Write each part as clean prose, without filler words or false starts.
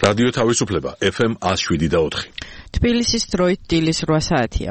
რადიო თავისუფლება FM 107.4. თბილისის დროით დილის 8 საათია.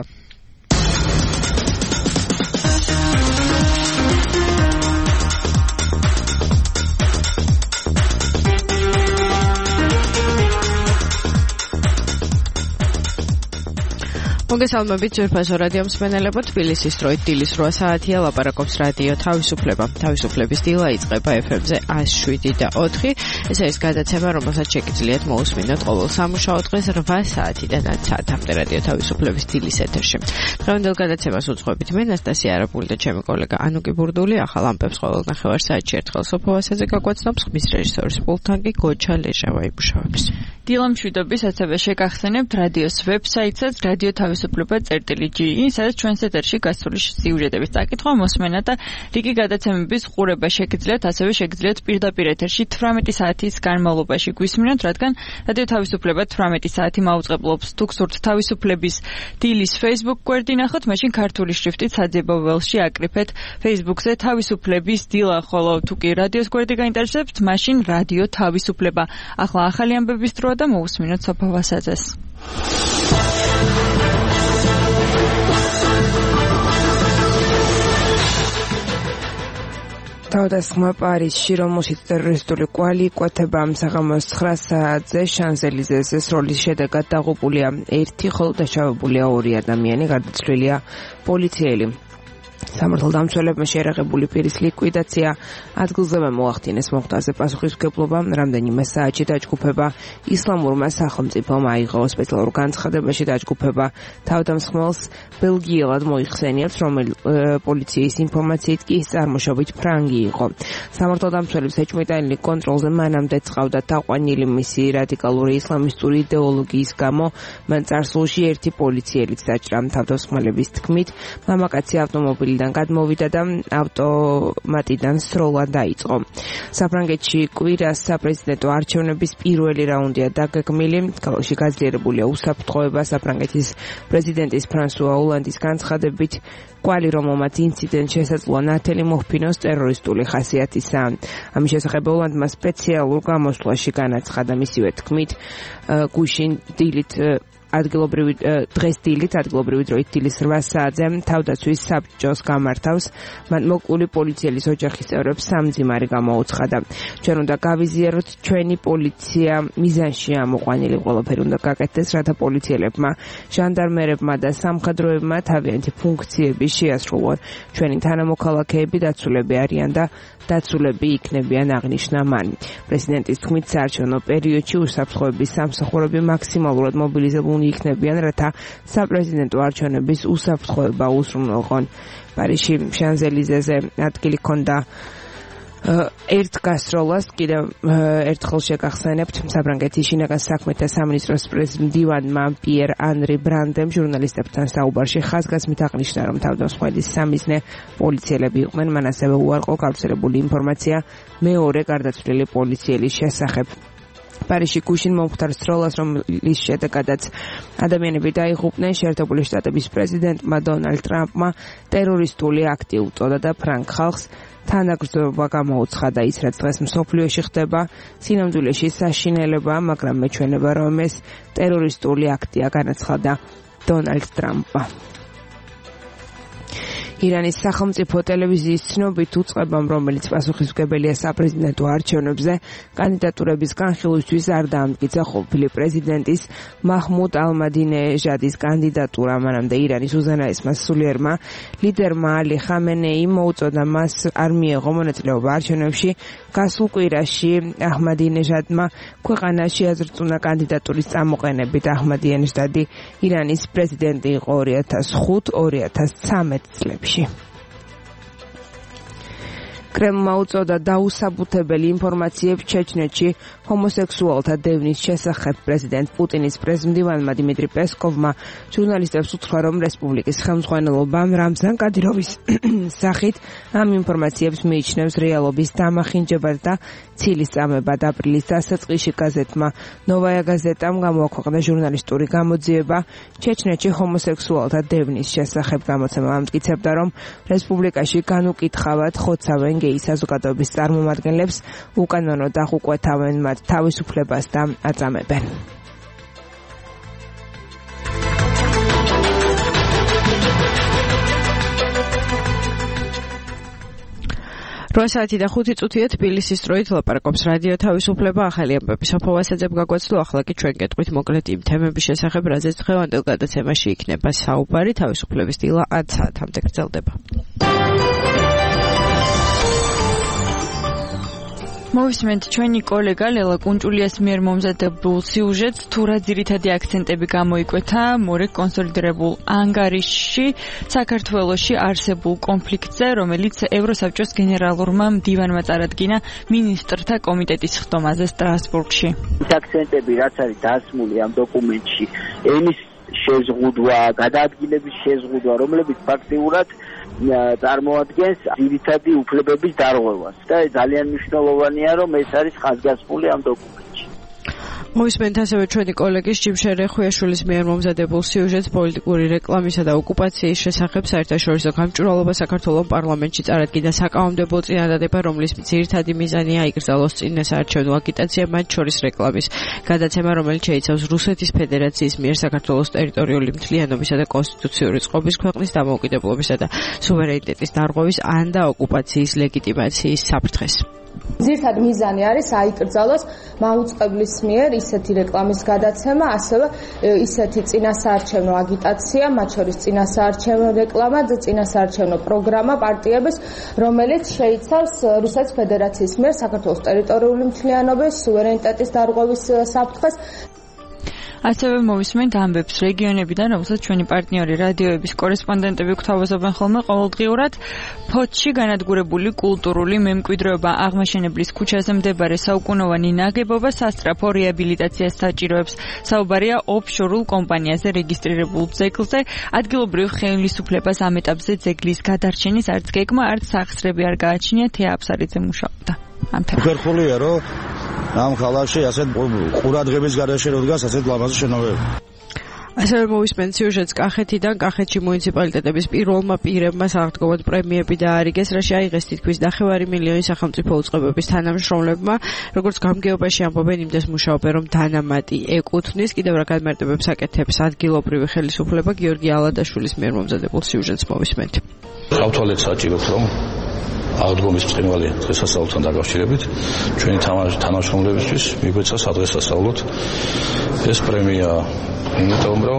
მოგესალმებით ძვირფასო რადიო მსმენელებო, თბილისის დროით დილის 8 საათია, ლაპარაკობს რადიო თავისუფლება. თავისუფლების დილა იწყება FM-ზე 107.4. ეს არის გადაცემა, რომელსაც შეგიძლიათ მოусმინოთ ყოველ სამუშაო დღეს 8 საათიდან 10 საათამდე რადიო თავისუფლების დილის ეთერში. დღევანდელ გადაცემას უძღვებით მე ნასტასია არაბული და ჩემი კოლეგა ანუკი ბურდული. ახალ ამბებს ყოველ ნახევარსაათში ერთხელ სოფო ვასაძე გაგვაცნობს, ხმის რეჟისორის პულტთან კი გოჩა ლეჟავა იმუშავებს. დილა მშვიდობის ასევე შეგახსენებთ რადიოს ვებსაიტსაც რადიო თავისუფლება.ge, სადაც ჩვენს ეთერში გასული სიუჟეტების წაკითხვა, მოსმენა და რიგი გადაცემების ყურება შეგიძლიათ, ასევე შეგიძლიათ პირდაპირ ეთერში 18 საათის განმავლობაში გვისმინოთ, რადგან რადიო თავისუფლება 18 საათი მაუწყებლობს. თუ გსურთ თავისუფლების დილის Facebook გვერდი ნახოთ, მაშინ ქართული შრიფტით საძიებო ველში აკრიფეთ Facebook-ზე თავისუფლების დილა, ხოლო თუ კი რადიოს გვერდი გაინტერესებთ, მაშინ რადიო თავისუფლება. ახლა ახალი ამბების დროა და მოусმინოთ სოფო ვასაძეს. თავდასხმა პარიზში, რომელშიც ტერორისტული კვალი იკვეთება საღამოს 9 საათზე შანზელიზეზე სროლის შედეგად დაღუპულია 1, ხოლო დაშავებულია 2 ადამიანი, გარდაცვლილია პოლიციელი. სამართალდამცველებმა შეერაღებული პირის ლიკვიდაცია ადგილზე მოახდინეს. მოხდარზე პასუხისმგებლობა რამდენიმე საათში დაჯგუფება ისლამურმა სახელმწიფომ აიღო. სპეციალურ განცხადებაში დაჯგუფება თავდამსხმელს ბელგიელად მოიხსენიებს, პოლიციის ინფორმაციით კი ის წარმოშობით ფრანგი იყო. სამართალდამცველებს ეჭვმიტანილი კონტროლზე მანამდე წავდა თაყვანილი მისი რადიკალური ისლამისტური იდეოლოგიის გამო. მან წარსულში ერთი პოლიციელიც დაჭრა. თავდამსხმელების თქმით, მამაკაცი ავტომობილიდან გადმოვიდა და ავტომატიდან სროლა დაიწყო. საფრანგეთში კვირას საპრეზიდენტო არჩევნების პირველი რაუნდია დაგეგმილი. ქალაქში გაძლიერებულია უსაფრთხოება. საფრანგეთის პრეზიდენტის ფრანსუა ოლანდის განცხადებით, კვალი, რომელმაც ინციდენტ შესაძლოა ნათელი მოჰფინოს, ტერორისტული ხასიათისაა. ამის შესახებ ოლანდმა სპეციალურ გამოსვლაში განაცხადა. მისივე თქმით, გუშინ დღეს დილით ადგილობრივი დროით დილის 8 საათზე თავდაცვის საბჭოს გამართავს. მან მოკლული პოლიციელის ოჯახის წევრებს სამძიმარი გამოუცხადა. ჩვენ უნდა გავიზიაროთ, ჩვენი პოლიცია მიზანშია მოყვანილი, ყველაფერი უნდა გაკეთდეს, რათა პოლიციელებმა, ჟანდარმერებმა და სამხედროებმა თავიანთი ფუნქციები შეასრულონ. ჩვენი თანამოქალაქეები დაცულები არიან და დაცულები იქნებიან, აღნიშნა მან. პრეზიდენტის თქმით, საარჩევნო პერიოდში უსაფრთხოების სამსახურები მაქსიმალურად მობილიზებულნი იქნებიან, რათა საპრეზიდენტო არჩევნების უსაფრთხოება უსრულნელყონ. პარიზში შანზელიზეზე ადგილი ჰქონდა ერთ გასროლას. კიდევ ერთხელ შეგახსენებთ, საფრანგეთის შინაგან საქმეთა სამინისტროს მდივანმა პიერ ანრი ბრანდემ ჟურნალისტებთან საუბარში ხაზგასმით აღნიშნა, რომ თავდამსხმელის სამიზნე პოლიციელები იყვნენ. მან ასევე უარყო გავრცელებული ინფორმაცია მეორე გარდაცვლილი პოლიციელის შესახებ. პარიზში გუშინ მომხდარ სროლას, რომლის შედეგადაც ადამიანები დაიღუპნენ, შეერთებული შტატების პრეზიდენტმა დონალდ ტრამპმა ტერორისტული აქტი უწოდა და ფრანგ ხალხს თანაგრძნობა გამოუცხადა. ის, რაც დღეს მსოფლიოში ხდება, სინამდვილეში საშინელებაა, მაგრამ მეჩვენება, რომ ეს ტერორისტული აქტია, განაცხადა დონალდ ტრამპმა. ირანის სახელმწიფო ტელევიზიის ცნობით უწყებამ, რომელიც პასუხისმგებელია საპრეზიდენტო არჩევნებზე, კანდიდატურების განხილვისთვის არ დაამტკიცა ყოფილი პრეზიდენტის მაჰმუდ ალმადინეჟადის კანდიდატურა. მანამდე ირანის უზენაესმა სულიერმა ლიდერმა ალი ხამენეიმ მოუწოდა მას არ მიეღო მონაწილეობა არჩევნებში. გასულ კვირაში აჰმადინეჟადმა ქვეყანაში შეაძრწუნა კანდიდატურის წამოყენებით. აჰმადინეჟადი ირანის პრეზიდენტი იყო 2005-2013 წლებში. კრემლმა უწოდა დაუსაბუთებელი ინფორმაციებს ჩეჩნეთში ჰომოსექსუალთა დევნის შესახებ. პრეზიდენტ პუტინის პრეზმდივანმა დიმიტრი პესკოვმა ჟურნალისტებს უთხრა, რომ რესპუბლიკის ხელმძღვანელობამ რამზან კადიროვის სახით ამ ინფორმაციებს მიიჩნევს რეალობის დამახინჯებად და ცილის წამებად. აპრილის დასაწყისში გაზეთმა ნოვაია გაზეტამ გამოაქვეყნა ჟურნალისტური გამოძიება ჩეჩნეთში ჰომოსექსუალთა დევნის შესახებ. გამოცემა ამტკიცებდა, რომ რესპუბლიკაში განუკითხავად ხოცავენ გეი საზოგადოების წარმომადგენლებს, უკანონოდ აღუკვეთავენ მათ თავისუფლებას და აწამებენ. 8 საათი და 5 წუთია თბილისის დროით ლაპარაკობს რადიო თავისუფლება. ახალი ამბები საფოვასაძებ გაგვაცნო. ახლა კი ჩვენ გეტყვით მოკლედ იმ თემების შესახებ, რაზეც დღევანდელ გადაცემაში იქნება საუბარი. თავისუფლების დილა 10 საათამდე გრძელდება. მოვისმენთ ჩვენი კოლეგა ლელა კუნჭულიას მიერ მომზადებულ სიუჟეტს, თუ რა ძირითადი აქცენტები გამოიკვეთა მორეგ კონსოლიდირებულ ანგარიშში საქართველოში არსებულ კონფლიქტზე, რომელიც ევროსაბჭოს გენერალურმა მდივანმა წარადგინა მინისტრთა კომიტეტის ხდომაზე სტრასბურგში. აქცენტები რაც არის დასმული ამ დოკუმენტში, ენის შეზღუდვა, გადაადგილების შეზღუდვა, რომლებიც ფაქტიურად წარმოადგენს ძირითადი უფლებების დარღვევას და ძალიან მნიშვნელოვანია, რომ ეს არის ხაზგასმული ამ დოკუმენტში. მოვისმენთ ასევე ჩვენი კოლეგის ჯიმშერ რეხუიაშვილის მიერ მომზადებულ სიუჟეტს პოლიტიკური რეკლამისა და ოკუპაციის შესახებ. საერთაშორისო გამჭვირვალობა საქართველოს პარლამენტში წარადგინა საკანონმდებლო წინადადება, რომლის ძირითადი მიზანია იკრძალოს წინასაარჩევნო აგიტაცია, მათ შორის რეკლამის გადაცემა, რომელიც შეიცავს რუსეთის ფედერაციის მიერ საქართველოს ტერიტორიული მთლიანობისა და კონსტიტუციური წყობის, ქვეყნის დამოუკიდებლობისა და სუვერენიტეტის დარღვევის ან და ოკუპაციის ლეგიტიმაციის საფრთხეს. ძირითადი მიზანი არის აიკრძალოს მაუწყებლის მიერ ისეთი რეკლამის გადაცემა, ასევე ისეთი წინასაარჩევნო აგიტაცია, მათ შორის წინასაარჩევნო რეკლამა და წინასაარჩევნო პროგრამა პარტიების, რომელიც შეიცავს რუსეთის ფედერაციის მიერ საქართველოს ტერიტორიული მთლიანობის, სუვერენიტეტის დარღვევის საფრთხეს. ასევე მოვისმენთ ამბებს რეგიონებიდან, რომელსაც ჩვენი პარტნიორი რადიოების კორესპონდენტები გვთავაზობენ ხოლმე ყოველდღიურად. ფოთში განადგურებული კულტურული მემკვიდრეობა აღმაშენებლის ქუჩაზე მდებარე საუკუნოვანი ნაგებობა სასწრაფო რეაბილიტაციას საჭიროებს. საუბარია ოფშორულ კომპანიაზე რეგისტრირებულ ძეგლზე. ადგილობრივ ხელისუფლებას ამ ეტაპზე ძეგლის გადარჩენის არც გეგმა, არც სახსრები არ გააჩნია. თეა აფსარიძე მუშაობდა ამ თემაზე. ხერხულია, რომ ამ ხალხში ასეთ ყურადღების გარეშე რო დგას ასეთ ლამაზი შენობები. ასევე მოვისმენთ სიუჟეტს კახეთიდან. კახეთში მუნიციპალიტეტების პირველმა პირებმა საერთოდ პრემიები დაარიგეს, რაში აიღეს თითქმის 9 მილიონი სახელმწიფო უწყებების თანამშრომლებმა. როგორც გამგეობაში ამბობენ, იმდეს მუშაობენ, რომ დანამატი ეკუთვნის. კიდევ რა გადმარტებებს აკეთებს ადგილობრივი ხელისუფლება. გიორგი ალადაშვილის მიერ მომზადებულ სიუჟეტს მოვისმენთ. ავთვალეთ საჭიროთ, რომ აღდგომის ბრწყინვალე დღესასწაულთან დაკავშირებით ჩვენი თანამშრომლებისთვის მიგვეცა სადღესასწაულოდ ეს პრემია, იმიტომ რომ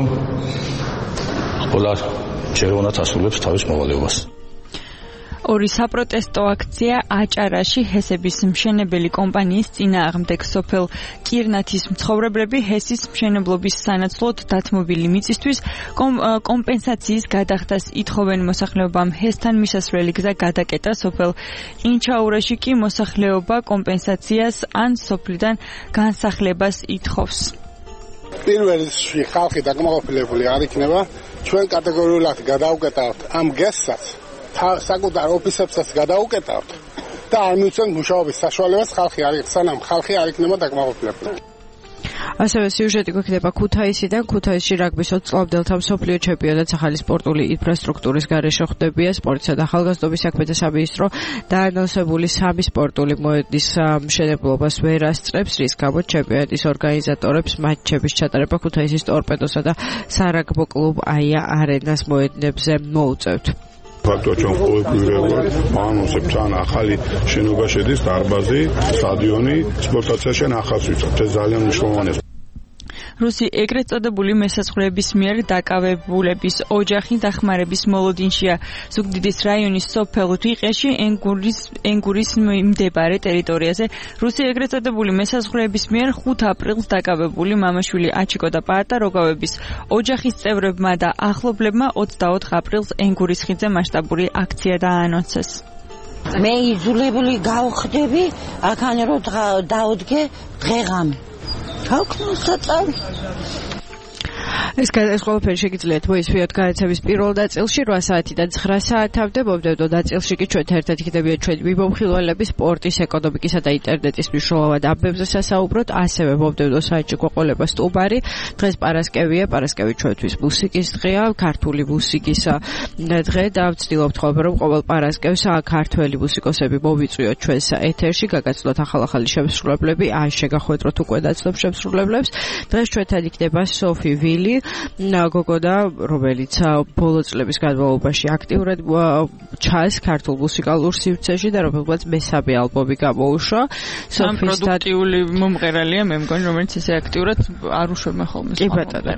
ყველა ჯეროვნად ასრულებს თავის მოვალეობას. ორი საპროტესტო აქცია აჭარაში ჰესების მშენებელი კომპანიის წინააღმდეგ. სოფელ კირნათის მცხოვრებლები ჰესის მშენებლობის სანაცვლოდ დათმობილი მიწისთვის კომპენსაციის გადახდას ითხოვენ. მოსახლეობამ ჰესთან მისასვლელი გზა გადაკეტა. სოფელ ინჩაურაში კი მოსახლეობა კომპენსაციას ან სოფლიდან განსახლებას ითხოვს. პირველში ხალხი დაკმაყოფილებული არ იქნება. ჩვენ კატეგორიულად გადავუკეტავთ ამ გესსაც, საკუთარ ოფისებსაც გადაუკეტავთ და არ მივცემთ მუშაობის საშუალებას. სანამ ხალხი არ იქნება დაკმაყოფილებული. ასევე სიუჟეტი გვექნება ქუთაისიდან. ქუთაისში რაგბის 20 წლამდელთა მსოფლიო ჩემპიონატს ახალი სპორტული ინფრასტრუქტურის გარეშე ხდებია. სპორტისა და ახალგაზრდობის საქმეთა სამინისტრო დაანონსებული 3 სპორტული მოედნის მშენებლობას ვერ ასწრებს, რის გამოც ჩემპიონატის ორგანიზატორებს მატჩების ჩატარება ქუთაისის ტორპედოსა და სარაგბო კლუბ აია არენას მოედნებზე მოუწევთ. ფაქტობრივად ჩვენ ყოველკვირეულად ვანონსებთ, ან ახალი შენობა შედის, დარბაზი, სტადიონი, სპორტაციაში ახალს ვიცავთ. ეს ძალიან მნიშვნელოვანია. რუსი ეგრეთ წოდებული მესაზღვრეების მიერ დაკავებულების ოჯახი დახმარების მოლოდინშია. ზუგდიდის რაიონის სოფელ რიყეში ენგურის მდებარე ტერიტორიაზე რუსი ეგრეთ წოდებული მესაზღვრეების მიერ 5 აპრილს დაკავებული მამაშვილი აჩიკო და პაატა როგავების ოჯახის წევრებმა და ახლობლებმა 24 აპრილს ენგურის ხიდზე მასშტაბური აქცია დაანონსეს. მე იძულებული გავხდები აქან რომ დავდგე დღეღამი. ეს ყველაფერი შეგიძლიათ მოისმინოთ განაცემის პირველ ნაწილში 8 საათიდან 9 საათამდე მომდევნო ნაწილში კი ჩვენ ერთად იქნებიან ჩვენი მიმოხილველები სპორტის, ეკონომიკისა და ინტერნეტის მნიშვნელოვან ამბებზე სასაუბროთ, ასევე მომდევნო საათში გვეყოლება სტუმარი. დღეს პარასკევია, პარასკევი ჩვენთვის მუსიკის დღეა, ქართული მუსიკის დღე და ვცდილობთ ხოლმე რომ ყოველ პარასკევს ქართველი მუსიკოსები მოვიწვიოთ ჩვენს ეთერში, გაგაცნოთ ახალ-ახალი შემსრულებლები, ან შეგახვედროთ უკვე დაცნობ შემსრულებლებს. დღეს ჩვენთან იქნება სოფი ვილი, გოგონა, რომელიც ბოლო წლების განმავლობაში აქტიურად ჩანს ქართულ მუსიკალურ სივრცეში და რომელსაც მესამე ალბომი გამოუშვა. პროდუქტიული მომღერალია, მე მგონი, რომელიც ისე აქტიურად არ უშვება ხოლმე. კი ბატონო,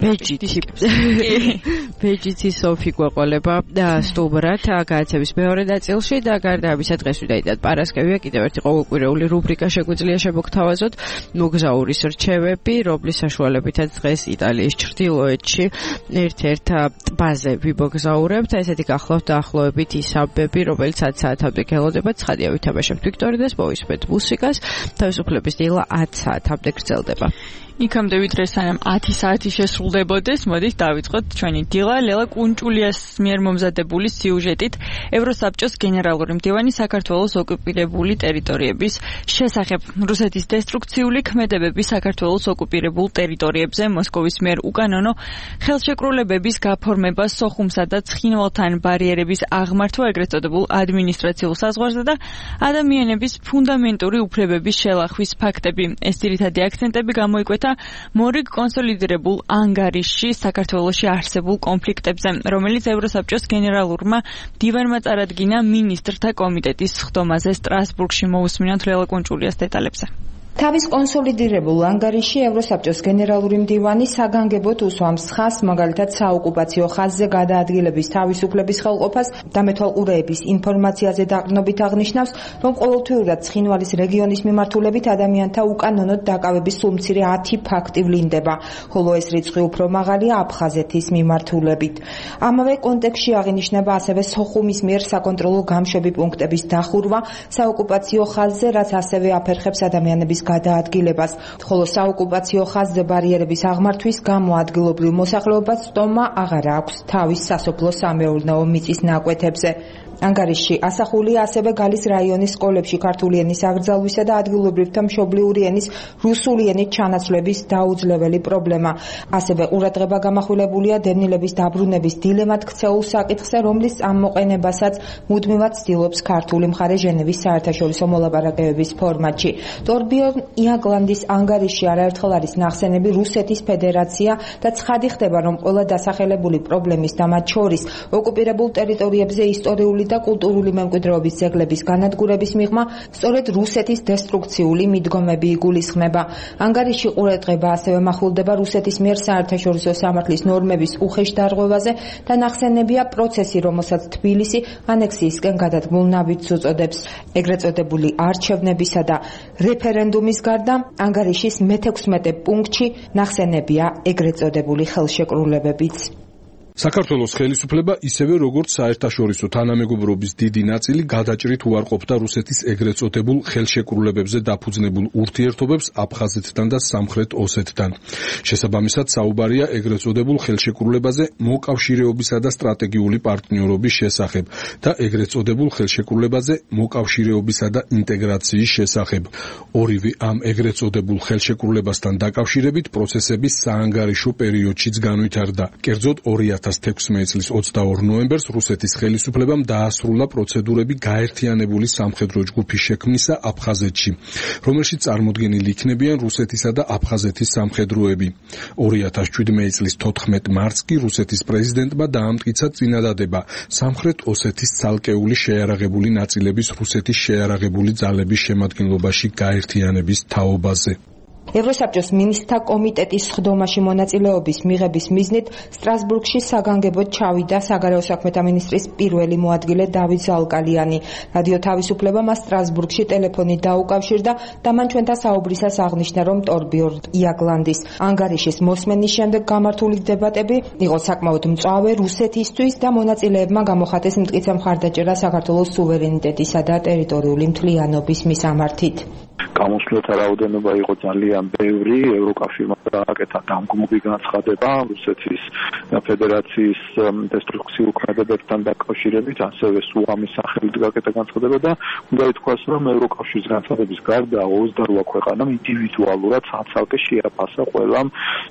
ბეჯიცი სოფი გვეყოლება სტუმრად განაცემის მეორე ნაწილში და გარდა ამისა დღეს ვიდაიდან პარასკევია, კიდევ ერთი ყოველკვირეული რუბრიკა შეგვიძლია შემოგთავაზოთ, მოგზაურის რჩევები, რომლის საშუალებითაც დღეს იტალიის ჩრდილოეთში ერთ-ერთ ტბაზე ვიმოგზაურებთ. ესეთი გახლავთ დაახლოებით ის ამბები, რომელიც 10 საათამდე გელოდება. ცხადია, ვითამაშებთ ვიქტორინას, მოვისმენთ მუსიკას, თავისუფლების დილა 10 საათამდე გრძელდება. იქამდე ვიდრე სანამ 10 საათი შესრულდებოდეს, მოდით დავიწყოთ ჩვენი დილა ლელა კუნჭულიას მიერ მომზადებული სიუჟეტით ევროსაბჭოს გენერალური მდივანი საქართველოს ოკუპირებული ტერიტორიების შესახებ. რუსეთის დესტრუქციული ქმედებები საქართველოს ოკუპირებულ ტერიტორიებზე მოსკოვის მიერ უკანონო ხელშეკრულებების გაფორმება, სოხუმსა და ცხინვალთან ბარიერების აღმართვა, ეგრეთ წოდებულ ადმინისტრაციულ საზღვარზე და ადამიანების ფუნდამენტური უფლებების შელახვის ფაქტები. ეს ძირითადი აქცენტები გამოიკვეთა მორიგ კონსოლიდირებულ ანგარიშში საქართველოში არსებულ კონფლიქტებზე, რომელიც ევროსაბჭოს გენერალურმა მდივანმა წარადგინა მინისტრთა კომიტეტის სხდომაზე სტრასბურგში. მოусმინოთ ლელა კუნჭულიას დეტალებზე. თავის კონსოლიდირებულ ანგარიშში ევროსაბჭოს გენერალური მდივანი საგანგებოდ უსვამს ხაზს, მაგალითად საოკუპაციო ხაზზე გადაადგილების თავისუფლების ხელყოფას და მეთვალყურეების ინფორმაციაზე დაყრდნობით აღნიშნავს, რომ ყოველთვიურად ცხინვალის რეგიონის მიმართულებით ადამიანთა უკანონოდ დაკავების სულ მცირე 10 ფაქტი ვლინდება, ხოლო ეს რიცხვი უფრო მაღალია აფხაზეთის მიმართულებით. ამავე კონტექსტში აღინიშნება ასევე სოხუმის მიერ საკონტროლო გამშვები პუნქტების დახურვა საოკუპაციო ხაზზე, რაც ასევე აფერხებს ადამიანების გადაადგილებას, ხოლო საოკუპაციო ხაზზე ბარიერების აღმართვის გამო ადგილობრივ მოსახლეობას სტომა აღარ აქვს თავის სასოფლო-სამეურნეო მიწის ნაკვეთებზე. ანგარიშში ასახულია ასევე გალის რაიონის სკოლებში ქართული ენის აკრძალვისა და ადგილობრივთა მშობლიური ენის რუსული ენით ჩანაცვლების დაუძლეველი პრობლემა. ასევე ყურადღება გამახვილებულია დევნილების დაბრუნების დილემად ქცეულ საკითხზე, რომლის ამოყენებასაც მუდმივად ცდილობს ქართული მხარე ჟენევის საერთაშორისო მოლაპარაკებების ფორმატში. ტორბიორნ იაგლანდის ანგარიშში არაერთხელ არის ნახსენები რუსეთის ფედერაცია და ცხადი ხდება, რომ ყველა დასახელებული პრობლემის და მათ შორის ოკუპირებულ ტერიტორიებზე ისტორიული და კულტურული მემკვიდრეობის ძეგლების განადგურების მიღმა სწორედ რუსეთის დესტრუქციული მიდგომები იგულისხმება. ანგარიშში ყურადღება ასევე მახვილდება რუსეთის მიერ საერთაშორისო სამართლის ნორმების უხეშ დარღვევაზე და ნახსენებია პროცესი, რომელსაც თბილისი ანექსიისკენ გადადგმულ ნაბიჯს უწოდებს. ეგრეთ წოდებული არჩევნებისა და რეფერენდუმის გარდა ანგარიშის მე-16 პუნქტში ნახსენებია ეგრეთ წოდებული ხელშეკრულებებიც. საქართველოს ხელისუფლება ისევე როგორც საერთაშორისო თანამეგობრობის დიდი ნაწილი გადაჭრით უარყოფდა რუსეთის ეგრეთ წოდებულ ხელშეკრულებებზე დაფუძნებულ ურთიერთობებს აფხაზეთთან და სამხრეთ ოსეთთან. შესაბამისად საუბარია ეგრეთ წოდებულ ხელშეკრულებაზე მოკავშირეობისა და სტრატეგიული პარტნიორობის შესახებ და ეგრეთ წოდებულ ხელშეკრულებაზე მოკავშირეობისა და ინტეგრაციის შესახებ. ორივე ამ ეგრეთ წოდებულ ხელშეკრულებასთან დაკავშირებით პროცესების საანგარიშო პერიოდშიც განვითარდა. კერძოდ 2016 წლის 22 ნოემბერს რუსეთის ხელისუფლებამ დაასრულა პროცედურები გაერთიანებული სამხედრო ჯგუფის შექმნისა აფხაზეთში, რომელშიც წარმოდგენილი იქნებიან რუსეთისა და აფხაზეთის სამხედროები. 2017 წლის 14 მარტს კი რუსეთის პრეზიდენტმა დაამტკიცა წინადადება სამხრეთ ოსეთის ცალკეული შეიარაღებული ნაწილების რუსეთის შეიარაღებული ძალების შემადგენლობაში გაერთიანების თაობაზე. ევროსაბჭოს მინისტრთა კომიტეტის სხდომაში მონაწილეობის მიღების მიზნით სტრასბურგში საგანგებოდ ჩავიდა საგარეო საქმეთა მინისტრის პირველი მოადგილე დავით ზალკალიანი. რადიო თავისუფლება მას სტრასბურგში ტელეფონით დაუკავშირდა და მან ჩვენთან საუბრისას აღნიშნა, რომ ტორბიორნ იაგლანდის ანგარიშის მოსმენის შემდეგ გამართული დებატები იყო საკმაოდ მწვავე რუსეთისთვის და მონაწილეებმა გამოხატეს მტკიცე მხარდაჭერა საქართველოს სუვერენიტეტისა და ტერიტორიული მთლიანობის მისამართით. გამოსვლათა რაოდენობა იყო ძალიან ბევრი, ევროკავშირმა დააკეთა დამგმობი განცხადება რუსეთის ფედერაციის დესტრუქციულ ქმედებებთან დაკავშირებით, ასევე სუამის სახელით გააკეთა განცხადება და უნდა ითქვას, რომ ევროკავშირის განცხადების გარდა 28 ქვეყანამ ინდივიდუალურად ცალკე შეაფასა ყველა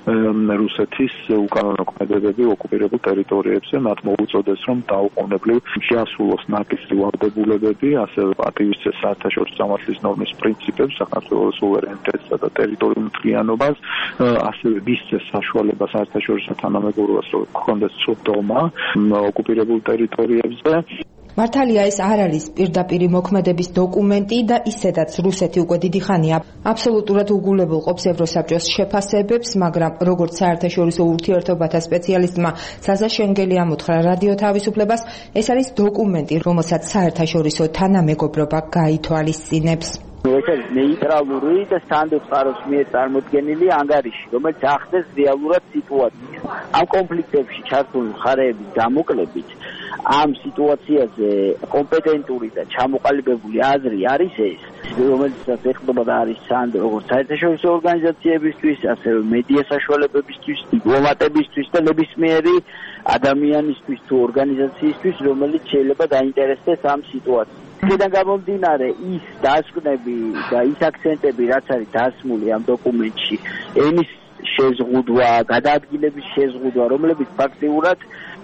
რუსეთის უკანონო ქმედებები ოკუპირებულ ტერიტორიებზე, მათ მოუწოდეს, რომ დაუყოვნებლივ შეასრულოს ნაკისრი ვალდებულებები, ასევე პატივისცეს საერთაშორისო სამართლის ნორმის პრინციპებს, საქართველოს სუვერენიტეტსა და ტერიტორიულ მთლიანობას, ასევე მისცეს საშუალება საერთაშორისო თანამეგობრობას, რომ გქონდეს წვდომა ოკუპირებულ ტერიტორიებზე. მართალია ეს არ არის პირდაპირი მოქმედების დოკუმენტი და ისედაც რუსეთი უკვე დიდი ხანია აბსოლუტურად უგულებელყოფს ევროსაბჭოს შეფასებებს, მაგრამ როგორც საერთაშორისო ურთიერთობათა სპეციალისტმა საზა შენგელი ამოთხრა რადიო თავისუფლებას, ეს არის დოკუმენტი, რომელსაც საერთაშორისო თანამეგობრობა გაითვალისწინებს. ეს არის ნეიტრალური და სანდო წყაროს მიერ წარმოდგენილი ანგარიში, რომელიც ახდენს რეალურად სიტუაციას. ამ კონფლიქტებში ჩართული მხარეების გამოკლებით ამ სიტუაციაზე კომპეტენტური და ჩამოყალიბებული აზრი არის ეს, რომელსაც ეხება და არის სანდო როგორც საერთაშორისო ორგანიზაციებისთვის, ასევე მედია საშუალებებისთვის, დიპლომატებისთვის და ნებისმიერი ადამიანისთვის თუ ორგანიზაციისთვის, რომელიც შეიძლება დაინტერესდეს ამ სიტუაციას. აქედან გამომდინარე ის დასკვნები და ის აქცენტები, რაც არის დასმული ამ დოკუმენტში, ენის შეზღუდვა, გადაადგილების შეზღუდვა, რომლებიც ფაქტიურად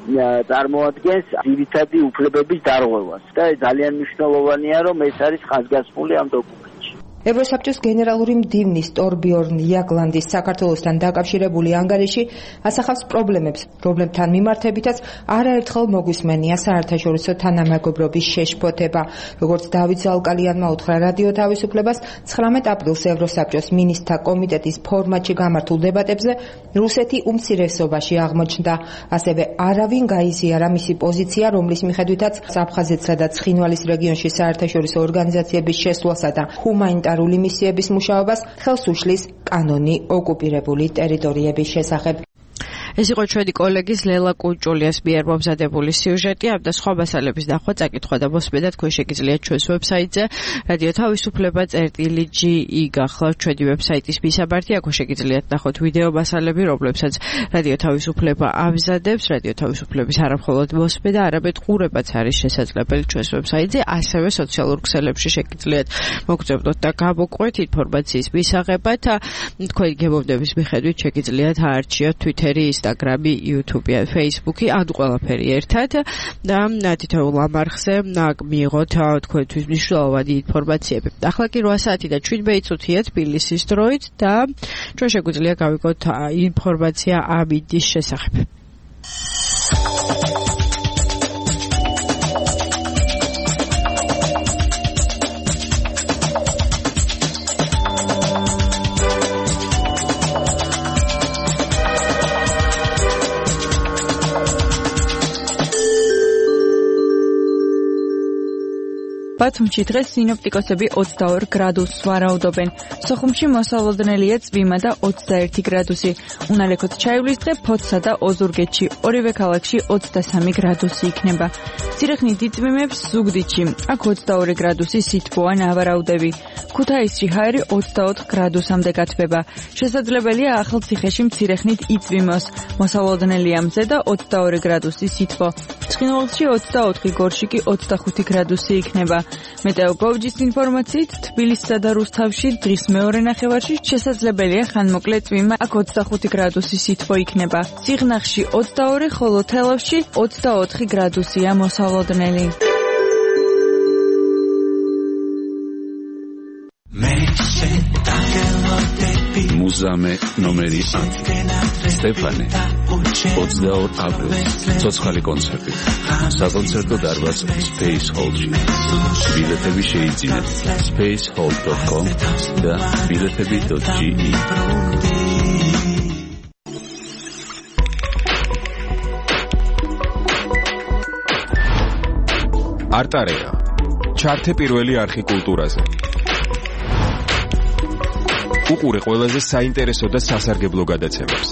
წარმოადგენს ძირითადი უფლებების დარღვევას და ძალიან მნიშვნელოვანია, რომ ეს არის ხაზგასმული ამ დოკუმენტში. ევროსაბჭოს გენერალური მდივნის ტორბიორნ იაგლანდის საქართველოსთან დაკავშირებული ანგარიში ასახავს პრობლემებთან მიმართებითაც არაერთხელ მოგვისმენია საერთაშორისო თანამეგობრობის შეშფოთება. როგორც დავით ზალკალიანმა უთხრა რადიო თავისუფლებას, 19 აპრილს ევროსაბჭოს მინისტრთა კომიტეტის ფორმატში გამართულ დებატებზე რუსეთი უმცირესობაში აღმოჩნდა. ასევე არავინ გაიზიარა მისი პოზიცია, რომლის მიხედვითაც აფხაზეთსა და ცხინვალის რეგიონში საერთაშორისო ორგანიზაციების შესვლასა და ჰუმანიტარული მისიების მუშაობას ხელს უშლის კანონი ოკუპირებული ტერიტორიების შესახებ. ეს იყო ჩვენი კოლეგის ლელა კუჭულიას მიერ მომზადებული სიუჟეტი. ამ და სხვა მასალების ნახვა, წაკითხვა და მოსმენა თქვენ შეგიძლიათ ჩვენს ვებსაიტზე რადიო თავისუფლება.ge გახლავთ ჩვენი ვებსაიტის მისამართი. აქ შეგიძლიათ ნახოთ ვიდეო მასალები, რომლებსაც რადიო თავისუფლება ამზადებს. რადიო თავისუფლების არამხოლოდ მოსმენა, არამედ ყურებაც არის შესაძლებელი ჩვენს ვებსაიტზე, ასევე სოციალურ ქსელებში შეგიძლიათ მოგწებნოთ და გამოყვეთ ინფორმაციის მისაღებად. თქვენი გემოვნების მიხედვით შეგიძლიათ აარჩიოთ Twitter-ი, Instagram-ი, YouTube-ი, Facebook-ი, ან ყველაფერი ერთად და თითოეულ ამ არხზე მიიღოთ თქვენთვის მნიშვნელოვანი ინფორმაციები. ახლა კი 8 საათი და 17 წუთია თბილისის დროით და ჩვენ შეგვიძლია გავიგოთ ინფორმაცია ამინდის შესახებ. ბათუმში დღეს სინოპტიკოსები 22 გრადუსს ვარაუდობენ. სოხუმში მოსალოდნელია წვიმა და 21 გრადუსი. უნალექოთ ჩაივლის დღე ფოთსა და ოზურგეთში, ორივე ქალაქში 23 გრადუსი იქნება. ცირეხნით იწვიმებს ზუგდიდში, აქ 22 გრადუსი სითბოა ნავარაუდები. ქუთაისში ჰაერი 24 გრადუსამდე გათბება. შესაძლებელია ახალციხეში მცირეხნით იწვიმოს. მოსალოდნელია მზე და 22 გრადუსი სითბო. ცხინვალში 24, გორში კი 25 გრადუსი იქნება. მეტეოგოვჯის ინფორმაციით თბილისსა და რუსთავში დღის მეორე ნახევარში შესაძლებელია ხანმოკლე წვიმა, აქ 25 გრადუსი სითბო იქნება. სიღნაღში 22, ხოლო თელავში 24 გრადუსია მოსალოდნელი. მუზამე ნომერი 1 სტეფანე 22 აპრილს ცოცხალი კონცერტი საკონცერტო დარბაზ Space Hall-ში. ბილეთები შეიძინეთ spacehall.com და biletები.ge. არტარეა ჩართე პირველი არხი კულტურაზე. უყურე ყველაზე საინტერესო და სასარგებლო გადაცემებს.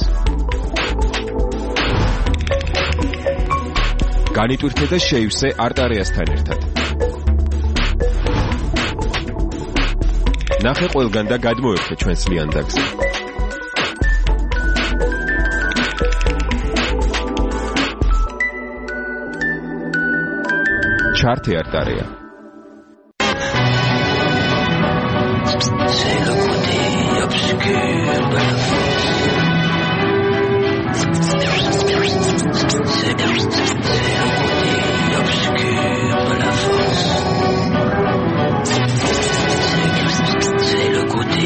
განიტვირთე და შეივსე არტარეასთან ერთად. ნახე ყველგან და გადმოერხე ჩვენს ლიანდაგზე. Charte artarea. C'est le côté obscur de la force. C'est le côté obscur de la force. C'est le côté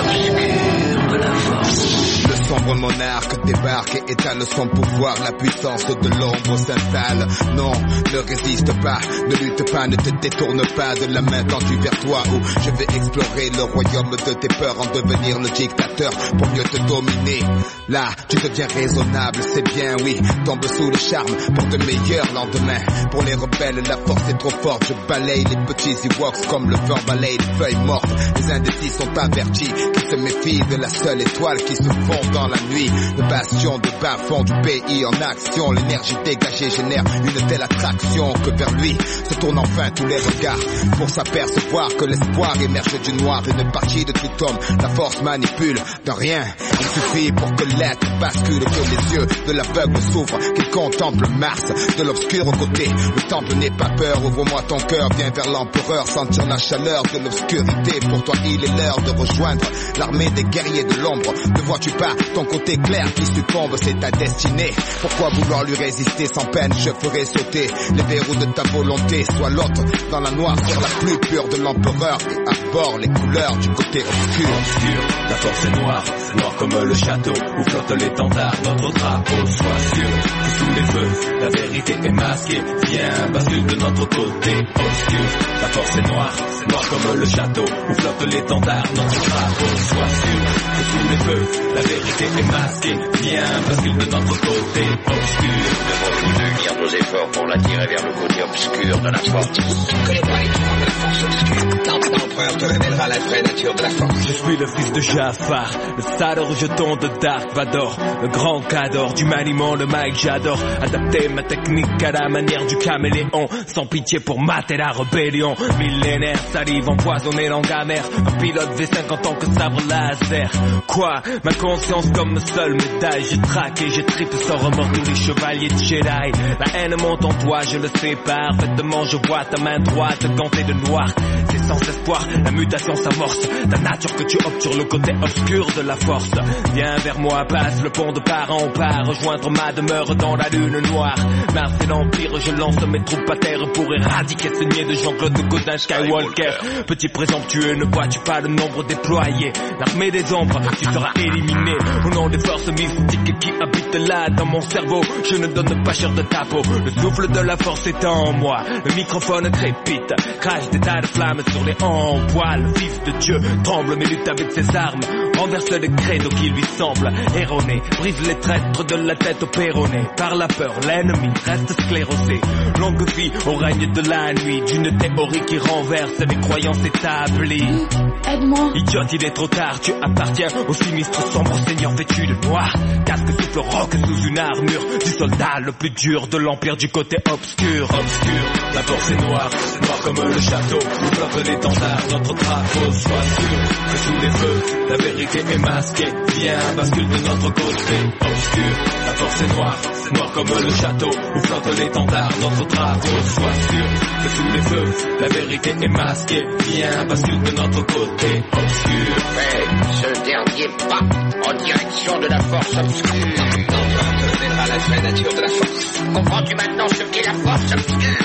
obscur de la force. Le sombre monarque débarque et étale son pouvoir. La puissance de l'ombre s'installe. Non, ne résiste pas, ne lutte pas, ne te détourne pas de la main tendue vers toi où je vais explorer le royaume de tes peurs, en devenir le dictateur pour mieux te dominer. Là, tu deviens raisonnable, c'est bien, oui, tombe sous le charme pour de meilleurs lendemains. Pour les rebelles, la force est trop forte, je balaye les petits Ewoks comme le vent balaye les feuilles mortes. Les indécis sont avertis, qui se méfient de la seule étoile qui se fond dans la nuit. Le bastion de bas-fond du pays en action, l'énergie dégagée génère une telle attraction que vers lui se tournent enfin tous les regards pour s'apercevoir que l'espoir émerge du noir. Une partie de tout homme, la force manipule de rien. Il suffit pour que l'être bascule, que les yeux de l'aveugle s'ouvrent, qu'il contemple Mars de l'obscur côté. Le temple n'est pas peur, ouvre-moi ton cœur, viens vers l'empereur, sentir la chaleur de l'obscurité. Pour toi il est l'heure de rejoindre l'armée des guerriers de l'ombre. Ne vois-tu pas ton côté clair qui succombe, c'est ta destinée. Pourquoi vouloir lui résister sans peine? Je ferai sauter les verrous de ta volonté. Sois l'autre dans la noirceur la plus pure de l'empereur et arbore les couleurs du côté obscur. Obscur, la force est noire, noire comme le château où flotte l'étendard, notre drapeau. Sois sûr que sous les feux, la vérité est masquée. Viens, bascule de notre côté obscur. La force est noire, noire comme le château où flotte l'étendard, notre drapeau. Sois sûr que sous les feux, la vérité est masquée. Viens, bascule de notre côté obscur. Devons-nous unir nos efforts pour l'attirer vers le côté obscur de la force? Tu ne connais pas les tours de la force obscure. L'empereur te révélera la vraie nature de la force. Je suis le fils de Jafar, le sale rejeton de Dark Vador, le grand cador du maniement, le mic j'adore. Adapter ma technique à la manière du caméléon, sans pitié pour mater la rébellion. Millénaire salive empoisonnée, langue amère, un pilote V5 en tant que sabre laser. Quoi? Ma conscience comme seule médaille, j'ai traqué, j'ai trippé sans remords tous les chevaliers de Jedi. La haine monte en toi, je le sais parfaitement, je vois ta main droite gantée de noir. C'est sans espoir, la mutation s'amorce, ta nature que tu optes sur le côté obscur de la force. Viens vers moi, passe le pont de part en part, rejoindre ma demeure dans la lune noire. Mars et l'Empire, je lance mes troupes à terre pour éradiquer ce niais de Jean-Claude Godin Skywalker. Petit présomptueux, ne vois-tu pas le nombre déployé? L'armée des ombres, tu seras éliminé au nom des forces mystiques qui habitent là dans mon cerveau. Je ne donne pas cher de ta peau, le souffle de la force est en moi. Le microphone crépite, crache des tas de flammes sur les embois. Le fils de Dieu tremble mais lutte avec ses armes, renverse les credos qui lui semblent erronés, brise les traîtres de la tête au péroné. Par la peur, l'ennemi reste sclérosé. Longue vie au règne de la nuit, d'une théorie qui renverse les croyances établies. Aide-moi. Idiote, il est trop tard, tu appartiens au sinistre sombre seigneur vêtu de noir. Casque souffle roc sous une armure du soldat le plus dur de l'empire du côté obscur. Obscur, la force est noire, noire comme le château où flotte l'étendard, notre drapeau. Sois sûr que sous les feux, la vérité est masquée. Viens, bascule de notre côté obscur. La force est noire, noire comme le château où flotte l'étendard, notre drapeau. Sois sûr que sous les feux, la vérité est masquée. Viens, bascule de notre côté obscur. Fais ce dernier pas en direction de la force obscure. L'empereur te révélera la vraie nature de la force. Comprends-tu maintenant ce qu'est la force obscure?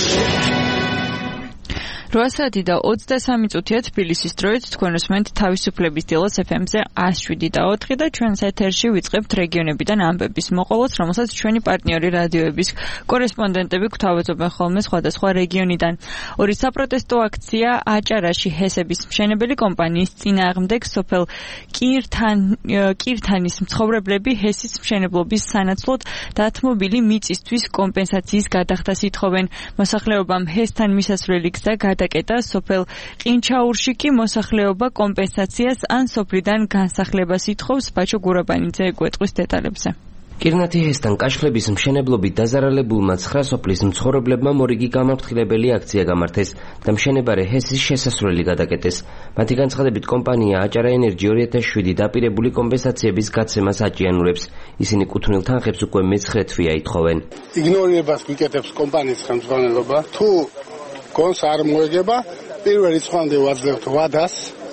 8 საათი და 23 წუთია თბილისის დროით, თქვენ უსმენთ თავისუფლების დილას FM-ზე 107.4 და ჩვენს ეთერში ვიწყებთ რეგიონებიდან ამბების მოყოლას, რომელსაც ჩვენი პარტნიორი რადიოების კორესპონდენტები გვთავაზობენ ხოლმე სხვადასხვა რეგიონიდან. ორი საპროტესტო აქცია აჭარაში ჰესების მშენებელი კომპანიის წინააღმდეგ სოფელ კირთანის მცხოვრებლები ჰესის მშენებლობის სანაცვლოდ დათმობილი მიწისთვის კომპენსაციის გადახდას ითხოვენ. მოსახლეობამ ჰესთან მისასვლელი გზა გადაკეტა, სოფელ ყინჩაურში კი მოსახლეობა კომპენსაციას ან სოფლიდან განსახლებას ითხოვს. ბაჩო გურაბანიძე გვეტყვის დეტალებზე. კირნათი ჰესთან კაშხლების მშენებლობით დაზარალებულმა 9 სოფლის მცხოვრებლებმა მორიგი გამაფრთხილებელი აქცია გამართეს და მშენებარე ჰესის შესასვლელი გადაკეტეს. მათი განცხადებით კომპანია აჭარა ენერჯი 2007 დაპირებული კომპენსაციების გაცემას აჭიანურებს. ისინი კუთვნილ თანხებს უკვე მე-9 თვეა ითხოვენ. იგნორირებას გვიკეთებს კომპანიის ხელმძღვანელობა. თუ კონს არ მოეგება, პირველ რიცხვამდე ვაძლევთ ვადას.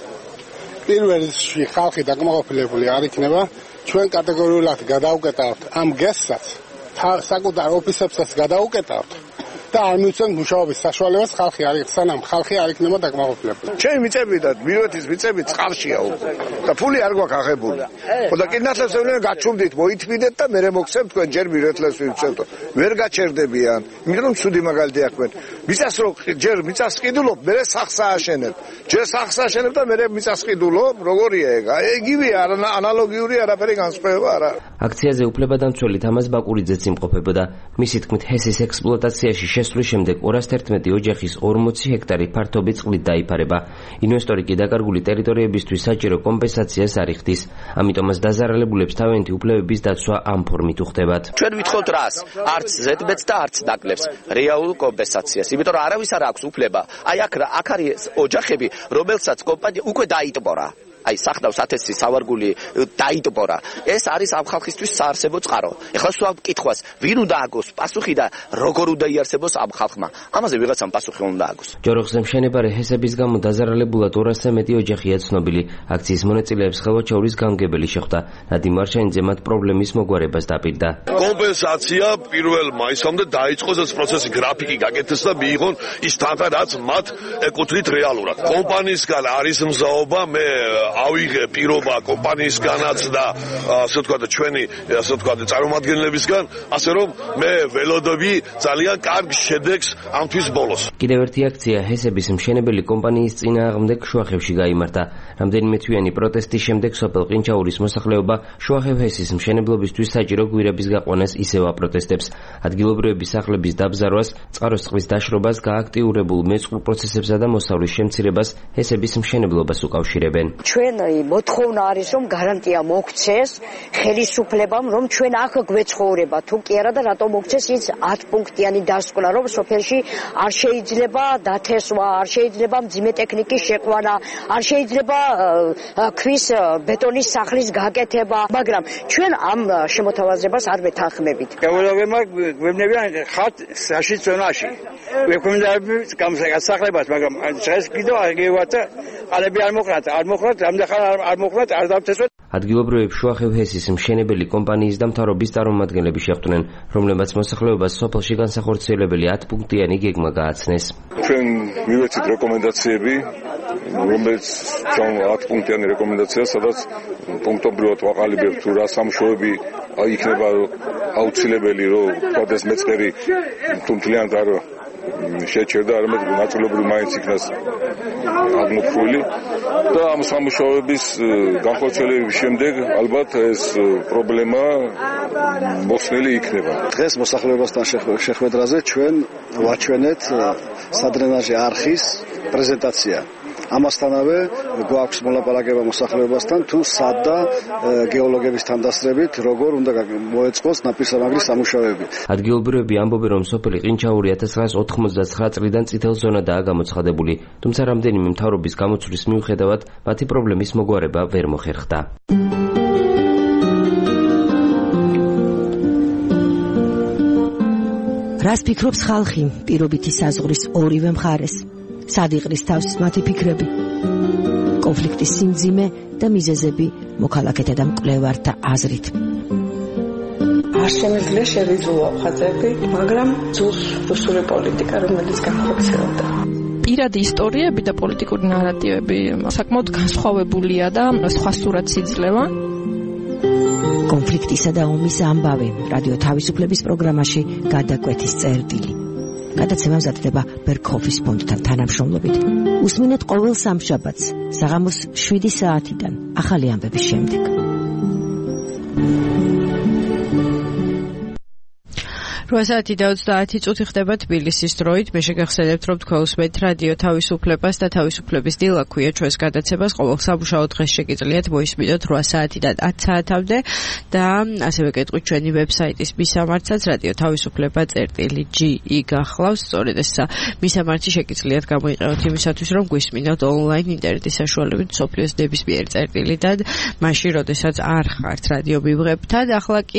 პირველ რიცხვში ხალხი დაკმაყოფილებული არ იქნება. ჩვენ კატეგორიულად გადავუკეტავთ ამ გესსაც, საკუთარ ოფისებსაც გადავუკეტავთ და არ მივცემთ მუშაობის საშუალებას ხალხი არ იქნება, სანამ ხალხი არ იქნება დაკმაყოფილებული. ჩემი მიწები და მირვეთის მიწები წყალშია და ფული არ გვაქვს აღებული. ხოდა კირნათლებს ევლენ გაჩუმდით, მოითმინეთ და მე მოგცემთ თქვენ ჯერ მირვეთლებს ვიწევთ. ვერ გაჩერდებიან, იმიტომ ცუდი მაგალითი აქვენ. მიწას რო ჯერ მიწას ყიდულობ, მე სახსა აშენებ. ჯერ სახსა აშენებ და მე მიწას ყიდულობ, როგორია ეგ? ეგივეა, ანალოგიური არაფერი განსხვავება არა. აქციაზე უფლებადამცველი თამაზ ბაკურიძეც იმყოფებოდა. მისი თქმით, ჰესის ექსპლუატაციაში შესვლის შემდეგ 211 ოჯახის 40 ჰექტარი ფართობი წყლით დაიფარება. ინვესტორი კი დაკარგული ტერიტორიებისთვის საჭირო კომპენსაციას არ იხდის. ამიტომაც დაზარალებულებს თავიანთი უფლებების დაცვა ამ ფორმით უხდებათ. ჩვენ ვითხოვთ რას? არც ზედმეტს და არც ნაკლებს რეალურ კომპენსაციას. იმიტომ რომ არავის არ აქვს უფლება. აი აქ არის ოჯახები, რომელსაც კომპანია უკვე დაიტბორა. აი სახდავს 1000 სავარგული დაიტბორა. ეს არის ამ ხალხისთვის საარსებო წყარო. ეხლა სულ კითხვას, ვინ უნდა აგოს პასუხი და როგორ უნდა იარსებოს ამ ხალხმა? ამაზე ვიღაცამ პასუხი უნდა აგოს. ჯოროხზე მშენებარე ჰესების გამო დაზარალებულად 200-ზე მეტი ოჯახია ცნობილი. აქციის მონაწილეებს ხელვაჩაურის გამგებელი შეხვდა. ნადიმ მარშანიძე მათ პრობლემის მოგვარებას დაპირდა. კომპენსაცია 1 მაისამდე დაიწყოს ეს პროცესი, გრაფიკი გაკეთეს და მიიღონ ის თანხა, რაც მათ ეკუთვნით რეალურად. კომპანიისგან არის მზაობა, მე ავიღე პირობა კომპანიისგანაც და ასე ვთქვათ ჩვენი ასე ვთქვათ წარმომადგენლებისგან, ასე რომ მე ველოდები ძალიან კარგ შედეგს ამ თვის ბოლოს. კიდევ ერთი აქცია ჰესების მშენებელი კომპანიის წინააღმდეგ შუახევში გაიმართა. რამდენიმე თვიანი პროტესტის შემდეგ სოფელ ყინჩაურის მოსახლეობა შუახევ ჰესის მშენებლობისთვის საჭირო გვირების გაყვანას ისევ აპროტესტებს. ადგილობრივების სახლების დაბზარვას, წყაროს წყლის დაშრობას, გააქტიურებულ მეწყრულ პროცესებსა და მოსავლის შემცირებას ჰესების მშენებლობას უკავშირებენ. ჩვენი მოთხოვნა არის, რომ გარანტია მოქცეს ხელისუფლებამ, რომ ჩვენ აქ გვეცხოვრება. თუ კი არა და რატომ მოქცეს ის 10 პუნქტიანი დასკვნა, რომ სოფელში არ შეიძლება დათესვა, არ შეიძლება მძიმე ტექნიკის შეყვანა, არ შეიძლება ქვის ბეტონის სახლის გაკეთება, მაგრამ ჩვენ ამ შემოთავაზებას არ ვეთანხმებით. გეოლოგებმა გვებნებიან ხართ საშიც ზონაში. ვექვემდებარებით გამოსახლებას, მაგრამ დღეს კიდევ აგევათ ყალები არ მოხრათ, ამდახარ არ მოხრათ, არ დავთესვათ. ადგილობრივებს შუახევ ჰესის მშენებელი კომპანიის და მთავრობის წარმომადგენლები შეხვდნენ, რომლებმაც მოსახლეობას სოფელში განსახორციელებელი 10 პუნქტიანი გეგმა გააცნეს. ჩვენ მივეცით რეკომენდაციები, რომელიც 10 პუნქტიანი რეკომენდაცია, სადაც პუნქტობრივად ვაყალიბებთ თუ რა სამუშაოები იქნება აუცილებელი, რომ თქვათ ეს მეწყერი თუ მთლიანად არ შეჩერდა, არამედ ნაწილობრივ მაინც იქნას აღმოფხვრილი და ამ სამუშაოების განხორციელების შემდეგ ალბათ ეს პრობლემა მოხსნილი იქნება. დღეს მოსახლეობასთან შეხვედრაზე ჩვენ ვაჩვენეთ სადრენაჟი არხის პრეზენტაცია. ამასთანავე გვაქვს მოლაპარაკება მოსახლეობასთან თუ სად და გეოლოგების თანდასწრებით როგორ უნდა მოეწყოს ნაპირსამაგრის სამუშაოები. ადგილობრივები ამბობენ, რომ სოფელი ყინჩაური 1999 წლიდან წითელ ზონადაა გამოცხადებული, თუმცა რამდენიმე მთავრობის გამოცვლის მიუხედავად მათი პრობლემის მოგვარება ვერ მოხერხდა. რას ფიქრობს ხალხი პირობითი საზღვრის ორივე მხარეს? სად იყრის თავს მათი ფიქრები? კონფლიქტის სიმძიმე და მიზეზები მოქალაქეთა და მკვლევართა აზრით. არ შემიძლია შევიძულო ხაზები, მაგრამ ძულს რუსული პოლიტიკა, რომელიც განხორციელდა. პირადი ისტორიები და პოლიტიკური ნარატივები საკმაოდ განსხვავებულია და სხვა სურათს იძლევა. კონფლიქტისა და ომის ამბავი რადიო თავისუფლების პროგრამაში გადაკვეთის წერტილი. გადაცემა მზადდება ბერქოფის ფონდთან თანამშრომლობით. უსმინეთ ყოველ სამშაბათს საღამოს 7 საათიდან ახალი ამბების შემდეგ. 8:30 ხდება თბილისის დროით. მე შეგახსენებთ, რომ თქვენსმენთ რადიო თავისუფლებას და თავისუფლების დილა ქვია ჩვენს გადაცემას. ყოველ საბუშაო დღეს შეგიძლიათ მოისმინოთ 8 საათიდან 10 საათამდე და ასევე გეტყვით ჩვენი ვებსაიტის მისამართსაც radio-tavisupleba.gi გახლავს. სწორედ ეს მისამართი შეგიძლიათ გამოიყენოთ იმისათვის, რომ გვისმინოთ ონლაინ ინტერნეტის საშუალებით სოფლიოს ნებისმიერ წერტილიდან, მაშინ, როდესაც არ ხართ რადიო მივღებთან. ახლა კი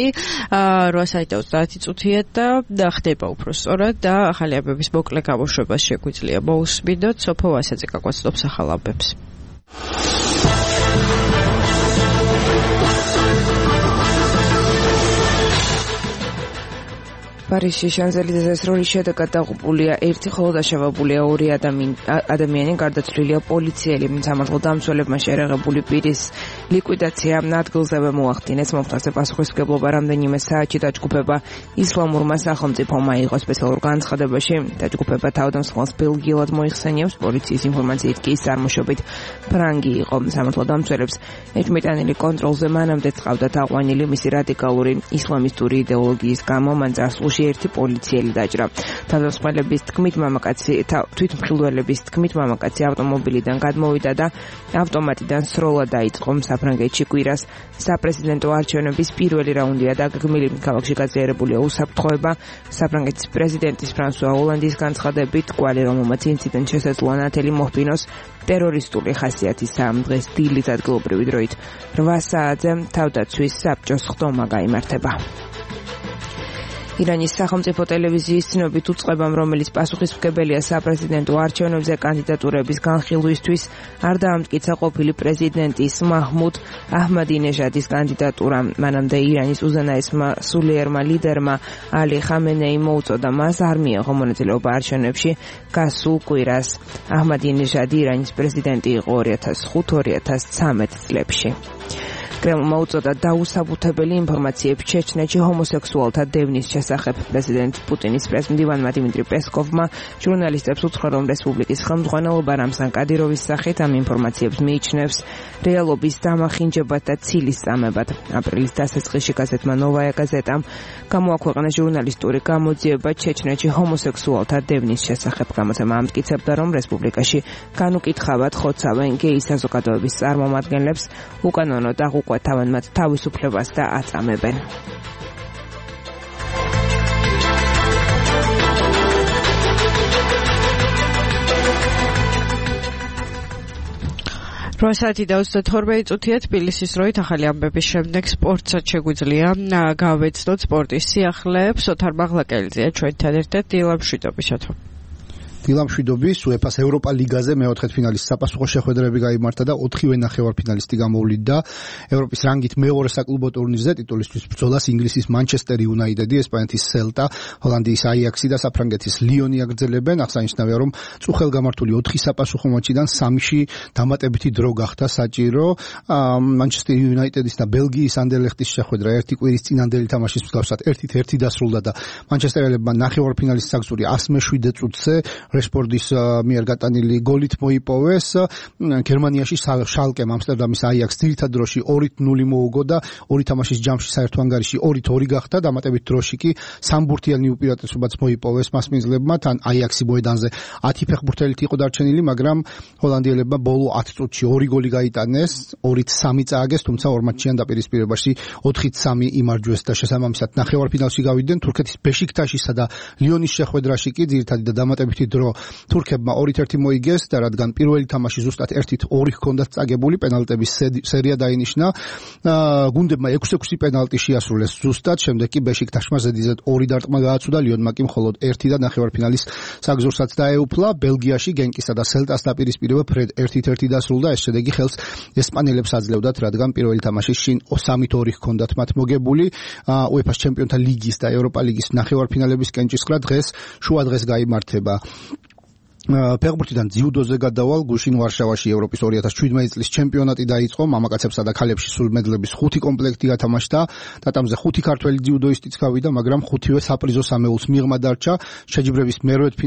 8:30 და ხდება უფრო სწორად და ახალი ამბების მოკლე გამოშვებას შეგვიძლია მოусმინოთ. სოფო ვასაძე გაგვაცნობს ახალ ამბებს. პარიზში შანზელიზეს როლის შედეგად დაღუპულია ერთი, ხოლო დაშავებულია 2 ადამიანი, გარდაცვლილია პოლიციელი. სამართალ დამცველებმა შეერაღებული პირის ლიკვიდაცია ადგილზევე მოახდინეს. მომხდარზე პასუხისმგებლობა რამდენიმე საათში დაჯგუფება ისლამურმა სახელმწიფომ აიღო. სპეციალურ განცხადებაში დაჯგუფება თავდამსხმელს ბელგიელად მოიხსენიებს. პოლიციის ინფორმაციით კი წარმოშობით ფრანგი იყო. სამართალ დამცველებს ეჭვმიტანილი კონტროლზე მანამდე წავდა დაყვანილი მისი რადიკალური ისლამისტური იდეოლოგიის გამო. მან წარსულში ერთი პოლიციელი დაჭრა. თავდამსხმელების თქმით მამაკაცი თვითმხილველების თქმით მამაკაცი ავტომობილიდან გადმოვიდა და ავტომატიდან სროლა დაიწყო. საფრანგეთში კვირას საპრეზიდენტო არჩევნების პირველი რაუნდია დაგეგმილი. ქალაქში გაძლიერებულია უსაფრთხოება. საფრანგეთის პრეზიდენტის ფრანსუა ოლანდის განცხადებით, კვალი რომელმაც ინციდენტ შესაძლოა ნათელი მოჰბინოს ტერორისტული ხასიათისაა. დღეს დილით ადგილობრივი დროით 8 საათზე თავდაცვის საბჭოს ხდომა გაიმართება. ირანის სახელმწიფო ტელევიზიის ცნობით უწყებამ, რომელიც პასუხისმგებელია საპრეზიდენტო არჩევნებზე კანდიდატურების განხილვისთვის, არ დაამტკიცა ყოფილი პრეზიდენტის მაჰმუდ აჰმადინეჟადის კანდიდატურა. მანამდე ირანის უზენაესმა სულიერმა ლიდერმა ალი ხამენეი მოუწოდა მას არ მიეღო მონაწილეობა არჩევნებში გასულ კვირას. აჰმადინეჟადი ირანის პრეზიდენტი იყო 2005-2013 წლებში. კრემლმა უწოდა დაუსაბუთებელი ინფორმაციები ჩეჩნეთში ჰომოსექსუალთა დევნის შესახებ. პრეზიდენტ პუტინის პრესმდივანმა დიმიტრი პესკოვმა ჟურნალისტებს უთხრა, რომ რესპუბლიკის ხელმძღვანელობა რამზან კადიროვის სახით ამ ინფორმაციებს მიიჩნევს რეალობის დამახინჯებად და ცილის წამებად. აპრილის დასაწყისში გაზეთმა ნოვაია გაზეტამ გამოაქვეყნა ჟურნალისტური გამოძიება ჩეჩნეთში ჰომოსექსუალთა დევნის შესახებ. გამოცემა ამტკიცებდა, რომ რესპუბლიკაში განუკითხავად ხოცავენ გეი საზოგადოების წარმომადგენლებს, უკანონო დაღუკვეთავენ მათ თავისუფლებას და აწამებენ. როასათი და 32 თბილისის დროით ახალი ამბების შემდეგ სპორტსაც შეგვიძლია გავეცნოთ სპორტის სიახლეებს. ოთარ მაღლაკელიძეა ჩვენთან ერთად. დილა მშვიდობისათო. დილა მშვიდობის. UEFA-ს ევროპა ლიგაზე მეოთხედფინალის საპასუხო შეხვედრები გაიმართა და 4-ვე ნახევარფინალისტი გამოვლინდა. ევროპის რანგით მეორე საკლუბო ტურნირზე ტიტულისთვის ბრძოლას ინგლისის მანჩესტერ იუნაიტედი, ესპანეთის სელტა, ჰოლანდიის აიაქსი და საფრანგეთის ლიონი აგრძელებენ. აღსანიშნავია, რომ წუხელგამართული 4 sapasukho მატჩიდან 3-ში დამატებითი დრო გახდა საჭირო. მანჩესტერ იუნაიტედის და ბელგიის ანდერლეხტის შეხვედრა ერთი კვირის წინანდელი თამაშის მსგავსად 1-1 დასრულდა და მანჩესტერელებმა ნახევარფინალის საგზური 107 წუთზე რესპორტის მიერ გატანილი გოლით მოიპოვეს. გერმანიაში შალკემ ამსტერდამის აიაქსს ძირითად დროში 2-0 მოუგო და ორი თამაშის ჯამში საერთო ანგარიში 2-2 გახდა. დამატებით დროში კი სამბურთიანი უპირატესობაც მოიპოვეს მასპინძლებმა. თან აიაქსი მოედანზე 10 ფეხბურთელით იყო დარჩენილი, მაგრამ ჰოლანდიელებმა ბოლო 10 წუთში 2 გოლი გაიტანეს, 2-3 წააგეს, თუმცა ორ მატჩიან დაპირისპირებაში 4-3 იმარჯვეს და შესაბამისად ნახევარფინალში გავიდნენ. თურქეთის ბეშიქტაშისა და ლიონის შეხვედრაში კი ძირითადი და დამატებითი დრო თურქებმა 2-1 მოიგეს და რადგან პირველი თამაში ზუსტად 1-2 ჰქონდათ წაგებული, პენალტების სერია დაინიშნა. გუნდებმა 6-6 პენალტი შეასრულეს ზუსტად, შემდეგ კი ბეშიქტაშმა ზედიზედ 2 დარტყმა გააცუდა, ლიონმა კი მხოლოდ 1 და ნახევარფინალის საგზურსაც დაეუფლა. ბელგიაში გენკისა და სელტას დაპირისპირება ფრედ 1-1 დასრულდა. ეს შედეგი ხელს ესპანელებს აძლევდათ, რადგან პირველი თამაშის შინ 3-2 ჰქონდათ მათ მოგებული. UEFA-ს ჩემპიონთა ლიგის და ევროპა ლიგის ნახევარფინალების კენჭისყრა დღეს შუადღეს გაიმართება. ფეხბურთიდან ძიუდოზე გადავალ გუშინ ვარშავაში ევროპის 2017 წლის ჩემპიონატი დაიწყო მამაკაცებსა და ქალებში სულ მედლების 5 კომპლექტი გათამაშდა ტატამზე 5 ქართველი ძიუდოისტიც გავიდა მაგრამ 5-ვე საპრიზო სამეულს მიღმა დარჩა შეჯიბრებას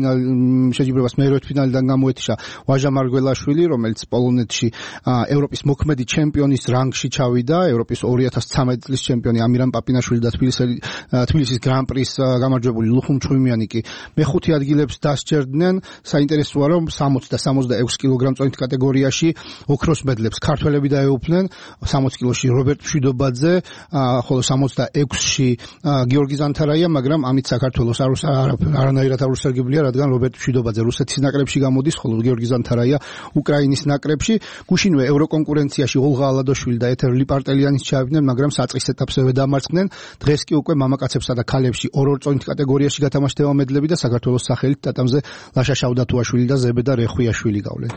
მერვედ ფინალიდან გამოეთიშა ვაჟა მარგველაშვილი რომელიც პოლონეთში ევროპის მოქმედი ჩემპიონის რანგში ჩავიდა ევროპის 2013 წლის ჩემპიონი ამირან პაპინაშვილი და თბილისის გრან-პრის გამარჯვებული ლუხუმ ჩხუიმიანი კი მეხუთე ადგილებს დასჯერდნენ საინტერესოა რომ 60 და 66 კილოგრამ-წონით კატეგორიაში ოქროს მედლებს ქართველები დაეუფლნენ 60 კილოში რობერტ მშვიდობაძე ხოლო 66-ში გიორგი ზანთარაია მაგრამ ამით საქართველოს არანაირად არ უსარგებლია რადგან რობერტ მშვიდობაძე რუსეთის ნაკრებში გამოდის ხოლო გიორგი ზანთარაია უკრაინის ნაკრებში გუშინვე ევროკონკურენციაში ოლღა ალადოშვილი და ეთერ ლიპარტელიანის ჩაავიდნენ მაგრამ საწყის ეტაპზევე დამარცხდნენ დღეს კი უკვე მამაკაცებსა და ქალებში 2 წონით კატეგორიაში გათამაშდება მედლები და საქართველოს სახელით ტატამზე ლაშა შავდათუაშვილი და ზებედა რეხვიაშვილი გავლენ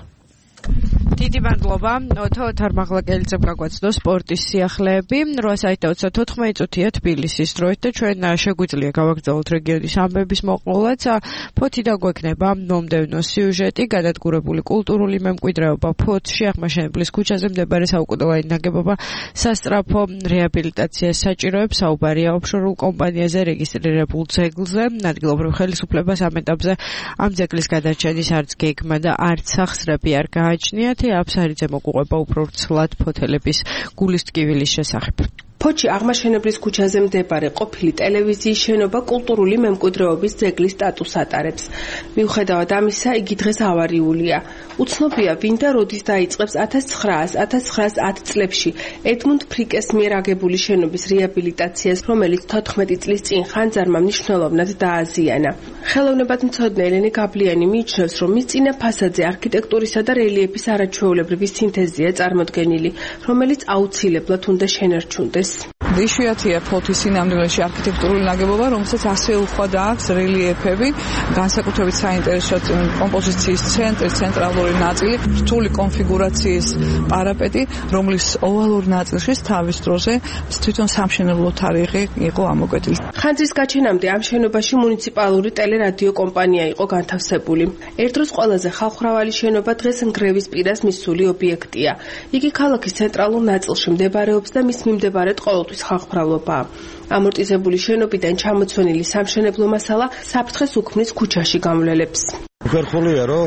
დიდი მადლობა ოთარ მაღლაკელიძემ გაგვაცნო სპორტის სიახლეები 8:34 წუთია თბილისის დროით და ჩვენ შეგვიძლია გავაგრძელოთ რეგიონის ამბების მოყოლაც ფოთი დაგვექნება მომდევნო სიუჟეტი გადადგურებული კულტურული მემკვიდრეობა ფოთში აღმაშენებლის ქუჩაზე მდებარე საუკუნოვანი ნაგებობა სასწრაფო რეაბილიტაციას საჭიროებს საუბარია ოფშორულ კომპანიაზე რეგისტრირებულ ძეგლზე ადგილობრივ ხელისუფლებას ამ ეტაპზე ამ ძეგლის გადარჩენის არც გეგმა და არც სახსრები არ გააჩნიათ აფსარიძე მოგუყვება უფრო ცლად ფოთელების გულის ტკივილის შესახებ ფოთში აღმაშენებლის ქუჩაზე მდებარე ყოფილი ტელევიზიის შენობა კულტურული მემკვიდრეობის ძეგლის სტატუსს ატარებს. მიუხედავად ამისა, იგი დღეს ავარიულია. უცნობია, ვინ და როდის დაიწყებს 1900-1910 წლებში ედმუნდ ფრიკეს მიერ აგებული შენობის რეაბილიტაციას, რომელიც 14 წლის წინ ხანძარმა მნიშვნელოვნად დააზიანა. ხელოვნებათმცოდნე ელენე გაბლიანი მიიჩნევს, რომ მის წინა ფასადზე არქიტექტურისა და რელიეფის არაჩვეულებრივი სინთეზია წარმოდგენილი, რომელიც აუცილებლად უნდა შენარჩუნდეს. იშვიათია ფოთის სინამდვილეში არქიტექტურული ნაგებობა, რომელსაც ასე უხვად აქვს რელიეფები, განსაკუთრებით საინტერესო კომპოზიციის ცენტრი, ცენტრალური ნაწილი, რთული კონფიგურაციის პარაპეტი, რომლის ოვალურ ნაწილში თავის დროზე თვითონ სამშენებლო თარიღი იყო ამოკვეთილი. ხანძრის გაჩენამდე ამ შენობაში მუნიციპალური ტელერადიო კომპანია იყო განთავსებული. ერთდროს ყველაზე ხალხმრავალი შენობა დღეს ნგრევის პირას მისული ობიექტია. იგი ქალაქის ცენტრალურ ნაწილში მდებარეობს და მის მიმდებარედ ყოველთვის ხალხმრავლობაა. ამორტიზებული შენობიდან ჩამოცვენილი სამშენებლო მასალა საფრთხეს უქმნის ქუჩაში გამვლელებს. უხერხულია რომ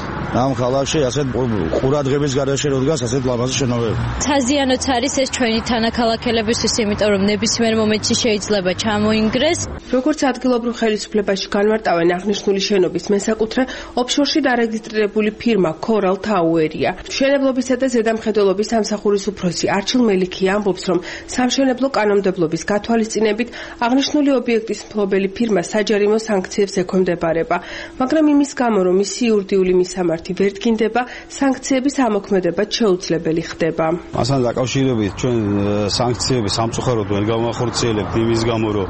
ამ ხალხში ასეთ ყურადღების გარეშე როდგას ასეთ ლამაზი შენობები. საზიანოც არის ეს ჩვენი თანაქალაქელებისთვის, იმიტომ რომ ნებისმიერ მომენტში შეიძლება ჩამოინგრეს. როგორც ადგილობრივ ხელისუფლებაში განმარტავენ აღნიშნული შენობის მესაკუთრე ოფშორში დარეგისტრირებული ფირმა Coral Tower-ია. მშენებლობისა და ზედამხედველობის სამსახურის უფროსი არჩილ მელიქი ამბობს, რომ სამშენებლო კანონმდებლობის გათვალისწინებით აღნიშნული ობიექტის მფლობელი ფირმა საჯარიმო სანქციებს ექვემდებარება, მაგრამ იმის გამო, რომ მისი იურიდიული მისამართი ვერ დგინდება, სანქციების ამოქმედება შეუძლებელი ხდება. მასთან დაკავშირებით ჩვენ სანქციები სამწუხაროდ ვერ გავახორციელებთ იმის გამო, რომ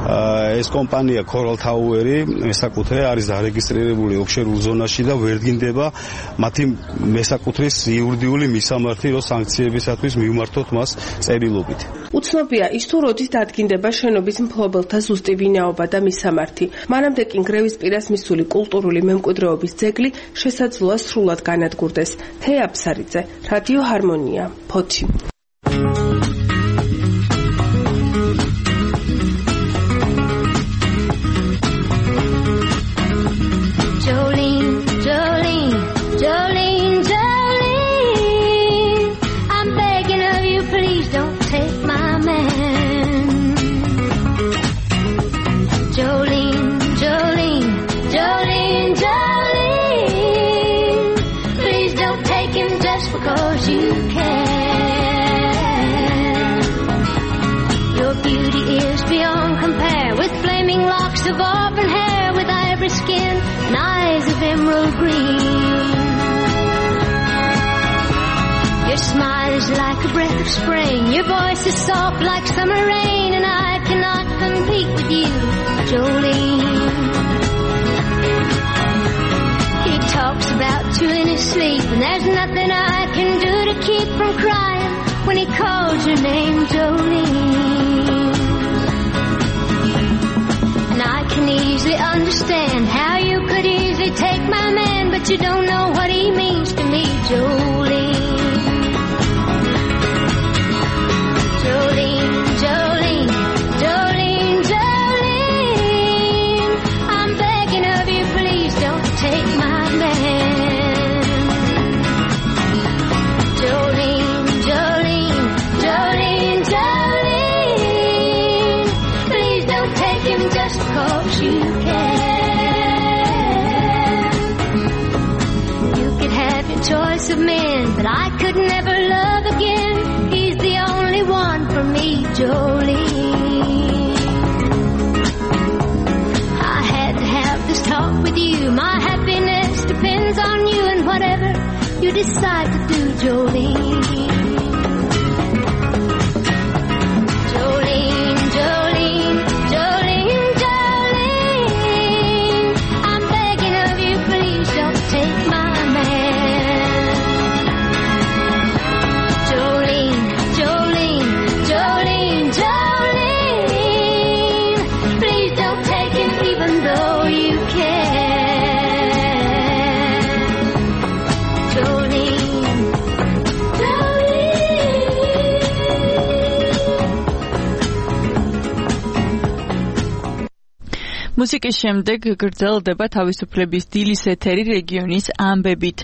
ეს კომპანია Coral Tower-ი მესაკუთრე არის დარეგისტრირებული ოფშორულ ზონაში და ვერ დგინდება მათი მესაკუთრის იურიდიული მისამართი, რომ სანქციებისათვის მივმართოთ მას წერილობით. უცნობია ის თუ როდის დადგინდება შენობის მფლობელთა ზუსტი ვინაობა და მისამართი. მანამდე კი ნგრევის პირას მისული კულტურული მემკვიდრეობის ძეგლი შესაძლოა სრულად განადგურდეს. თეა აფსარიძე, რადიო ჰარმონია, ფოთი. Of auburn hair with ivory skin and eyes of emerald green. Your smile is like a breath of spring. Your voice is soft like summer rain, and I cannot compete with you, Jolene. He talks about you in his sleep, and there's nothing I can do to keep from crying when he calls your name, Jolene. And I can easily understand how you could easily take my man, but you don't know what he means to me, Jolene. Jolene, Jolene, Jolene, Jolene, I'm begging of you, please don't take my man. Jolene, Jolene, Jolene, Jolene, please don't take him just 'cause you can. You could have your choice of men, but I could never love again. He's the only one for me, Jolene. I had to have this talk with you. My happiness depends on you and whatever you decide to do, Jolene. Jolene, Jolene, Jolene, Jolene, I'm begging of you, please don't take my man. Jolene, Jolene, Jolene, Jolene, please don't take him even though you can. Jolene, მუსიკის შემდეგ გრძელდება თავისუფლების დილის ეთერი რეგიონის ამბებით.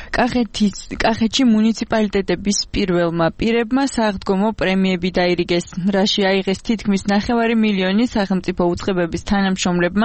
კახეთში მუნიციპალიტეტების პირველმა პირებმა საღდგომო პრემიები დაირიგეს, რაში აიღეს თითქმის 9 მილიონი სახელმწიფო უწყებების თანამშრომლებმა,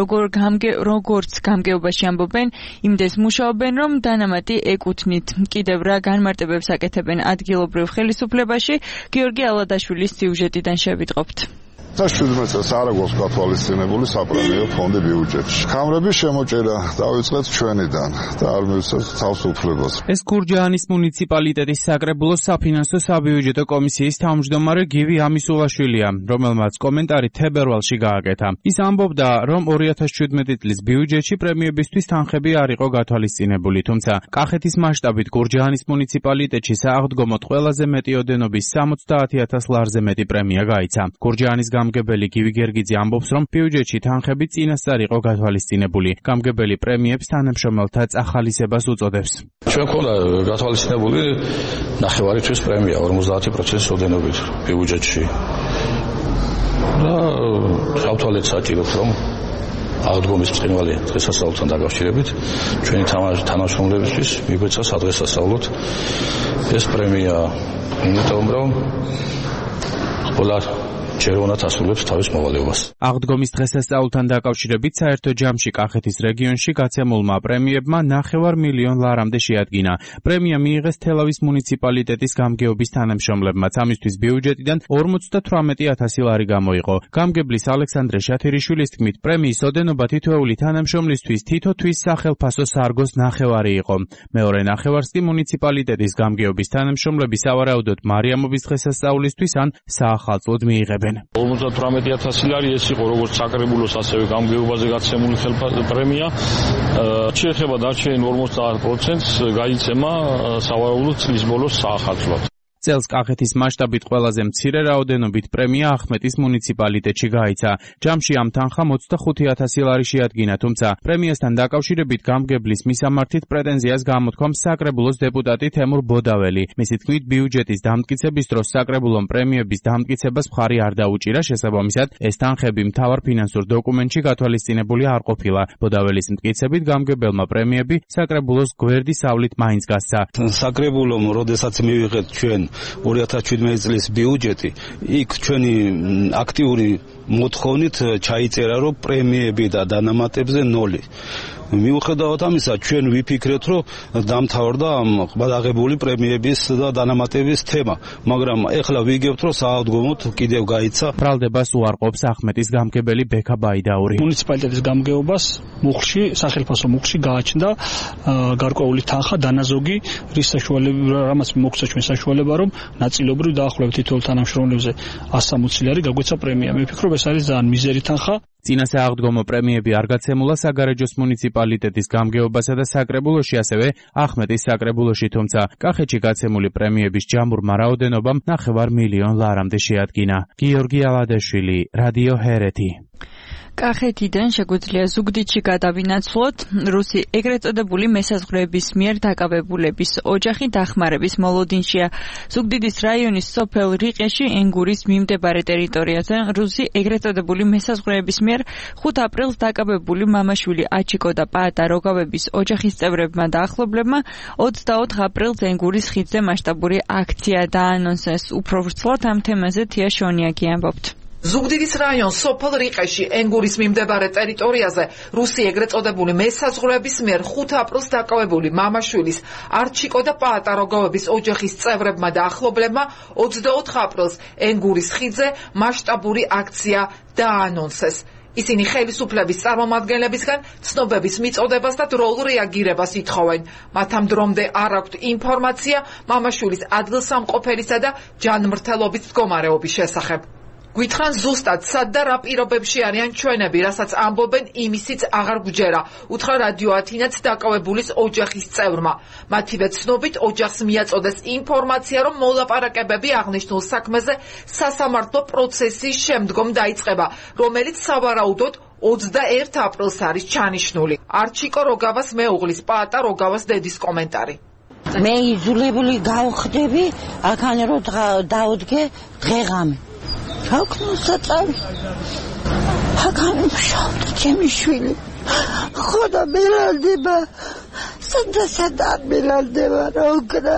როგორც გამგეობაში ამბობენ, იმდეს მუშაობენ, რომ დანამატი ეკუთვნით. კიდევ რა განმარტებებს აკეთებენ ადგილობრივ ხელისუფლებაში, გიორგი ალადაშვილის სიუჟეტიდან შევიტყობთ. 17 წელს არ აქვს გათვალისწინებული საპრემიო ფონდი ბიუჯეტში. ქამრების შემოჭერა დავიწყეთ ჩვენიდან და არ მივცეთ თავისუფლებას. ეს გურჯაანის მუნიციპალიტეტის საკრებულო საფინანსო საბიუჯეტო კომისიის თავმჯდომარე გივი ამისულაშვილია, რომელმაც კომენტარი თებერვალში გააკეთა. ის ამბობდა, რომ 2017 წლის ბიუჯეტში პრემიებისთვის თანხები არ იყო გათვალისწინებული, თუმცა კახეთის მასშტაბით გურჯაანის მუნიციპალიტეტში საღდგომოდ ყველაზე მეტი ოდენობის 70,000 ლარზე მეტი პრემია გაიცა. გურჯაანის გამგებელი გივი გერგიძე ამბობს, რომ ბიუჯეტში თანხები წინასწარ იყო გათვალისწინებული. გამგებელი პრემიებს თანამშრომელთა წახალისებას უწოდებს. ჩვენ ქონდა გათვალისწინებული 9 თვის პრემია 50% ოდენობით ბიუჯეტში. და გავთვალეთ საჭიროდ, რომ აღდგომის ბრწყინვალე დღესასწაულთან დაკავშირებით ჩვენი თანამშრომლებისთვის მიგვეცა სადღესასწაულოდ ეს პრემია, იმიტომ რომ ყველა ჯეროვნად ასრულებს თავის მოვალეობას. აღდგომის დღესასწაულთან დაკავშირებით საერთო ჯამში კახეთის რეგიონში გაცემულმა პრემიებმა 9 მილიონ ლარამდე შეადგინა. პრემია მიიღეს თელავის მუნიციპალიტეტის გამგეობის თანამშრომლებმაც. ამისთვის ბიუჯეტიდან 58,000 ლარი გამოიყო. გამგებლის ალექსანდრე შათირიშვილის თქმით, პრემიის ოდენობა თითოეული თანამშრომლისთვის თითო თვის სახელფასო სარგოს 9 იყო. მეორე ნახევარს კი მუნიციპალიტეტის გამგეობის თანამშრომლები სავარაუდოდ მარიამობის დღესასწაულისთვის ან საახალწლოდ მიიღებენ. 58,000 ლარი ეს იყო როგორც საკრებულოს, ასევე გამგეობაზე გაცემული პრემია. შეეხება დარჩენილ 50%-ს გაიცემა სავარაუდოდ წლის ბოლოს საახალწლოდ. წელს კახეთის მასშტაბით ყველაზე მცირე რაოდენობით პრემია ახმეტის მუნიციპალიტეტში გაიცა. ჯამში ამ თანხამ 25,000 ლარი შეადგინა, თუმცა პრემიასთან დაკავშირებით გამგებლის მისამართით პრეტენზიას გამოთქვამს საკრებულოს დეპუტატი თემურ ბოდაველი. მისი თქმით, ბიუჯეტის დამტკიცების დროს საკრებულომ პრემიების დამტკიცებას მხარი არ დაუჭირა, შესაბამისად ეს თანხები მთავარ ფინანსურ დოკუმენტში გათვალისწინებული არ ყოფილა. ბოდაველის მტკიცებით, გამგებელმა პრემიები საკრებულოს გვერდის ავლით მაინც გასცა. საკრებულომ, როდესაც მივიღეთ ჩვენ 2017 წლის ბიუჯეტი, იქ ჩვენი აქტიური მოთხოვნით ჩაიწერა, რომ პრემიები და დანამატებზე 0. მიუხედავად ამისა, ჩვენ ვიფიქრეთ, რომ დამთავრდა ამ გადაღებული პრემიების და დანამატების თემა, მაგრამ ეხლა ვიგებთ, რომ საავდგომოდ კიდევ გაიცა. ბრალდებას უარყოფს ახმეტის გამგებელი ბექა ბაიდაური. მუნიციპალიტეტის გამგეობას მუხლში, სახელმწიფო მუხლში გააჩნდა გარკვეული თანხა დანაზოგი, რის საშუალებით, რამაც მოგცა ჩვენ საშუალება, რომ ნაწილობრივ დაახლოებით თითოეულ თანამშრომლებზე 160 ლარი გაგვეცა პრემია. მე ვფიქრობ, ეს არის ძალიან მიზერი თანხა. წინა სააღდგომო პრემიები არ გაცემულა საგარეჯოს მუნიციპალიტეტის გამგეობასა და საკრებულოში, ასევე ახმეტის საკრებულოში, თუმცა კახეთში გაცემული პრემიების ჯამურმა რაოდენობამ 9 მილიონ ლარამდე შეადგინა. გიორგი ალადაშვილი, რადიო ჰერეთი. კახეთიდან შეგვიძლია ზუგდიდში გადავინაცვლოთ. რუსი ეგრეთ წოდებული მესაზღვრეების მიერ დაკავებულების ოჯახი დახმარების მოლოდინშია. ზუგდიდის რაიონის სოფელ რიყეში ენგურის მიმდებარე ტერიტორიაზე რუსი ეგრეთ წოდებული მესაზღვრეების მიერ 5 აპრილს დაკავებული მამაშვილი აჩიკო და პაატა როგავების ოჯახის წევრებმა და ახლობლებმა 24 აპრილს ენგურის ხიდზე მასშტაბური აქცია დაანონსეს. უფრო ვრცლად ამ თემაზე თია შონიაკი ამბობთ. ზუგდიდის რაიონს სოფელ რიყეში ენგურის მიმდებარე ტერიტორიაზე რუსი ეგრეთ წოდებული მესაზღვრეების მიერ 5 აპრილს დაკავებული მამაშვილის არჩიკო და პაატა როგავების ოჯახის წევრებმა და ახლობლებმა 24 აპრილს ენგურის ხიდზე მასშტაბური აქცია დაანონსეს. ისინი ხელისუფლების წარმომადგენლებისგან ცნობების მიწოდებას და დროულ რეაგირებას ითხოვენ. მათ ამ დრომდე არ აქვთ ინფორმაცია მამაშვილის ადგილსამყოფელისა და ჯანმრთელობის მდგომარეობის შესახებ. გვითხრან ზუსტად სად და რა პირობებში არიან ჩვენები, რასაც ამბობენ იმისიც აღარ გვჯერა, უთხრა რადიო ათინაც დაკავებულის ოჯახის წევრმა. მათივე ცნობით ოჯახს მიაწოდეს ინფორმაცია, რომ მოლაპარაკებები აღნიშნულ საქმეზე სასამართლო პროცესის შემდგომ დაიწყება, რომელიც სავარაუდოდ 21 აპრილს არის ჩანიშნული. არჩიკო როგავას მეუღლის პაატა როგავას დედის კომენტარი. მე იძულებული გავხდები, აქან რო დაუდგე დღეღამი. Hakikaten hakanım şaldı Cemşvili. Xoda belaldi ba. Sada belaldi ba rokra.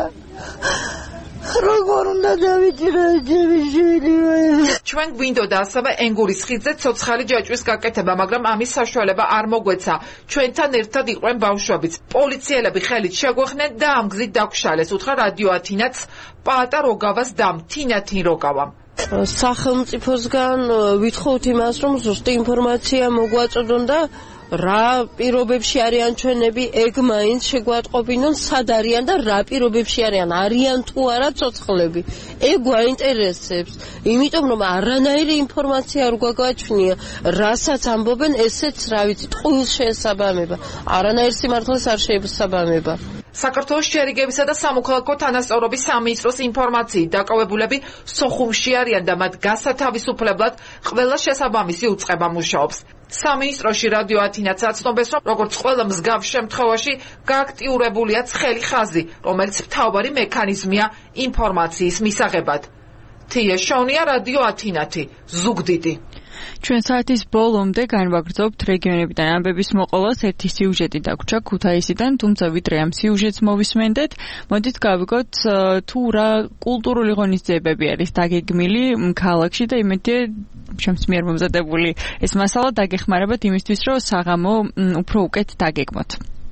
Rogorunda davitira Cemşvili. ჩვენ გვინდოდა ასევე ენგურის ხიდზე ცოცხალი ჯაჭვის გაკეთება, მაგრამ ამის საშუალება არ მოგვეცა. ჩვენთან ერთად იყვნენ ბავშვებიც. პოლიციელები ხელით შეგვეხნენ და ამ გზით დაგვშალეს, უთხრა რადიო ათინაც პაატა როგავას დამ თინათინ როგავამ. სახელმწიფოსგან ვითხოვთ იმას, რომ ზუსტი ინფორმაცია მოგვაწოდონ და რა პირობებში არიან ჩვენები, ეგ მაინც შეგვატყობინონ, სად არიან და რა პირობებში არიან თუ არა ცოცხლები. ეგ გვაინტერესებს, იმიტომ რომ არანაირი ინფორმაცია არ გვაგვაჩნია, რასაც ამბობენ, ესეც რა ვიცი, ტყუილს შეესაბამება. არანაირ სიმართლეს არ შეესაბამება. საქართველოს შერიგებისა და სამოქალაქო თანასწორობის სამინისტროს ინფორმაციით დაკავებულები სოხუმში არიან და მათ გასათავისუფლებლად ყველა შესაბამისი უწყება მუშაობს. სამინისტროში რადიო ათინაც აცნობეს, რომ როგორც ყველა მსგავ შემთხვევაში გააქტიურებულია ცხელი ხაზი, რომელიც მთავარი მექანიზმია ინფორმაციის მისაღებად. თია შონია, რადიო ათინათი, ზუგდიდი. ჩვენ საათის ბოლომდე განვაგრძობთ რეგიონებიდან ამბების მოყოლას. ერთი სიუჟეტი დაგვრჩა ქუთაისიდან, თუმცა ვიდრე ამ სიუჟეტს მოვისმენდეთ, მოდით გავიგოთ თუ რა კულტურული ღონისძიებები არის დაგეგმილი ქალაქში და იმედია ჩემს მიერ მომზადებული ეს მასალა დაგეხმარებათ იმისთვის, რომ საღამო უფრო უკეთ დაგეგმოთ.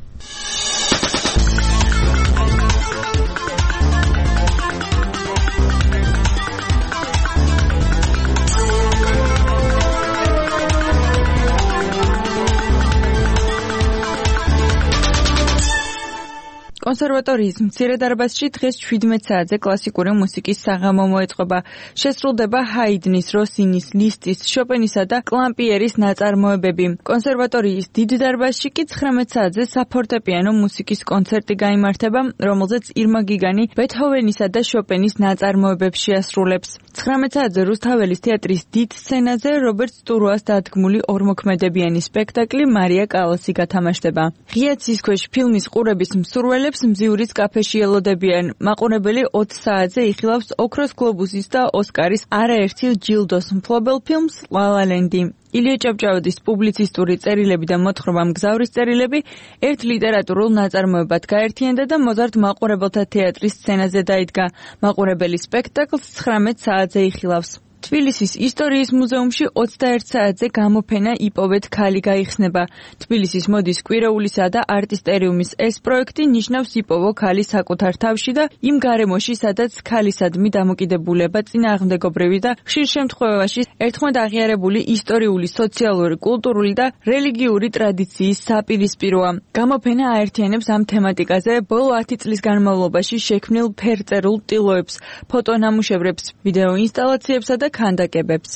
კონსერვატორიის მცირე დარბაზში დღეს 17 საათზე კლასიკური მუსიკის საღამო მოეწყობა. შესრულდება ჰაიდნის, როსინის, ლისტის, შოპენისა და კლამპიერის ნაწარმოებები. კონსერვატორიის დიდ დარბაზში კი 19 საათზე საფორტეპიანო მუსიკის კონცერტი გაიმართება, რომელზეც ირმა გიგანი ბეთჰოვენისა და შოპენის ნაწარმოებებს შეასრულებს. 19 საათზე რუსთაველის თეატრის დიდ სცენაზე რობერტ სტურუას დადგმული ორმოქმედებიანი სპექტაკლი მარია კალასი გათამაშდება. ღია ცის ქვეშ ფილმის ყურების მსურველებს მზიურის კაფეში ელოდებიან. მაყურებელი 20 საათზე იხილავს ოქროს გლობუსის და ოსკარის არაერთი ჯილდოს მფლობელ ფილმს ლა ლა ლენდი. ილია ჭავჭავაძის პუბლიცისტური წერილები და მოთხრობა მგზავრის წერილები ერთ ლიტერატურულ ნაწარმოებად გაერთიანდა და მოზარდ მაყურებელთა თეატრის სცენაზე დაიდგა. მაყურებელი სპექტაკლს 19 საათზე იხილავს. თბილისის ისტორიის მუზეუმში 21 საათზე გამოფენა იპოვეთ ქალი გაიხსნება. თბილისის მოდის კვირეულისა და არტისტერიუმის ეს პროექტი ნიშნავს იპოვო ქალი საკუთარ თავში და იმ გარემოში, სადაც ქალისადმი დამოკიდებულება წინააღმდეგობრივი და ხშირ შემთხვევაში ერთხმად აღიარებული ისტორიული, სოციალური, კულტურული და რელიგიური ტრადიციის საპირისპიროა. გამოფენა აერთიანებს ამ თემატიკაზე ბოლო 10 წლის განმავლობაში შექმნილ ფერწერულ ტილოებს, ფოტონამუშევრებს, ვიდეო ინსტალაციებსა და ქანდაკებებს.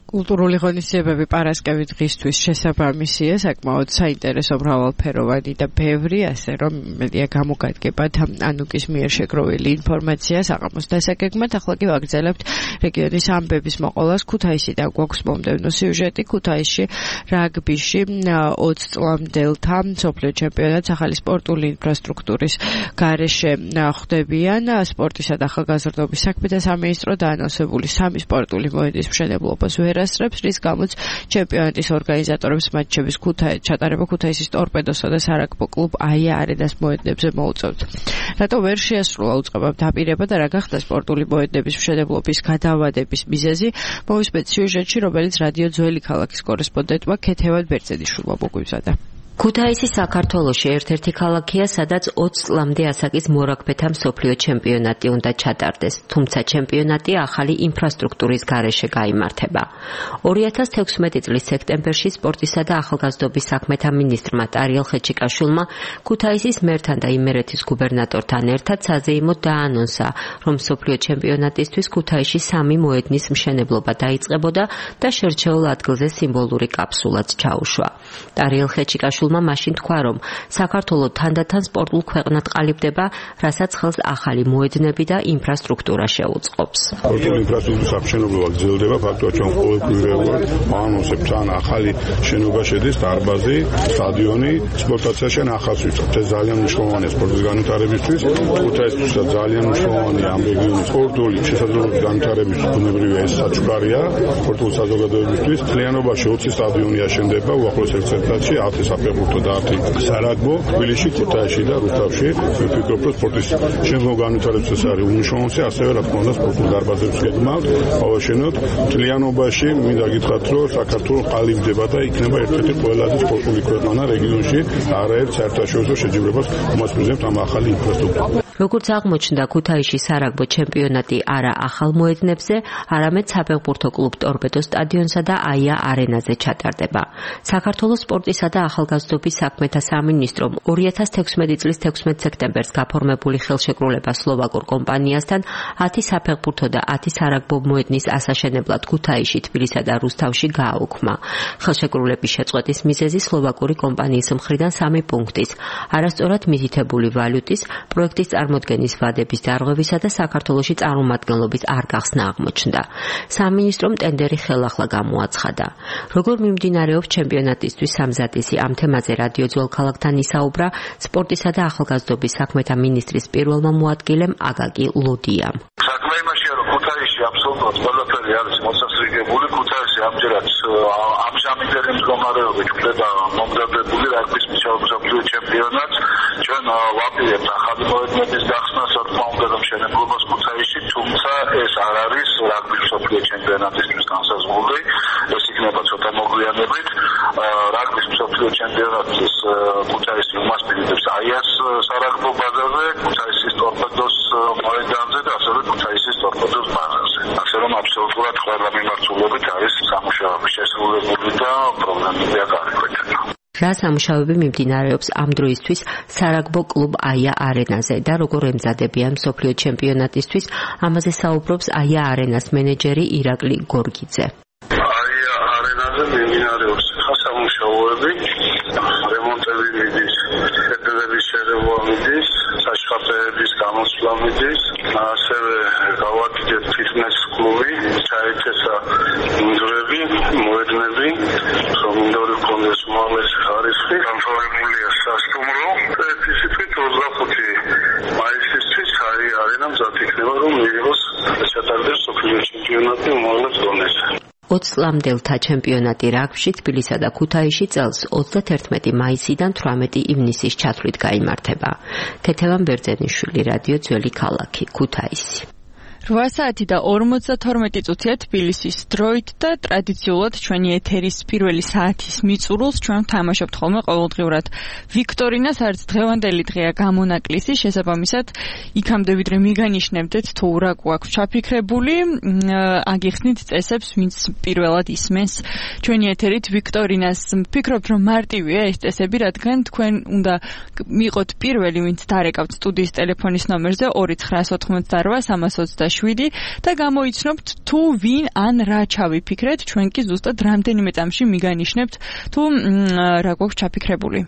კულტურული ღონისძიებები პარასკევი დღისთვის შესაბამისია, საკმაოდ საინტერესო მრავალფეროვანი და ბევრი, ასე რომ მედია გამოგადგებათ ანუკის მიერ შეგროვილი ინფორმაცია საღამოს დასაგეგმად. ახლა კი ვაგრძელებთ რეგიონის ამბების მოყოლას. ქუთაისიდან გვაქვს მომდევნო სიუჟეტი. ქუთაისში რაგბიში 20 წლამდელთა მსოფლიო ჩემპიონატს ახალი სპორტული ინფრასტრუქტურის გარეშე ხდებიან. სპორტისა და ახალგაზრდობის საქმეთა სამინისტრო დაანონსებული 3 სპორტული მოედნის მშენებლობას ვერასწრებს, რის გამოც ჩემპიონატის ორგანიზატორებს მატჩების ჩატარება ქუთაისის ტორპედოსა და სარაგბო კლუბ აია არენას მოედნებზე მოუწევთ. რატო ვერ შეასრულა უწყებამ დაპირება და რა გახდა სპორტული მოედნების მშენებლობის გადავადების მიზეზი, მოვისმენთ სიუჟეტში, რომელიც რადიო ძველი ქალაქის კორესპონდენტმა ქეთევან ბერძენიშვილმა მოგვიბზადა. ქუთაისი საქართველოში ერთ-ერთი ქალაქია, სადაც 20 წლამდე ასაკის მორაგბეთა მსოფლიო ჩემპიონატი უნდა ჩატარდეს, თუმცა ჩემპიონატი ახალი ინფრასტრუქტურის გარეშე გაიმართება. 2016 წლის სექტემბერში სპორტისა და ახალგაზრდობის საქმეთა მინისტრმა ტარიელ ხეჩიკაშვილმა ქუთაისის მერთან და იმერეთის გუბერნატორთან ერთად საზეიმოდ დაანონსა, რომ მსოფლიო ჩემპიონატისთვის ქუთაისში 3 მოედნის მშენებლობა დაიწყებოდა და შერჩეულ ადგილზე სიმბოლური კაფსულაც ჩაუშვა. ტარიელ ხეჩიკაშვილმა მაშინ თქვა, რომ საქართველოს თანდათან სპორტულ ქვეყნად ყალიბდება, რასაც ხელს ახალი მოედნები და ინფრასტრუქტურა შეუწყობს. სპორტული ინფრასტრუქტურის სამშენებლობა გრძელდება, ფაქტობრივად ჩვენ ყოველკვირეულად ვანონსებთ, ან ახალი შენობა შედის, დარბაზი, სტადიონი, სპორტაციაში ახალს ვიწყებთ. ეს ძალიან მნიშვნელოვანია სპორტის განვითარებისთვის, ქუთაისთვისაც ძალიან მნიშვნელოვანია ამ რეგიონის სპორტული შესაძლებლობების განვითარების ბუნებრივი ეს საჩუქარია სპორტულ საზოგადოებისთვის. მთლიანობაში 20 სტადიონი აშენდება, უახლოეს ერთ წელიწადში 10 საფეხბურთო და 10 სარაგბო, თბილისში, ქუთაისში და რუსთავში. ვფიქრობ, რომ სპორტის შემდგომ განვითარებისთვის ეს არის უმნიშვნელოვანესი, ასევე რა თქმა უნდა სპორტულ დარბაზებს გეგმავთ, ავაშენოთ. მთლიანობაში მინდა გითხრათ, რომ საქართველოს ყალიბდება და იქნება ერთ-ერთი ყველაზე სპორტული ქვეყანა რეგიონში, არაერთ საერთაშორისო შეჯიბრებას უმასპინძლებთ ამ ახალი ინფრასტრუქტურას. როგორც აღმოჩნდა, ქუთაისში სარაგბო ჩემპიონატი არა ახალ მოედნებზე, არამედ საფეხბურთო კლუბ ტორპედოს სტადიონსა და აია არენაზე ჩატარდება. საქართველოს სპორტისა და ახალგაზრდობის საქმეთა სამინისტრომ 2016 წლის 16 სექტემბერს გაფორმებული ხელშეკრულება სლოვაკურ კომპანიასთან 10 საფეხბურთო და 10 სარაგბო მოედნის ასაშენებლად ქუთაისში, თბილისსა და რუსთავში გააუქმა. ხელშეკრულების შეწყვეტის მიზეზი სლოვაკური კომპანიის მხრიდან 3 პუნქტის, არასწორად მითითებული ვალუტის, პროექტის წარმოდგენის ვადების დარღვევისა და საქართველოში წარმომადგენლობის არ გახსნა აღმოჩნდა. სამინისტრომ ტენდერი ხელახლა გამოაცხადა. როგორ მიმდინარეობს ჩემპიონატისთვის სამზადისი, ამ თემაზე რადიო ძველ ქალაქთან ისაუბრა სპორტისა და ახალგაზრდობის საქმეთა მინისტრის პირველმა მოადგილემ აგაკი ლოდიამ. საქმე იმაშია, რომ ქუთაისში აბსოლუტურად ყველაფერი არის მოსასრიგებული. ქუთაისი ამჯერად ამჟამინდელი მდგომარეობით ხდება მომზადებული რაგბის მსოფლიო ჩემპიონატს. ჩვენ ვაპირებთ ახალი მოედნების გახსნას, რა თქმა უნდა, მშენებლობას ქუთაისში, თუმცა ეს არ არის რაგბის მსოფლიო ჩემპიონატისთვის განსაზღვრული. ეს იქნება ცოტა მოგვიანებით. რაგბის მსოფლიო ჩემპიონატის ქუთაისი უმასპინძლებს აიას სარაგბო ბაზაზე, ქუთაისის ტორპედოს მოედანზე და ასევე ქუთაისის ტორპედოს ბაზაზე. ასე რომ აბსოლუტურად ყველა მიმართულებით არის სამუშაოები შესრულებული და პროგრამები აღარ. რა სამუშაოები მიმდინარეობს ამ დროისთვის სარაგბო კლუბ აია არენაზე და როგორ ემზადებიან მსოფლიო ჩემპიონატისთვის, ამაზე საუბრობს აია არენას მენეჯერი ირაკლი გორგიძე. აია არენაზე მიმდინარეობს სამუშაოები, რემონტები მიდის, კედლების შერევა მიდის, საშუალებების გამოსვლა მიდის, ასევე გავაკეთეთ ფიტნეს კლუბი, ჩაეცესა ინძვრები, მოედნები, რომ ინდორი კონდეს უმაღლესი ხარისხი, განსხვავებულია სასტუმრო. ერთი სიტყვით 25 მაისისთვის აია არენა მზად იქნება, რომ მიიღოს ჩატარდეს მსოფლიო ჩემპიონატი უმაღლეს დონეზე. 20 წლამდელთა ჩემპიონატი რაგბში თბილისსა და ქუთაისში წელს 31 მაისიდან 18 ივნისის ჩათვლით გაიმართება. ქეთევან ბერძენიშვილი, რადიო ძველი ქალაქი, ქუთაისი. 8 საათი და 52 წუთია თბილისის დროით და ტრადიციულად ჩვენი ეთერის პირველი საათის მიწურულს ჩვენ თამაშობთ ხოლმე ყოველდღიურად ვიქტორინას, არც დღევანდელი დღეა გამონაკლისი, შესაბამისად იქამდე ვიდრე მიგანიშნებდეთ თუ რა გვაქვს ჩაფიქრებული, აგიხსნით წესებს, ვინც პირველად ისმენს ჩვენი ეთერით ვიქტორინას. ვფიქრობთ, რომ მარტივია ეს წესები, რადგან თქვენ უნდა მიყოთ პირველი, ვინც დარეკავთ სტუდიის ტელეფონის ნომერზე 2988 320 7 და გამოიცნობთ თუ ვინ ან რა ჩავიფიქრეთ, ჩვენ კი ზუსტად რამდენიმე წამში მიგანიშნებთ თუ რა გვაქვს ჩაფიქრებული.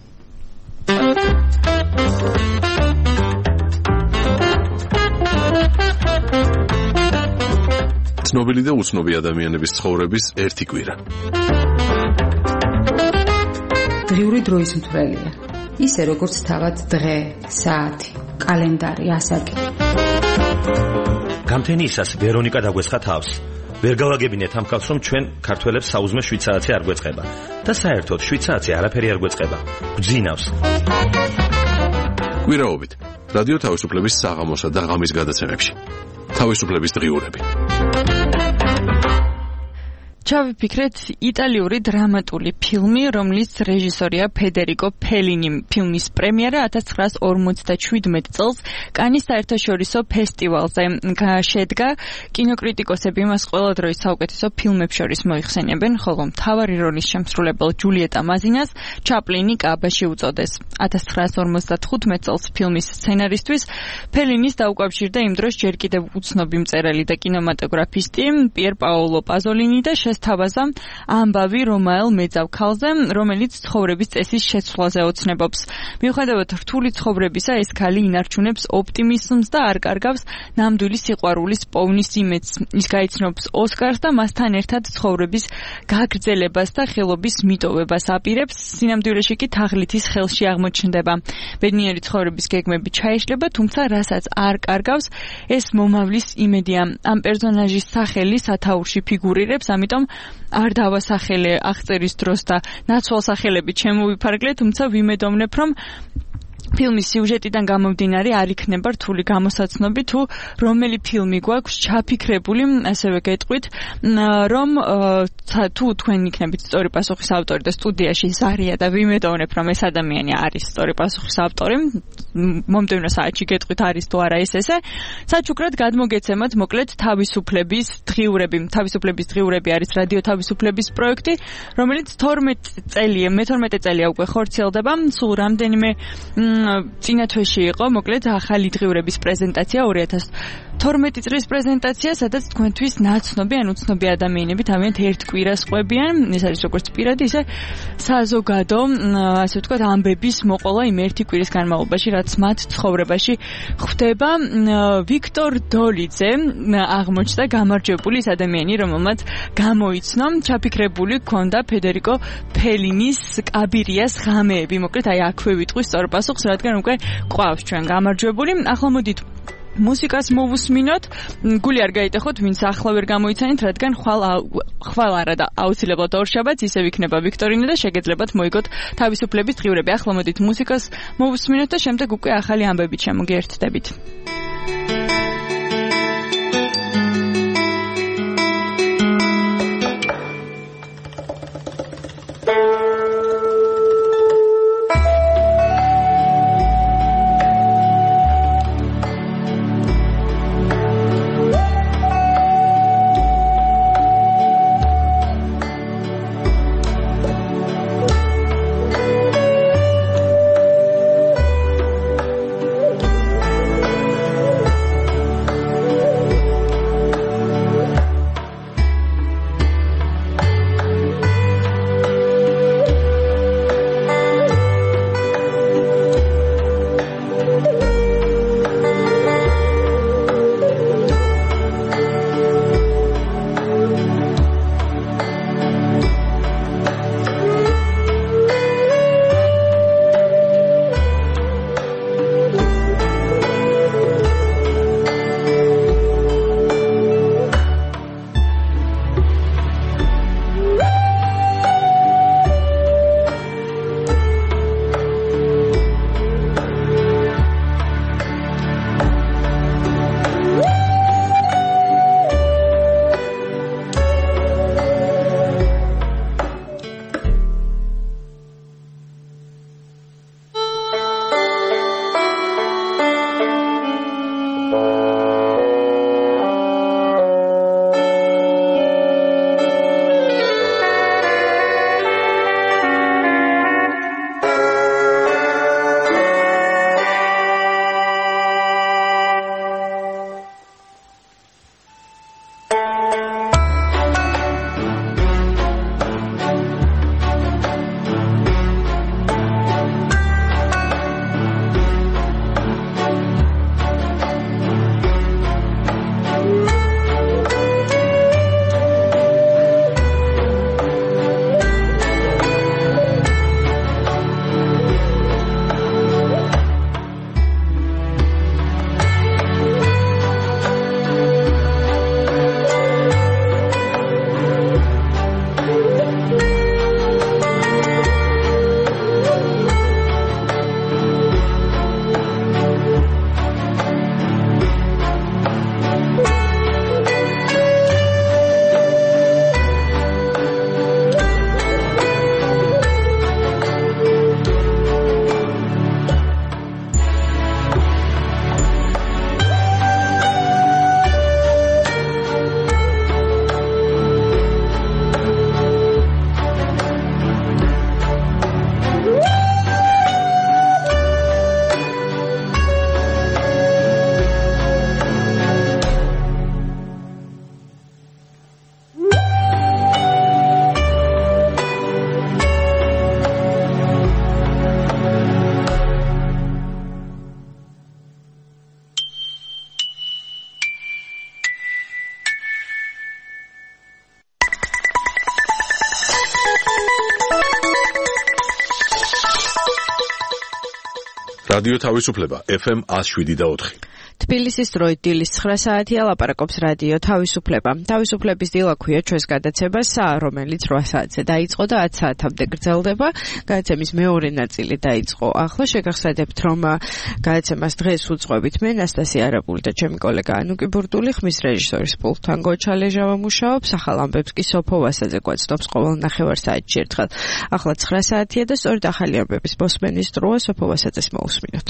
ცნობილი და უცნობი ადამიანების ცხოვრების ერთი კვირა. დღიური დროის მთვრელია. ისე როგორც თავად დღე, საათი, კალენდარი, ასაკი. გამთენიისას ვერონიკა დაგვესხა თავს. ვერ გავაგებინეთ ამ ხალხს, რომ ჩვენ ქართველებს საუზმე 7 საათი არ გვეწყება და საერთოდ 7 საათი არაფერი არ გვეწყება. გვძინავს. კვირაობით რადიო თავისუფლების საღამოსა და ღამის გადაცემებში. თავისუფლების დღიურები. ჩავიფიქრეთ იტალიური დრამატული ფილმი, რომლის რეჟისორია ფედერიკო ფელინი. ფილმის პრემიერა 1957 წელს კანის საერთაშორისო ფესტივალზე შედგა. კინოკრიტიკოსები მას ყველა დროის საუკეთესო ფილმებს შორის მოიხსენიებენ, ხოლო მთავარი როლის შემსრულებელ ჯულიეტა მაზინას ჩაპლინი კაბაში უწოდეს. 1955 წელს ფილმის სცენარისთვის ფელინის დაუკავშირდა იმ დროს ჯერ კიდევ უცნობი მწერალი და კინემატოგრაფისტი პიერ პაოლო პაზოლინი და თავაზა ამბავი რომაელ მეძავ ქალზე, რომელიც ცხოვრების წესის შეცვლაზე ოცნებობს. მიუხედავად რთული ცხოვრებისა, ეს ქალი ინარჩუნებს ოპტიმიზმს და არ კარგავს ნამდვილი სიყვარულის პოვნის იმედს. ის გაიცნობს ოსკარს და მასთან ერთად ცხოვრების გაგრძელებას და ხელობის მიტოვებას აპირებს, სინამდვილეში კი თაღლითის ხელში აღმოჩნდება. ბედნიერი ცხოვრების გეგმები ჩაეშლება, თუმცა რასაც არ კარგავს, ეს მომავლის იმედია. ამ პერსონაჟის სახელი სათაურში ფიგურირებს, ამიტომ არ დავასახელე აღწერის დროს და ნაცვალ სახელებით შემოვიფარგლე, თუმცა ვიმედოვნებ, რომ ფილმის სიუჟეტიდან გამომდინარე არ იქნება რთული გამოსაცნობი თუ რომელი ფილმი გვაქვს ჩაფიქრებული, ასევე გეტყვით, რომ თუ თქვენ იქნებით სწორი პასუხის ავტორი და სტუდიაში ზარია და ვიმედოვნებ, რომ ეს ადამიანი არის სწორი პასუხის ავტორი, მომდევნო საათში გეტყვით არის თუ არა ეს ესე, საჩუქრად გადმოგეცემათ მოკლედ თავისუფლების დღიურები. თავისუფლების დღიურები არის რადიო თავისუფლების პროექტი, რომელიც 12 წელია უკვე ხორციელდება, სულ რამდენიმე წინა თვეში იყო მოკლედ ახალი დღიურების პრეზენტაცია 2012 წლის პრეზენტაცია, სადაც თქვენთვის ნაცნობი ან უცნობი ადამიანები თავიანთ ერთ კვირას ყვებიან. ეს არის როგორც პირადი, ისე საზოგადო, ასე ვთქვათ, ამბების მოყოლა იმ ერთი კვირის განმავლობაში, რაც მათ ცხოვრებაში ხვდება. ვიქტორ დოლიძე აღმოჩნდა გამარჯვებული ის ადამიანი, რომელმაც გამოიცნო ჩაფიქრებული ჰქონდა ფედერიკო ფელინის კაბირიას ღამეები. მოკლედ აი აქვე ვიტყვი სწორ პასუხს, რადგან უკვე ყავს ჩვენ გამარჯვებული. ახლა მოდით მუსიკას მოვუსმინოთ. გული არ გაიტეხოთ, ვინც ახლა ვერ გამოიცანით, რადგან ხვალ არა და აუცილებლად ორშაბათს ისევ იქნება ვიქტორინა და შეგეძლებათ მოიგოთ თავისუფლების დღიურები. ახლა მოდით მუსიკას მოვუსმინოთ და შემდეგ უკვე ახალი ამბებით შემოგერთდებით. რადიო თავისუფლება FM 107.4. თბილისის დროით დილის 9 საათია ლაპარაკობს რადიო თავისუფლება. თავისუფლების დილა ქვია ჩვენს გადაცემას, რომელიც 8 საათზე დაიწყო და 10 საათამდე გრძელდება. გადაცემის მეორე ნაწილი დაიწყო ახლა. შეგახსენებთ, რომ გადაცემას დღეს უძღვებით მე ნასტასია არაბული და ჩემი კოლეგა ანუკი ბურდული, ხმის რეჟისორის პულტთან გოჩალეჟავა მუშაობს, ახალ ამბებს კი სოფო ვასაძე გვაცნობს ყოველ ნახევარ საათში ერთხელ. ახლა 9 საათია და სწორედ ახალი ამბების მოსმენის დროა. სოფო ვასაძეს მოусმინოთ.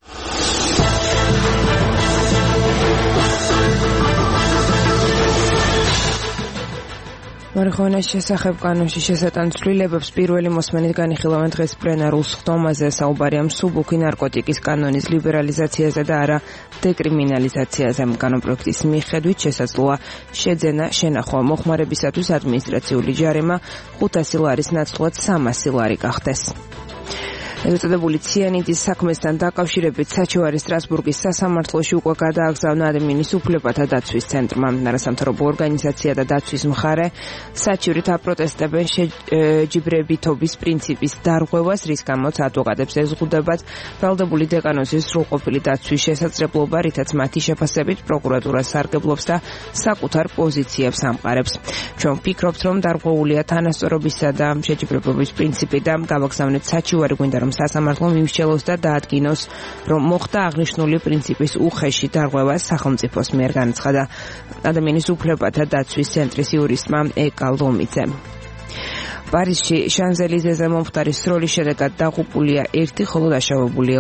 მარიხუანას შესახებ კანონში შესატან ცვლილებებს პირველი მოსმენით განიხილავენ დღეს პლენარულ სხდომაზე. საუბარია მსუბუქი ნარკოტიკის კანონის ლიბერალიზაციაზე და არა დეკრიმინალიზაციაზე. კანონპროექტის მიხედვით შესაძლოა შეძენა, შენახვა, მოხმარებისათვის ადმინისტრაციული ჯარემა 500 ლარის ნაცვლად 300 ლარი გახდეს. ელწოდებული ციანიდის საქმესთან დაკავშირებით საჩივარი სტრასბურგის სასამართლოში უკვე გადააგზავნა ადამიანის უფლებათა დაცვის ცენტრმა. არასამთავრობო ორგანიზაცია და დაცვის მხარე საჩივრით აპროტესტებენ შეჯიბრებითობის პრინციპის დარღვევას, რის გამოც ადვოკატებს ეზღუდებათ ბრალდებული დეკანოზის სრულყოფილი დაცვის შესაძლებლობა, რითაც მათი შეფასებით პროკურატურა სარგებლობს და საკუთარ პოზიციებს ამყარებს. ჩვენ ვფიქრობთ, რომ დარღვეულია თანასწორობისა და შეჯიბრებობის პრინციპი და გავაგზავნეთ საჩივარი, გვინდა რომ სასამართლომ იმსჯელოს და დაადგინოს, რომ მოხდა აღნიშნული პრინციპის უხეში დარღვევა სახელმწიფოს მიერ, განაცხადა ადამიანის უფლებათა დაცვის ცენტრის იურისტმა ეკა ლომიძემ. პარიზში შანზელიზეზე მომხდარი სროლის შედეგად დაღუპულია 1, ხოლო დაშავებულია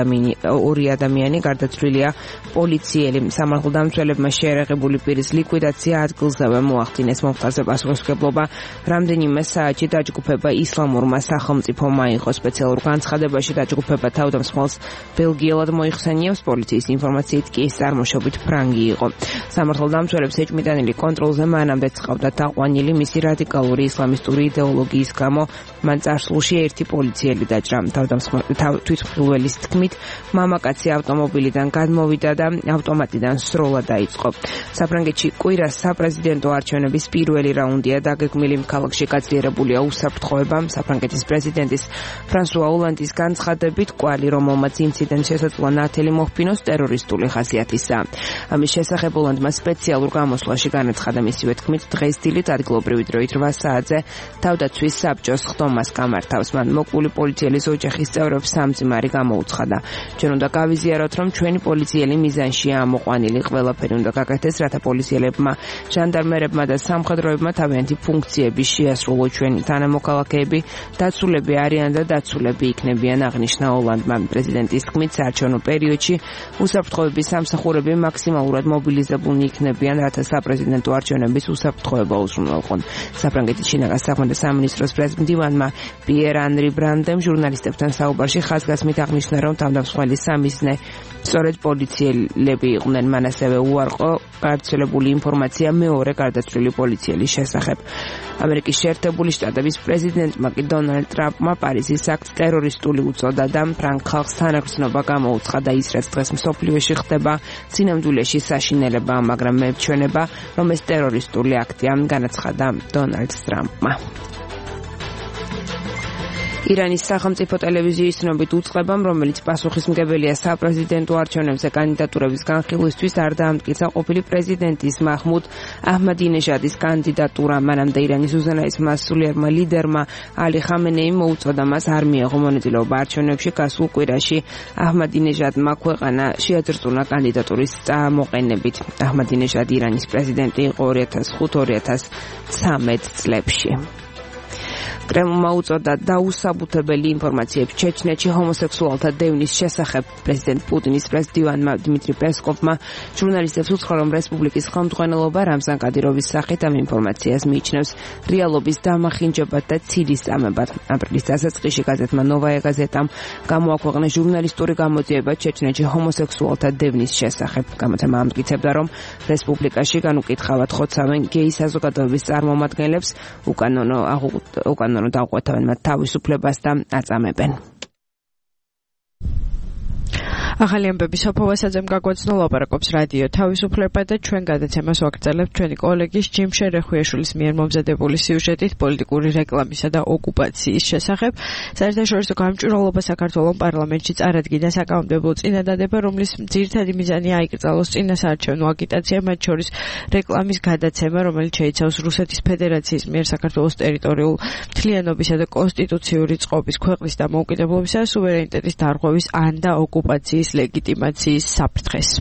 2 ადამიანი, გარდაცვლილია პოლიციელი. სამართალდამცველებმა შეერაღებული პირის ლიკვიდაცია ადგილზევე მოახდინეს. მომხდარზე პასუხისმგებლობა რამდენიმე საათში დაჯგუფება ისლამურმა სახელმწიფომ აიღო. სპეციალურ განცხადებაში დაჯგუფება თავდამსხმელს ბელგიელად მოიხსენიებს, პოლიციის ინფორმაციით კი ის წარმოშობით ფრანგი იყო. სამართალდამცველებს ეჭვმიტანილი კონტროლზე მანამდე წავდა დაყვანილი მისი რადიკალური ისლამისტური იდეოლოგიის გამო. მან წარსულში 1 პოლიციელი დაჭრა. თვითმხილველის თქმით, მამაკაცი ავტომობილიდან გადმოვიდა და ავტომატიდან სროლა დაიწყო. საფრანგეთში კვირას საპრეზიდენტო არჩევნების პირველი რაუნდია დაგეგმილი. ქალაქში გაძლიერებულია უსაფრთხოება. საფრანგეთის პრეზიდენტის ფრანსუა ოლანდის განცხადებით, კვალი, რომელმაც ინციდენტს შესაძლოა ნათელი მოჰფინოს, ტერორისტული ხასიათისაა. ამის შესახებ ოლანდმა სპეციალურ გამოსვლაში განაცხადა, მისივე თქმით, დღეს დილით ადგილობრივი დროით 8 საათზე თავდაცვის საბჭოს ხდომას გამართავს. მან მოკლული პოლიციელის ოჯახის წევრებს სამძიმარი გამოუცხადა. ჩვენ უნდა გავიზიაროთ, რომ ჩვენი პოლიციელი მიზანშია ამოყვანილი, ყველაფერი უნდა გაკეთდეს, რათა პოლიციელებმა, ჟანდარმერებმა და სამხედროებმა თავიანთი ფუნქციები შეასრულოს. ჩვენი თანამოქალაქეები დაცულები არიან და დაცულები იქნებიან, აღნიშნა ოლანდმა. პრეზიდენტის თქმით, საარჩევნო პერიოდში უსაფრთხოების სამსახურები მაქსიმალურად მობილიზებულნი იქნებიან, რათა საპრეზიდენტო არჩევნების უსაფრთხოება უზრუნველყონ. საფრანგეთის შინაგან საქმეთა სამინისტროს პრეზიდენტმა პიერ ანრი ბრანდემ ჟურნალისტებთან საუბარში ხაზგასმით აღნიშნა, რომ თავდამსხმელის სამიზნე სწორედ პოლიციელები იყვნენ. მან ასევე უარყო გავრცელებული ინფორმაცია მეორე გარდაცვლილი პოლიციელის შესახებ. ამერიკის შეერთებული შტატების პრეზიდენტმა კი დონალდ ტრამპმა პარიზის აქტს ტერორისტული უწოდა და ფრანგ ხალხს თანაგრძნობა გამოუცხადა. ის რაც დღეს მსოფლიოში ხდება, სინამდვილეში საშინელება, მაგრამ მე ვჩვენება, რომ ეს ტერორისტული აქტია, განაცხადა დონალდ ტრამპმა. ირანის სახელმწიფო ტელევიზიის ცნობით უწყებამ, რომელიც პასუხისმგებელია საპრეზიდენტო არჩევნებზე კანდიდატურების განხილვისთვის, არ დაამტკიცა ყოფილი პრეზიდენტის მაჰმუდ აჰმადინეჟადის კანდიდატურა. მანამდე ირანის უზენაეს მასულიერმა ლიდერმა ალი ხამენეიმ მოუწოდა მას არ მიეღო მონაწილეობა არჩევნებში. გასულ კვირაში აჰმადინეჟადმა ქვეყანა შეაძრწუნა კანდიდატურის წამოყენებით. აჰმადინეჟადი ირანის პრეზიდენტი იყო 2005-2013 წლებში. კრემლმა უწოდა დაუსაბუთებელი ინფორმაციებს ჩეჩნეთში ჰომოსექსუალთა დევნის შესახებ. პრეზიდენტ პუტინის პრეზიდენტმა დიმიტრი პესკოვმა ჟურნალისტებს უთხრა, რომ რესპუბლიკის ხელმძღვანელობა რამზან კადიროვის სახით ამ ინფორმაციას მიიჩნევს რეალობის დამახინჯებად და ცილის წამებად. აპრილის დასაწყისში გაზეთმა ნოვაია გაზეტამ გამოაქვეყნა ჟურნალისტური გამოძიება ჩეჩნეთში ჰომოსექსუალთა დევნის შესახებ. გამოცემა ამტკიცებდა, რომ რესპუბლიკაში განუკითხავად ხოცავენ გეი საზოგადოების წარმომადგენლებს, უკანონო დაუყვეთავენ მათ თავისუფლებას და აწამებენ. ახალი ამბები სოფოვასაძემ გაგვაცნო, ლაპარაკობს რადიო თავისუფლება და ჩვენ გადაცემას ვაგრძელებთ ჩვენი კოლეგის ჯიმ შერეხუიაშვილის მიერ მომზადებული სიუჟეტით პოლიტიკური რეკლამისა და ოკუპაციის შესახებ. საერთაშორისო გამჭვირვალობა საქართველოს პარლამენტში წარადგინა საკანონმდებლო წინადადება, რომლის ძირითადი მიზანია აიკრძალოს წინასაარჩევნო აგიტაცია, მათ შორის რეკლამის გადაცემა, რომელიც შეიცავს რუსეთის ფედერაციის მიერ საქართველოს ტერიტორიულ მთლიანობისა და კონსტიტუციური წყობის, ქვეყნის დამოუკიდებლობისა და სუვერენიტეტის დარღვევის ან და ოკუპაციის ლეგიტიმაციის საფრთხეს.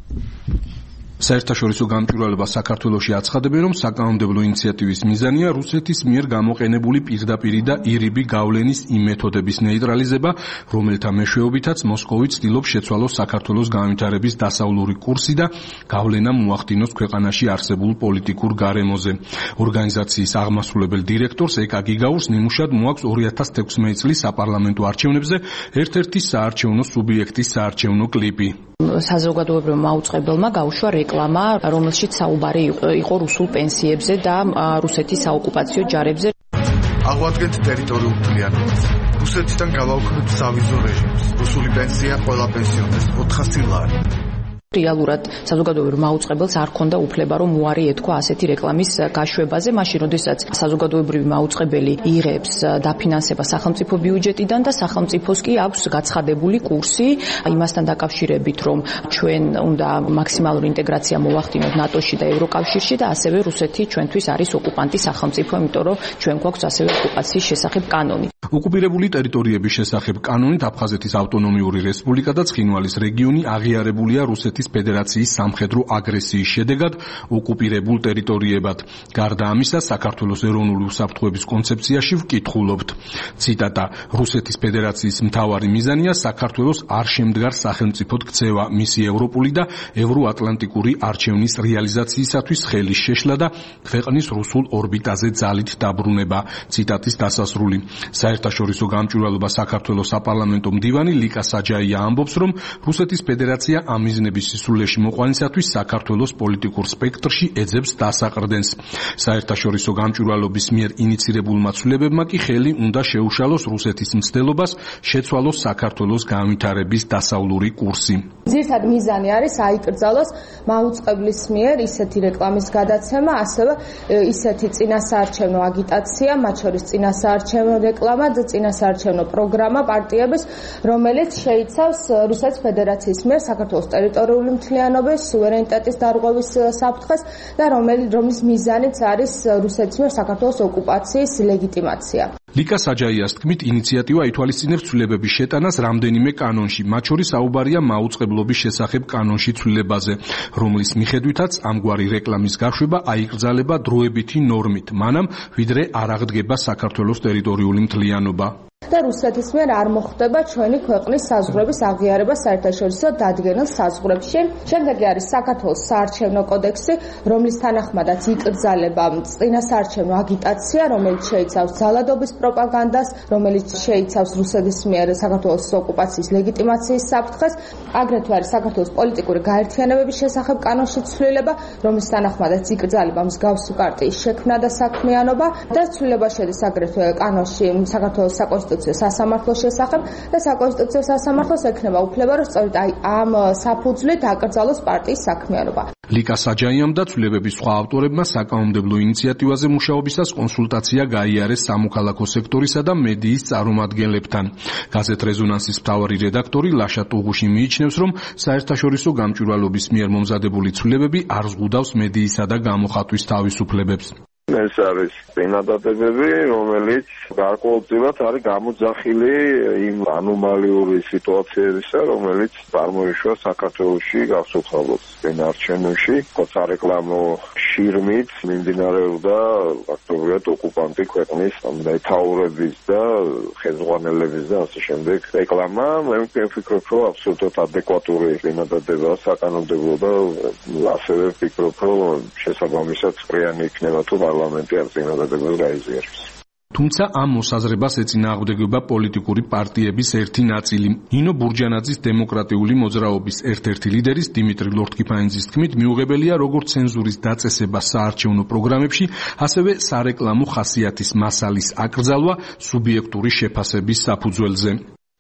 საერთაშორისო გამჭვირვალობა საქართველოში აცხადებენ, რომ საკანონმდებლო ინიციატივის მიზანია რუსეთის მიერ გამოყენებული პირდაპირი და ირიბი გავლენის იმ მეთოდების ნეიტრალიზება, რომელთა მეშვეობითაც მოსკოვი ცდილობს შეცვალოს საქართველოს განვითარების დასავლური კურსი და გავლენა მოახდინოს ქვეყანაში არსებულ პოლიტიკურ გარემოზე. ორგანიზაციის აღმასრულებელ დირექტორს ეკა გიგაურს ნიმუშად მოაქვს 2016 წლის საპარლამენტო არჩევნებზე ერთ-ერთი საარჩევნო სუბიექტის საარჩევნო კლიპი. საზოგადოებრივმა მაუწყებელმა გაუშვა რეკლამა, რომელშიც საუბარი იყო რუსულ პენსიებზე და რუსეთის საოკუპაციო ჯარებზე. აღვადგენთ ტერიტორიულ მთლიანობას. რუსეთიდან გავავქმებთ სავიზო რეჟიმს. რუსული პენსია ყველა პენსიონერს 400 ლარი. რეალურად საზოგადოებრივ მაუწყებელს არ ქონდა უფლება, რომ უარი ეთქვა ასეთი რეკლამის გაშვებაზე, მაშინ როდესაც საზოგადოებრივი მაუწყებელი იღებს დაფინანსებას სახელმწიფო ბიუჯეტიდან და სახელმწიფოს კი აქვს გაცხადებული კურსი იმასთან დაკავშირებით, რომ ჩვენ უნდა მაქსიმალური ინტეგრაცია მოვახდინოთ ნატოში და ევროკავშირში და ასევე რუსეთი ჩვენთვის არის ოკუპანტი სახელმწიფო, იმიტომ რომ ჩვენ გვაქვს ასევე ოკუპაციის შესახებ კანონი. ოკუპირებული ტერიტორიების შესახებ კანონით აფხაზეთის ავტონომიური რესპუბლიკა და ცხინვალის რეგიონი აღიარებულია რუსეთის ფედერაციის სამხედრო აგრესიის შედეგად ოკუპირებულ ტერიტორიებად. გარდა ამისა, საქართველოს ეროვნული უსაფრთხოების კონცეფციაში ვკითხულობთ. ციტატა: რუსეთის ფედერაციის მთავარი მიზანია საქართველოს არ შემდგარ სახელმწიფოდ ქცევა, მისი ევროპული და ევროატლანტიკური არჩევნის რეალიზაციისათვის ხელის შეშლა და ქვეყნის რუსულ ორბიტაზე ძალით დაბრუნება. ციტატის დასასრული. საერთაშორისო გამჭვირვალობა საქართველოს საპარლამენტო მდივანი ლიკა საჯაია ამბობს, რომ რუსეთის ფედერაცია ამ მიზნების სისრულეში მოყვანისათვის საქართველოს პოლიტიკურ სპექტრში ეძებს დასაყრდენს. საერთაშორისო გამჭვირვალობის მიერ ინიცირებულმა ცვლილებებმა კი ხელი უნდა შეუშალოს რუსეთის მცდელობას შეცვალოს საქართველოს განვითარების დასავლური კურსი. ძირითადი მიზანი არის აიკრძალოს მაუწყებლის მიერ ისეთი რეკლამის გადაცემა, ასევე ისეთი წინასაარჩევნო აგიტაცია, მათ შორის წინასაარჩევნო რეკლამა და წინასაარჩევნო პროგრამა პარტიების, რომელიც შეიცავს რუსეთის ფედერაციის მიერ საქართველოს ტერიტორიული მთლიანობის, სუვერენიტეტის დარღვევის საფრთხეს და რომლის მიზანიც არის რუსეთის მიერ საქართველოს ოკუპაციის ლეგიტიმაცია. ლიკა საჯაიას თქმით, ინიციატივა ითვალისწინებს ცვლილებების შეტანას რამდენიმე კანონში, მათ შორის საუბარია მაუწყებლობის შესახებ კანონში ცვლილებაზე, რომლის მიხედვითაც ამგვარი რეკლამის გაშვება აიკრძალება დროებითი ნორმით, მანამ ვიდრე არ აღდგება საქართველოს ტერიტორიული მთლიანობა. და რუსეთის მიერ არ მოხდება ჩვენი ქვეყნის საზღვრების აღიარება საერთაშორისო დადგენილ საზღვრებში. შემდეგი არის საქართველოს საარჩევნო კოდექსი, რომლის თანახმადაც იკრძალება წინასაარჩევნო აგიტაცია, რომელიც შეიცავს ძალადობის პროპაგანდას, რომელიც შეიცავს რუსეთის მიერ საქართველოს ოკუპაციის ლეგიტიმაციის საფრთხეს. აგრეთვე არის საქართველოს პოლიტიკური გაერთიანებების შესახებ კანონში ცვლილება, რომლის თანახმადაც იკრძალება მსგავსი პარტიის შექმნა და საქმიანობა და ცვლილება შედის აგრეთვე კანონში საქართველოს საკონსტიტუციო სასამართლოს შესახებ და საკონსტიტუციო სასამართლოს ექნება უფლება, რომ სწორედ ამ საფუძვლით აკრძალოს პარტიის საქმიანობა. ლიკა საჯაიამ და ცვლილებების სხვა ავტორებმა საკანონმდებლო ინიციატივაზე მუშაობისას კონსულტაცია გაიარეს სამოქალაქო სექტორისა და მედიის წარმომადგენლებთან. გაზეთ რეზონანსის მთავარი რედაქტორი ლაშა ტუღუში მიიჩნევს, რომ საერთაშორისო გამჭვირვალობის მიერ მომზადებული ცვლილებები არ ზღუდავს მედიისა და გამოხატვის თავისუფლებებს. ეს არის წინადადებები, რომელიც გარკვეულწილად არის გამოძახილი იმ ანომალიური სიტუაციებისა, რომელიც წარმოიშვა საქართველოში გასულხაბოს წინარჩენებში, სარეკლამო შირმით მიმდინარეობდა ფაქტობრივად ოკუპანტი ქვეყნის მეთაურების და ხელმძღვანელების და ასე შემდეგ რეკლამა. მე ვფიქრობ, რომ აბსოლუტურად ადეკვატური წინადადება საკანონმდებლო და ასევე ვფიქრობ, რომ შესაბამისად წვრიანი იქნება თუ პარლამენტი არ წინადადებას გაიზიარებს. თუმცა ამ მოსაზრებას ეწინააღმდეგება პოლიტიკური პარტიების ერთი ნაწილი. ნინო ბურჯანაძის დემოკრატიული მოძრაობის ერთ-ერთი ლიდერის დიმიტრი ლორთქიფანიძის თქმით, მიუღებელია როგორც ცენზურის დაწესება საარჩევნო პროგრამებში, ასევე სარეკლამო ხასიათის მასალის აკრძალვა სუბიექტური შეფასების საფუძველზე.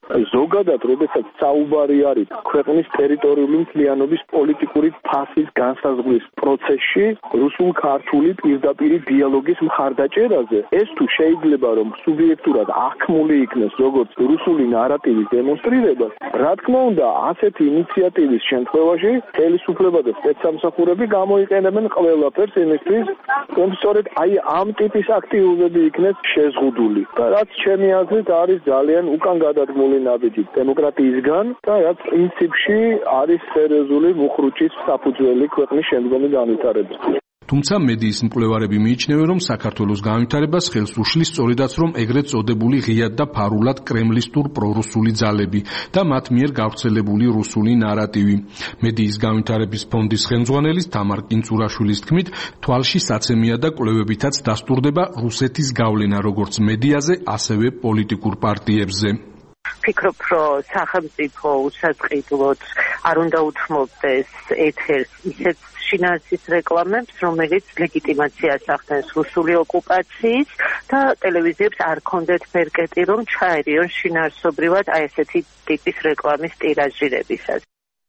ზოგადად, როდესაც საუბარი არის ქვეყნის ტერიტორიული მთლიანობის პოლიტიკური ფასის განსაზღვრის პროცესში, რუსულ-ქართული პირდაპირ დიალოგის მხარდაჭერაზე, ეს თუ შეიძლება რომ სუბიექტურად აღქმული იქნეს როგორც რუსული ნარატივის დემონსტრირება, რა თქმა უნდა, ასეთი ინიციატივის შემთხვევაში ხელისუფლება და სპეცსამსახურები გამოიყენებენ ყველაფერს იმისთვის, რომ სწორედ აი ამ ტიპის აქტივობები იქნეს შეზღუდული. და რაც ჩემი აზრით არის ძალიან უკან გადადგმული ნაბიჯი დემოკრატიისგან და რაც პრინციპში არის სერიოზული მუხრუჭის საფუძველი ქვეყნის შემდგომი განვითარებისთვის. თუმცა მედიის მკვლევარები მიიჩნევენ, რომ საქართველოს განვითარებას ხელს უშლის სწორედაც რომ ეგრეთ წოდებული ღიად და ფარულად კრემლისტურ პრორუსული ძალები და მათ მიერ გავრცელებული რუსული ნარატივი. მედიის განვითარების ფონდის ხელმძღვანელის თამარ კინწურაშვილის თქმით, თვალში საცემია და კვლევებითაც დასტურდება რუსეთის გავლენა როგორც მედიაზე, ასევე პოლიტიკურ პარტიებზე. ფიქრობ, რომ სახელმწიფო უსაწყიდლოდ არ უნდა უთმობდეს ეთერს ისეთ შინაარსის რეკლამებს, რომელიც ლეგიტიმაციას ახდენს რუსული ოკუპაციის და ტელევიზიებს არ ქონდეთ ბერკეტი, რომ ჩაერიონ შინაარსობრივად აი ესეთი ტიპის რეკლამის ტირაჟირებისას.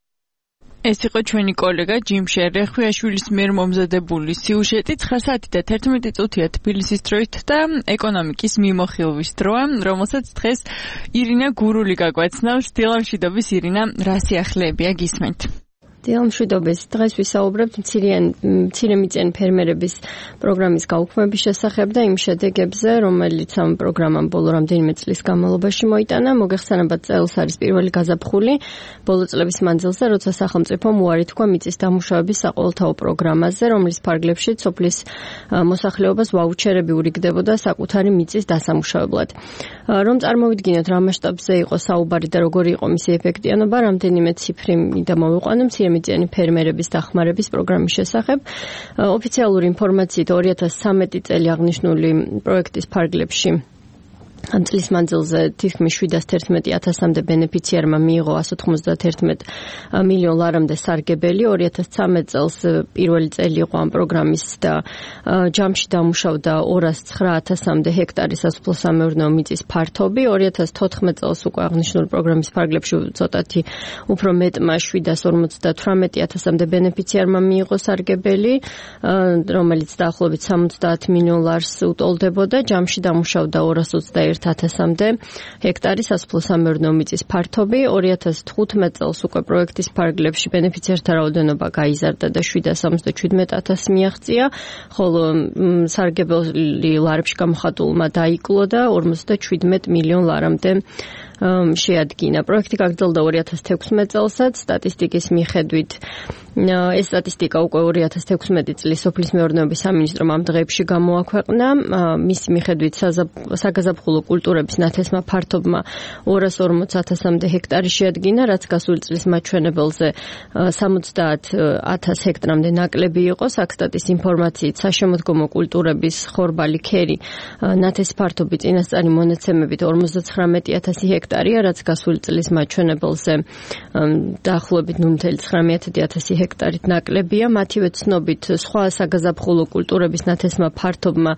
ეს იყო ჩვენი კოლეგა ჯიმშე რეხვიაშვილის მიერ მომზადებული სიუჟეტი 9 საათი და 11 წუთია თბილისის დროით და ეკონომიკის მიმოხილვის დროა, რომელსაც დღეს ირინა გურული გაგვაცნობს. დილამშვიდობის ირინა, რა სიახლეებია გისმენთ? დილამშვიდობის. დღეს ვისაუბრებთ მცირემიწიანი ფერმერების პროგრამის გაუქმების შესახებ და იმ შედეგებზე, რომელიც ამ პროგრამამ ბოლო რამდენიმე წლის განმავლობაში მოიტანა. მოგეხსენებათ, წელს არის პირველი გაზაფხული ბოლო წლების მანძილზე, როცა სახელმწიფომ უარი თქვა მიწის დამუშავების საყოველთაო პროგრამაზე, რომლის ფარგლებში სოფლის მოსახლეობას ვაუჩერები ურიგდებოდა საკუთარი მიწის დასამუშავებლად. რომ წარმოვიდგინოთ, რა მასშტაბზე იყო საუბარი და როგორი იყო მისი ეფექტიანობა, რამდენიმე ციფრი მინდა მოვიყვანო მცირემიწიანი ფერმერების დახმარების პროგრამის შესახებ. ოფიციალური ინფორმაციით 2013 წელი აღნიშნული პროექტის ფარგლებში ამ წლის მანძილზე თითქმის 711,000-მდე ბენეფიციარმა მიიღო 191 მილიონ ლარამდე სარგებელი. 2013 წელს პირველი წელი იყო ამ პროგრამის და ჯამში დამუშავდა 209,000-მდე ჰექტარი სასოფლო-სამეურნეო მიწის ფართობი. 2014 წელს უკვე აღნიშნული პროგრამის ფარგლებში ცოტათი უფრო მეტმა 758,000-მდე ბენეფიციარმა მიიღო სარგებელი, რომელიც დაახლოებით 70 მილიონ ლარს უტოლდებოდა. ჯამში დამუშავდა 221,000-მდე ჰექტარი სასოფლო-სამეურნეო მიწის ფართობი. 2015 წელს უკვე პროექტის ფარგლებში ბენეფიციართა რაოდენობა გაიზარდა და 777,000 მიაღწია, ხოლო სარგებელი ლარებში გამოხატულმა დაიკლო და 57 მილიონ ლარამდე შეადგინა. პროექტი გაგრძელდა 2016 წელსაც. სტატისტიკის მიხედვით ეს სტატისტიკა უკვე 2016 წლის სოფლის მეურნეობის სამინისტრომ ამ დღეებში გამოაქვეყნა. მის მიხედვით საგაზაფხულო კულტურების ნათესმა ფართობმა 240,000-მდე ჰექტარი შეადგინა, რაც გასული წლის მაჩვენებელზე 70,000 ჰექტრამდე ნაკლები იყო. საქსტატის ინფორმაციით საშემოდგომო კულტურების ხორბალი ქერი ნათესი ფართობი წინასწარი მონაცემებით 59,000 ჰექტარია, რაც გასული წლის მაჩვენებელზე დაახლოებით 0,19 ჰექტარით ნაკლებია. მათივე ცნობით სხვა საგაზაფხულო კულტურების ნათესმა ფართობმა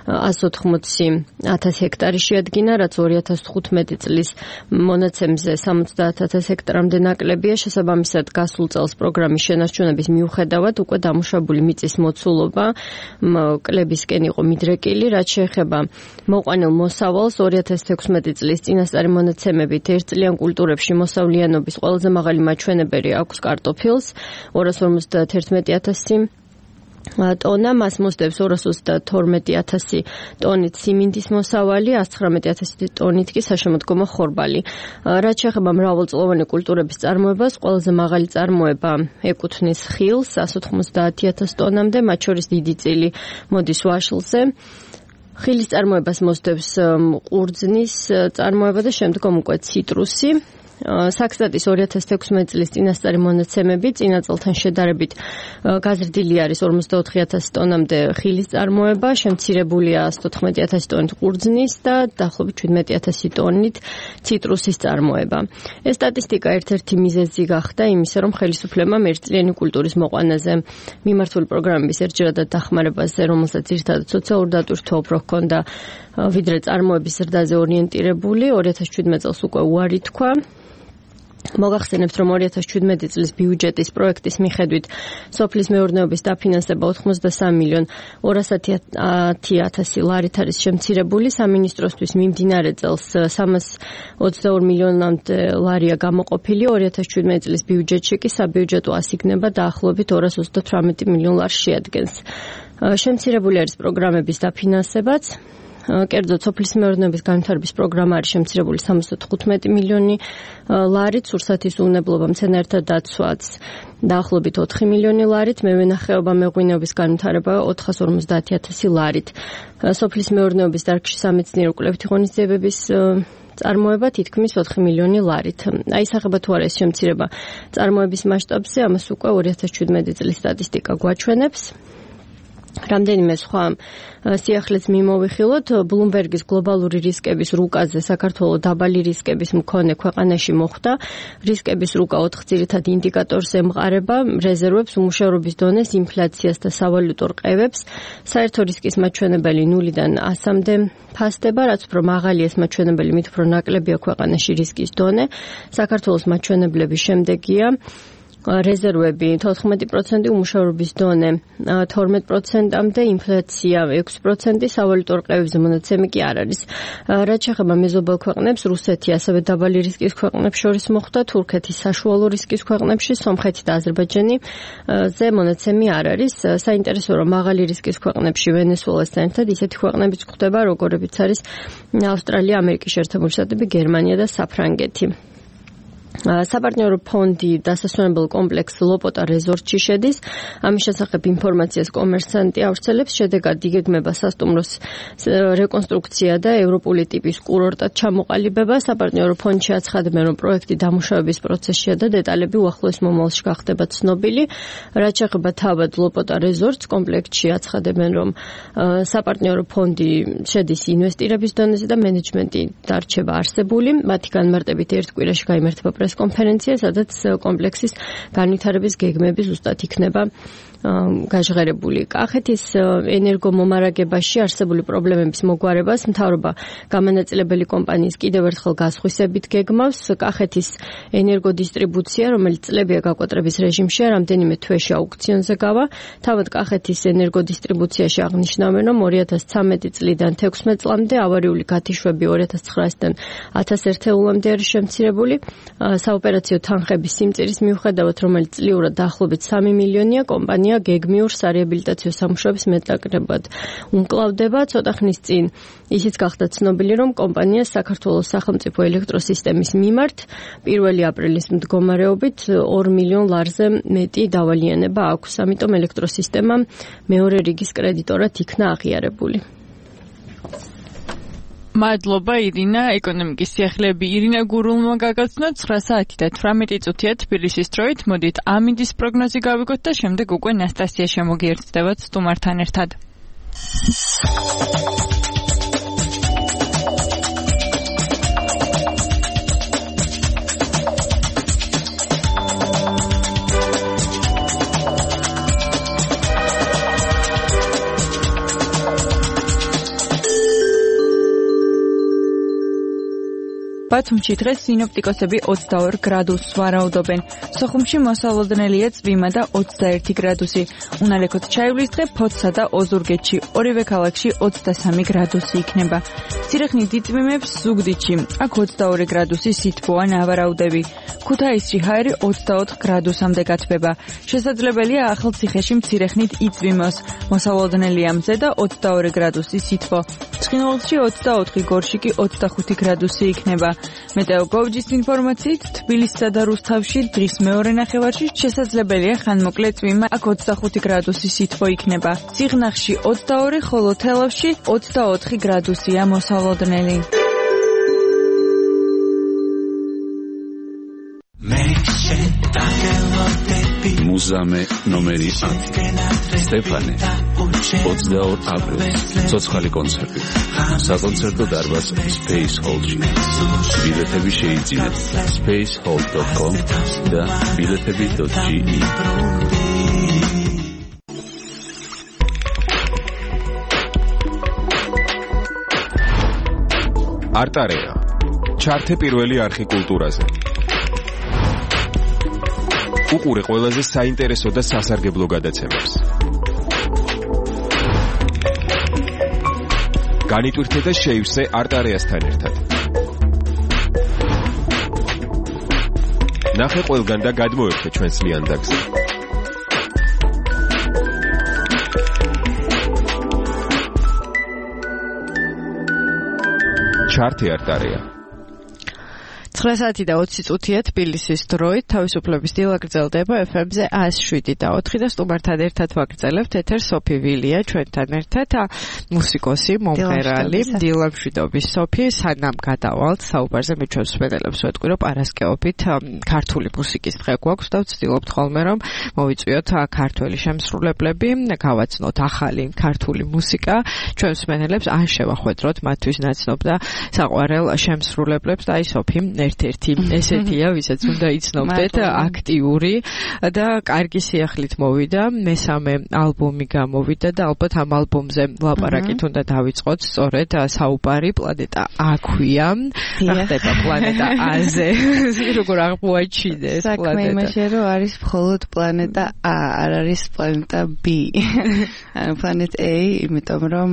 180,000 ჰექტარი შეადგინა, რაც 2015 წლის მონაცემზე 70,000 ჰექტრამდე ნაკლებია. შესაბამისად, გასულ წელს პროგრამის შენარჩუნების მიუხედავად უკვე დამუშავებული მიწის მოცულობა კლებისკენ იყო მიდრეკილი. რაც შეეხება მოყვანილ მოსავალს, 2016 წლის წინასწარი მონაცემებით ერთწლიან კულტურებში მოსავლიანობის ყველაზე მაღალი მაჩვენებელი აქვს კარტოფილს 251,000 ტონა, მას მოსდევს 222,000 ტონით სიმინდის მოსავალი, 119,000 ტონით კი საშემოდგომო ხორბალი. რაც შეეხება მრავალწლოვანი კულტურების წარმოებას, ყველაზე მაღალი წარმოება ეკუთვნის ხილს 190,000 ტონამდე, მათ შორის დიდი წილი მოდის ვაშლზე. ხილის წარმოებას მოსდევს ყურძნის წარმოება და შემდგომ უკვე ციტრუსი. საქსტატის 2016 წლის წინასწარი მონაცემები წინა წელთან შედარებით გაზრდილი არის 44,000 ტონამდე ხილის წარმოება, შემცირებულია 114,000 ტონით ყურძნის და დაახლოებით 17,000 ტონით ციტრუსის წარმოება. ეს სტატისტიკა ერთ-ერთი მიზეზი გახდა იმისა, რომ ხელისუფლებამ ერთწლიანი კულტურის მოყვანაზე მიმართული პროგრამების ერთჯერადად დახმარებაზე, რომელსაც ძირითადად სოციალურ დატვირთვა უფრო ჰქონდა ვიდრე წარმოების ზრდაზე ორიენტირებული. 2017 წელს უკვე უარი თქვა. მოგახსენებთ, რომ 2017 წლის ბიუჯეტის პროექტის მიხედვით სოფლის მეურნეობის დაფინანსება 83,210,000 ლარით არის შემცირებული. სამინისტროსთვის მიმდინარე წელს 322 მილიონამდე ლარია გამოყოფილი. 2017 წლის ბიუჯეტში კი საბიუჯეტო ასიგნება დაახლოებით 238 მილიონ ლარს შეადგენს. შემცირებული არის პროგრამების დაფინანსებაც. კერძოდ სოფლის მეურნეობის განვითარების პროგრამა არის შემცირებული 75 მილიონი ლარით, სურსათის უვნებლობა, მცენარეთა დაცვაც დაახლოებით 4 მილიონი ლარით, მევენახეობა, მეღვინეობის განვითარება 450,000 ლარით. სოფლის მეურნეობის დარგში სამეცნიერო კვლევითი ღონისძიებების წარმოება თითქმის 4 მილიონი ლარით. აისახება თუ არა ეს შემცირება წარმოების მასშტაბზე, ამას უკვე 2017 წლის სტატისტიკა გვაჩვენებს. რამდენიმე სხვა სიახლეც მიმოვიხილოთ, ბლუმბერგის გლობალური რისკების რუკაზე საქართველოს დაბალი რისკების მქონე ქვეყანაში მოხვდა. რისკების რუკა 4 ძირითად ინდიკატორს ემყარება: რეზერვებს, უმუშევრობის დონეს, ინფლაციას და სავალუტო რყევებს. საერთო რისკის მაჩვენებელი 0-დან 100-მდე ფასდება, რაც უფრო მაღალია ეს მაჩვენებელი, მით უფრო ნაკლებია ქვეყანაში რისკის დონე. საქართველოს მაჩვენებლების შემდეგია რეზერვები 14%, უმუშევრობის დონე 12%-მდე, ინფლაცია 6%, სავალუტო რყევებზე მონაცემი კი არ არის. რაც შეეხება მეზობელ ქვეყნებს, რუსეთი ასევე დაბალი რისკის ქვეყნებს შორის მოხვდა, თურქეთი საშუალო რისკის ქვეყნებში, სომხეთი და აზერბაიჯანიზე მონაცემი არ არის. საინტერესოა, რომ მაღალი რისკის ქვეყნებში ვენესუელასთან ერთად ისეთი ქვეყნებიც გვხვდება, როგორებიც არის ავსტრალია, ამერიკის შეერთებული შტატები, გერმანია და საფრანგეთი. საპარტნიორო ფონდი დასასვენებელ კომპლექს ლოპოტა რეზორტში შედის. ამის შესახებ ინფორმაციას კომერსანტი ავრცელებს. შედეგად იგეგმება სასტუმროს რეკონსტრუქცია და ევროპული ტიპის კურორტად ჩამოყალიბება. საპარტნიორო ფონდში აცხადებენ, რომ პროექტი დამუშავების პროცესშია და დეტალები უახლოეს მომავალში გახდება ცნობილი. რაც შეეხება თავად ლოპოტა რეზორტს, კომპლექსში აცხადებენ, რომ საპარტნიორო ფონდი შედის ინვესტირების დონეზე და მენეჯმენტი დარჩება არსებული. მათი განმარტებით ერთ კვირაში გაიმართება პრესკონფერენცია, სადაც კომპლექსის განვითარების გეგმები ზუსტად იქნება გაჟღერებული. კახეთის ენერგომომარაგებაში არსებული პრობლემების მოგვარებას მთავრობა გამანაწილებელი კომპანიის კიდევ ერთხელ გასხვისებით გეგმავს. კახეთის ენერგოდისტრიბუცია, რომელიც წლებია გაკვეტრების რეჟიმშია, რამდენიმე თვეში აუქციონზე გავა. თავად კახეთის ენერგოდისტრიბუციაში აღნიშნავენ, რომ 2013 წლიდან 16 წლამდე ავარიული გათიშვები 2009-დან 1000 ერთეულამდე არის შემცირებული. საოპერაციო თანხების სიმწირის მიუხედავად, რომელიც წლიურად დაახლოებით 3 მილიონია, კომპანია გეგმიურ სარეაბილიტაციო სამუშაოებს მეტნაკლებად უმკლავდება. ცოტა ხნის წინ ისიც გახდა ცნობილი, რომ კომპანია საქართველოს სახელმწიფო ელექტროსისტემის მიმართ 1 აპრილის მდგომარეობით 2 მილიონ ლარზე მეტი დავალიანება აქვს. ამიტომ ელექტროსისტემა მეორე რიგის კრედიტორად იქნა აღიარებული. მადლობა ირინა. ეკონომიკის სიახლეები ირინა გურულმა გაგაცნო. 9 საათი და 18 წუთია თბილისის დროით. მოდით ამინდის პროგნოზი გავიგოთ და შემდეგ უკვე ნასტასია შემოგიერთდებათ სტუმართან ერთად. ბათუმში დღეს სინოპტიკოსები 22 გრადუსს ვარაუდობენ. სოხუმში მოსალოდნელია წვიმა და 21 გრადუსი. უნალექოთ ჩაივლის დღე ფოთსა და ოზურგეთში, ორივე ქალაქში 23 გრადუსი იქნება. ცირეხნი დიწვიმებს ზუგდიდში, აქ 22 გრადუსი სითბოა ნავარაუდები. ქუთაისში ჰაერი 24 გრადუსამდე გათბება. შესაძლებელია ახალციხეში მცირეხნით იწვიმოს. მოსალოდნელია მზე და 22 გრადუსი სითბო. ცხინვალში 24, გორში კი 25 გრადუსი იქნება. მეტეოგოვჯის ინფორმაციით თბილისსა და რუსთავში დღის მეორე ნახევარში შესაძლებელია ხანმოკლე წვიმა, აქ 25 გრადუსი სითბო იქნება. სიღნაღში 22, ხოლო თელავში 24 გრადუსია მოსალოდნელი. მუზამე ნომერი 10 სტეფანე 22 აპრილს ცოცხალი კონცერტი საკონცერტო დარბაზ Space Hall-ში. ბილეთები შეიძინეთ spacehall.com და biletები.ge. არტარეა. ჩართე პირველი არხი კულტურაზე. უყურე ყველაზე საინტერესო და სასარგებლო გადაცემებს. განიტვირთე და შეივსე არტარეასთან ერთად. ნახე ყველგან და გადმოერთე ჩვენს ლიანდაგზე. ჩართე არტარეა. 9 საათი და 20 წუთია თბილისის დროით თავისუფლების დილა გრძელდება FM-ზე 107 და 4 და სტუმართან ერთად ვაგრძელებთ ეთერს სოფი ვილია ჩვენთან ერთად მუსიკოსი მომღერალი დილამშვიდობის სოფი სანამ გადავალთ საუბარზე მე ჩვენს მსმენელებს ვეთქვი რომ პარასკევობით ქართული მუსიკის დღე გვაქვს და ვცდილობთ ხოლმე რომ მოვიწვიოთ ქართველი შემსრულებლები გავაცნოთ ახალი ქართული მუსიკა ჩვენს მსმენელებს ან შევახვედროთ მათთვის ნაცნობ და საყვარელ შემსრულებლებს და აი სოფი ერთ-ერთი ესეთია, ვისაც უნდა იცნობდეთ, აქტიური და კარგი სიახლით მოვიდა, მესამე ალბომი გამოვიდა და ალბათ ამ ალბომზე ლაპარაკით უნდა დავიწყოთ, სწორედ საუბარი პლანეტა აქვია, რა ხდება პლანეტა A-ზე, როგორ აღმოაჩინეს პლანეტა. საქმე იმაშია, რომ არის მხოლოდ პლანეტა A, არ არის პლანეტა B. ანუ პლანეტ A, იმიტომ რომ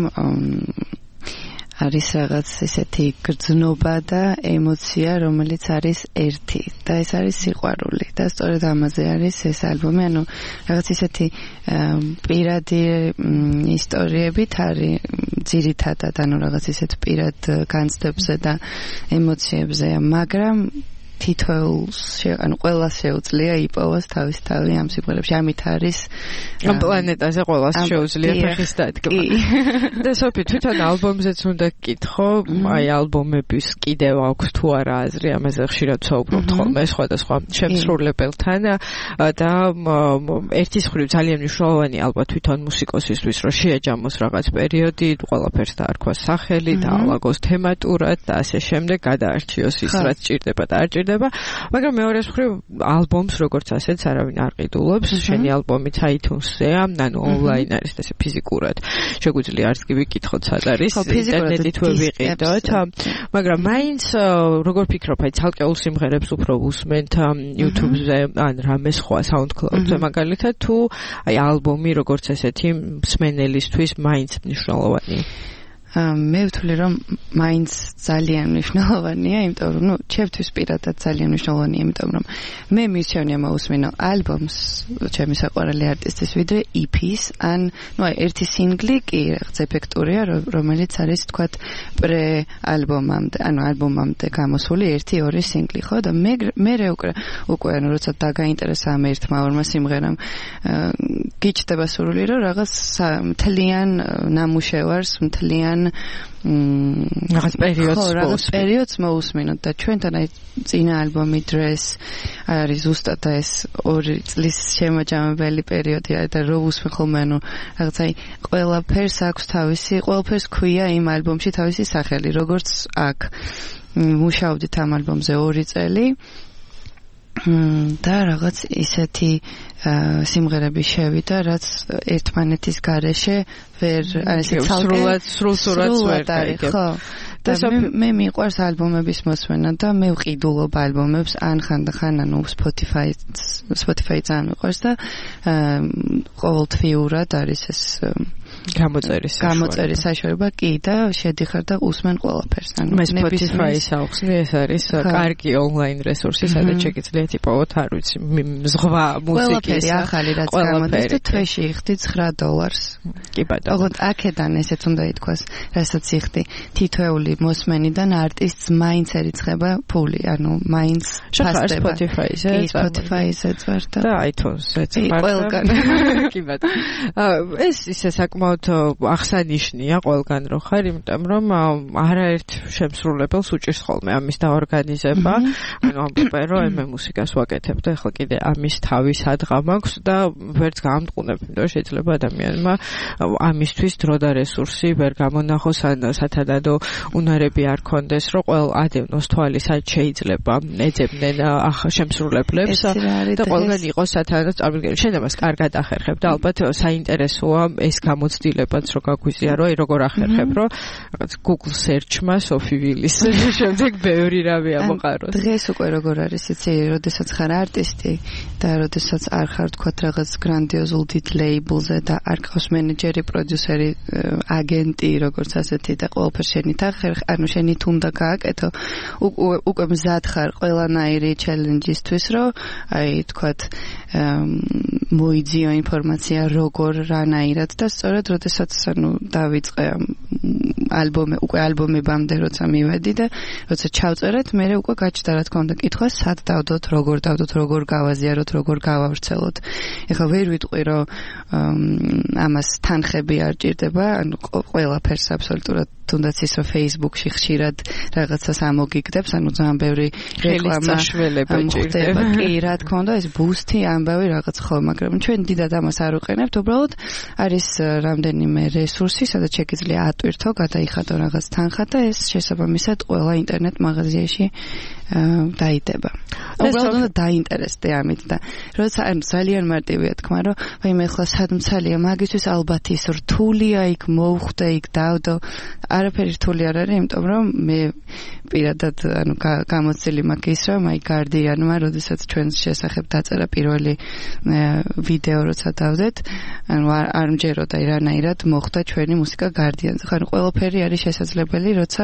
არის რაღაც ესეთი გრძნობა და ემოცია, რომელიც არის ერთი და ეს არის სიყვარული და სწორედ ამაზე არის ეს ალბომი, ანუ რაღაც ესეთი პირადი ისტორიებით არის ძირითადად, ანუ რაღაც ესეთ პირად განცდებზე და ემოციებზე, მაგრამ თითოეულს ანუ ყველას შეუძლია იპოვოს თავის თავი ამ სიმღერებში. ამით არის ამ პლანეტაზე ყველას შეუძლია ფეხის დადგმა. და სოფი თვითონ ალბომზეც უნდა გკითხო, აი ალბომების კიდევ აქვს თუ არა აზრი, ამაზე ხშირად ვსაუბრობთ ხოლმე სხვადასხვა შემსრულებელთან და ერთის მხრივ ძალიან მნიშვნელოვანი ალბათ თვითონ მუსიკოსისთვის რომ შეაჯამოს რაღაც პერიოდი, ყველაფერს დაარქვა სახელი და ალაგოს თემატურად და ასე შემდეგ გადაარჩიოს ის რაც ჭირდება და არ მაგრამ მეორე მხრივ ალბომს როგორც ასეც არავინ არ ყიდულობს. შენი ალბომიც iTunes-ზეა, ანუ ონლაინ არის და ესე ფიზიკურად შეგვიძლია არც კი ვიკითხოთ სად არის, ინტერნეტით ვიყიდოთ. მაგრამ მაინც როგორ ფიქრობ, აი ცალკეულ სიმღერებს უფრო უსმენთ YouTube-ზე ან რამე სხვა SoundCloud-ზე მაგალითად თუ აი ალბომი როგორც ესეთი მსმენელისთვის მაინც მნიშვნელოვანია. მე ვთვლი რომ მაინც ძალიან მნიშვნელოვანია, იმიტომ რომ ჩემთვის პირადად ძალიან მნიშვნელოვანია, იმიტომ რომ მე მისჩვენია მოусმინო ალბომს, ჩემი საყვარელი არტისტის ვიდრე EP-ს, ან აი ერთი სინგლი კი რაღაც ეფექტურია, რომელიც არის თქვათ პრე ალბომამდე, ანუ ალბომამდე გამოსული 1-2 სინგლი, ხო? და მე უკვე ანუ როცა დაგაინტერესა ამ ერთმა ორმა სიმღერამ, გიჩნდება სურვილი რომ რაღაც მთლიან ნამუშევარს, მთლიან რაღაც პერიოდს მოусმინოთ და ჩვენთან აი წინა ალბომი Dress არის ზუსტად ეს 2 წლის შემაჯამებელი პერიოდი და რო უსმენ ხოლმე ანუ რაღაც აი ყველაფერს ქვია იმ ალბომში თავისი სახელი როგორც აქ მუშაობდით ამ ალბომზე 2 წელი და რაღაც ისეთი სიმღერები შევიდა, რაც ერთმანეთის გარეშე ვერ არის სრულად ვერ დაიგებ. და მე მიყვარს ალბომების მოსმენა და მე ვყიდულობ ალბომებს ან ხანდახან ანუ Spotify ძალიან მიყვარს და ყოველთვიურად არის ეს გამოწერის საშუალება კი და შედიხარ და უსმენ ყველაფერს. ანუ მე Spotify-ს ავხსნი, ეს არის კარგი ონლაინ რესურსი, სადაც შეგიძლიათ იპოვოთ, არ ვიცი, ზღვა მუსიკის ახალი რაც გამოდის და თვეში იხდი $9. კი ბატონო. ოღონდ აქედან ესეც უნდა ითქვას, რასაც იხდი თითოეული მოსმენიდან არტისტს მაინც ერიცხება ფული, ანუ მაინც ფასდება. Spotify-ზე წვარ და iTunes-ზეც ყველგან. კი ბატონო. ეს ისე საკმაოდ აღსანიშნია ყველგან რო ხარ, იმიტომ რომ არაერთ შემსრულებელს უჭირს ხოლმე ამის დაორგანიზება. ანუ ამბობენ რომ მე მუსიკას ვაკეთებ და ახლა კიდე ამის თავი სადღამ აქვს და ვერც გამტყუნებ, იმიტომ რომ შეიძლება ადამიანმა ამისთვის დრო და რესურსი ვერ გამონახოს ან სათადადო უნარები არ კონდეს, რომ ყველ ადევნოს თვალი სად შეიძლება ეძებდნენ შემსრულებლებს და ყველგან იყოს სათადადო წარმოგიდგენთ. შენ ამას კარგად ახერხებ და ალბათ საინტერესოა ეს გამოცდი შეუძლებაც რო გაგვიზია რომ როგორ ახერხებ რომ რაღაც Google search-მა Sophie Willis შემდეგ ბევრი რამე ამოყაროს. დღეს უკვე როგორ არის იცი, როდესაც ხარ არტისტი და როდესაც არ ხარ თქვა რაღაც გრანდიოზულ დიდ ლეიბლზე და არ ყავს მენეჯერი, პროდიუსერი, აგენტი, როგორც ასეთი და ყველაფერს შენი თახერ, ანუ შენი თუ უნდა გააკეთო, უკვე მზად ხარ ყველანაირი ჩელენჯისთვის, რომ აი თქვათ მოიძიო ინფორმაცია როგორ რანაირად და სწორედ როდესაც ანუ დავიწყე უკვე ალბომებამდე როცა მივედი და როცა ჩავწერეთ, მე უკვე გაჩნდა რა თქმა უნდა კითხვა, სად დავდოთ, როგორ დავდოთ, როგორ გავაზიაროთ, როგორ გავავრცელოთ. ეხლა ვერ ვიტყვი რომ ამას თანხები არ ჭირდება, ანუ ყველაფერს აბსოლუტურად თუნდაც ის რომ Facebook-ში ხშირად რაღაცას ამოგიგდებს, ანუ ძალიან ბევრი რეკლამა ჭირდება. კი, რა თქმა უნდა, ეს ბუსტი ამბავი რაღაც ხო, მაგრამ ჩვენ დიდად ამას არ ვიყენებთ, უბრალოდ არის რამდენიმე რესურსი, სადაც შეგიძლია ატვირთო, გადაიხადო რაღაც თანხა და ეს შესაბამისად ყველა ინტერნეტ მაღაზიაში დაიდება. უბრალოდ უნდა დაინტერესდე ამით და როცა ანუ ძალიან მარტივია თქმა, რომ ვაი მე ხლა სადმცალია, მაგისთვის ალბათ ის რთულია იქ მოვხვდე, იქ დავდო. არაფერი რთული არ არის, იმიტომ რომ მე პირადად ანუ გამოცდილი მაქვს ის, რომ აი გარდიანმა, როდესაც ჩვენს შესახებ დაწერა პირველი ვიდეო როცა დავდეთ, ანუ არ მჯეროდა რანაირად მოხდა ჩვენი მუსიკა გარდიანზე. ხან ყველაფერი არის შესაძლებელი, როცა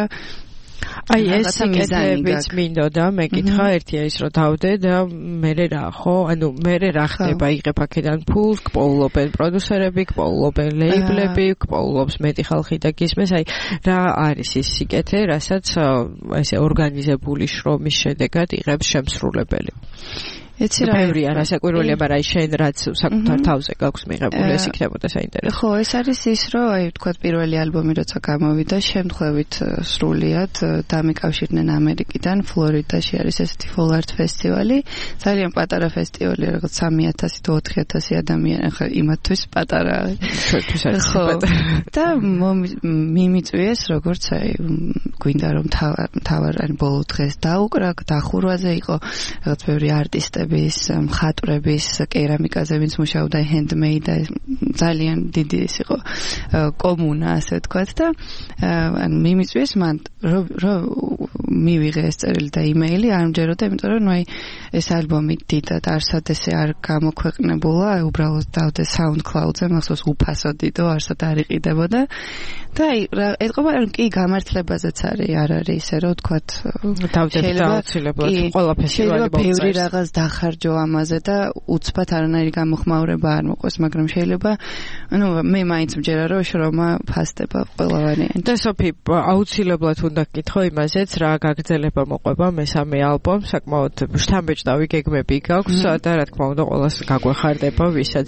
აი ეს სიკეთეებიც მინდოდა, მეკითხა ერთია ის რომ დავდე და მე რა ხო, ანუ მე რა ხდება, იღებ აქედან ფულს, გპოულობენ პროდიუსერები, გპოულობენ ლეიბლები, გპოულობს მეტი ხალხი და გისმენს, აი რა არის ის სიკეთე, რასაც ესე ორგანიზებული შრომის შედეგად იღებს შემსრულებელი. ეცი რა ბევრია რასაკვირველია, მაგრამ აი შენ რაც საკუთარ თავზე გაქვს მიღებული, ეს იქნებოდა საინტერესო. ხო, ეს არის ის, რომ აი ვთქვათ პირველი ალბომი როცა გამოვიდა, შემთხვევით სრულიად დამიკავშირდნენ ამერიკიდან, ფლორიდაში არის ესეთი Full Art ფესტივალი, ძალიან პატარა ფესტივალი, რაღაც 3000 თუ 4000 ადამიანი, ხო, იმათთვის პატარა, ჩვენთვის არის პატარა. და მიმიწვიეს, როგორც აი გვინდა რომ თავარ ან ბოლო დღეს დაუკრა, დახურვაზე იყო რაღაც ბევრი არტისტი მხატვრების კერამიკაზე ვინც მუშაობდა handmade და ძალიან დიდი ის იყო კომუნა ასე ვთქვათ და ანუ მიმიწვიეს მან რომ მივიღე ეს წერილი და იმეილი არ მჯეროდა, იმიტომ რომ აი ეს ალბომი დიდად არსად ესე არ გამოქვეყნებულა, უბრალოდ დავდე SoundCloud-ზე, მახსოვს უფასო დიდო არსად არ იყიდებოდა და აი ეთყობა რომ კი გამართლებაზეც არის, არ არის ისე რომ ვთქვათ დავდებ და აუცილებლად ყველა ფესტივალი ბევრი რაღაც დახარჯო ამაზე და უცბად არანაირი გამოხმაურება არ მოყოს, მაგრამ შეიძლება ანუ მე მაინც მჯერა რომ შრომა ფასდება ყველა ვარიანტი. და სოფი აუცილებლად უნდა გითხო იმაზეც რა გაგრძელება მოყვება მესამე ალბომს, საკმაოდ შთამბეჭდავი გეგმები გაქვს და რა თქმა უნდა ყველას გაგვეხარდება, ვისაც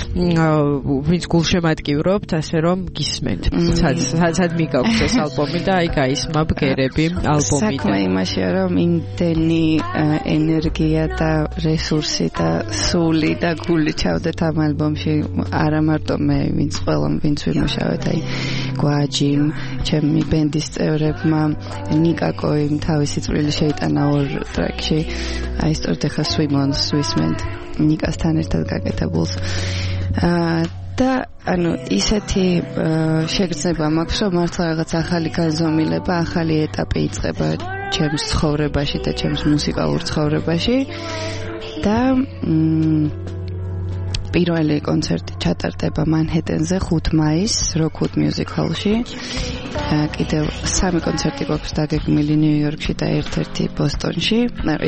ვინც გულშემატკივრობთ, ასე რომ გისმენთ. სად მიგაქვს ეს ალბომი და აი გაისმა ბგერები ალბომიდან. საქმე იმაშია რომ იმდენი ენერგია და რესურსი და სული და გული ჩავდეთ ამ ალბომში, არა მარტო მე, ვინც ვიმუშავეთ, აი გვაჯიმ, ჩემი ბენდის წევრებმა, ნიკა კოიმ თავისი წვლილი შეიტანა ორ ტრეკში, აი სწორედ ახლა სვიმონს ვისმენთ ნიკასთან ერთად გაკეთებულს. და ანუ ისეთი შეგრძნება მაქვს, რომ მართლა რაღაც ახალი განზომილება, ახალი ეტაპი იწყება ჩემს ცხოვრებაში და ჩემს მუსიკალურ ცხოვრებაში და პირველი კონცერტი ჩატარდება მანჰეტენზე 5 მაისს Rockwood Music Hall-ში. კიდევ 3 კონცერტი გვაქვს დაგეგმილი ნიუ-იორკში და ერთ-ერთი ბოსტონში.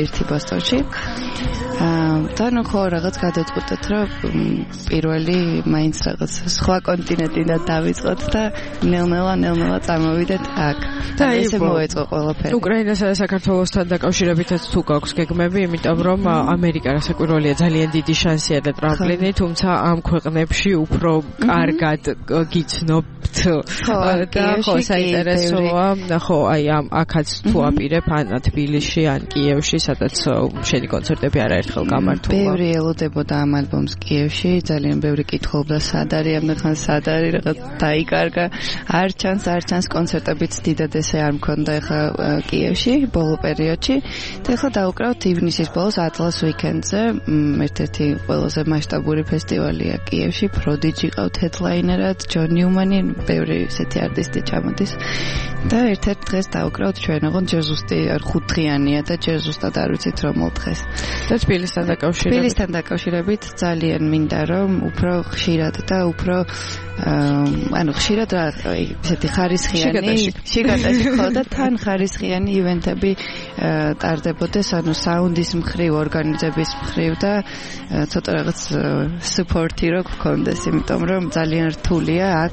და ნუ ხო რაღაც გადაწყვეტეთ, რომ პირველი მაინც რაღაც სხვა კონტინენტიდან დავიწყოთ და ნელ-ნელა წამოვიდეთ აქ. და ესე მოეწყო ყველაფერი. უკრაინასა და საქართველოსთან დაკავშირებითაც თუ გაქვს გეგმები, იმიტომ რომ ამერიკა რასაკვირველია ძალიან დიდი შანსია და ტრამპლინი, თუმცა ამ ქვეყნებში უფრო კარგად გიცნობთ და ხო საინტერესოა ხო აი აქაც თუ აპირებ ან თბილისში ან კიევში სადაც შენი კონცერტები არაერთხელ გამართულა. ბევრი ელოდებოდა ამ ალბომს კიევში, ძალიან ბევრი კითხულობდა სად არის ამდენხან სად არის რაღაც დაიკარგა. არ ჩანს კონცერტებიც დიდად ესე არ მქონდა ეხა კიევში ბოლო პერიოდში. და ეხლა დავუკრავთ ივნისის ბოლოს ატლას ვიკენდზე, ერთ-ერთი ყველაზე მასშტაბური ფესტივალია კიევში, პროდიჯი ყავთ ჰედლაინერად, ჯონ ნიუმანი, ბევრი ესეთი არტისტი ჩამოდის. და ერთ-ერთ დღეს დავუკრავთ ჩვენ, ოღონდ ჯერ ზუსტი 5 დღიანია და ჯერ ზუსტად არ ვიცით რომელ დღეს. და თბილისთან დაკავშირებით ძალიან მინდა რომ უფრო ხშირად და უფრო ხშირად რა ესეთი ხარისხიანი შიგადაში ხო და თან ხარისხიანი ივენთები ტარდებოდეს, საუნდის მხრივ, ორგანიზების მხრივ და ცოტა რაღაც სუპორტი რო გქონდეს, იმიტომ რომ ძალიან რთულია აქ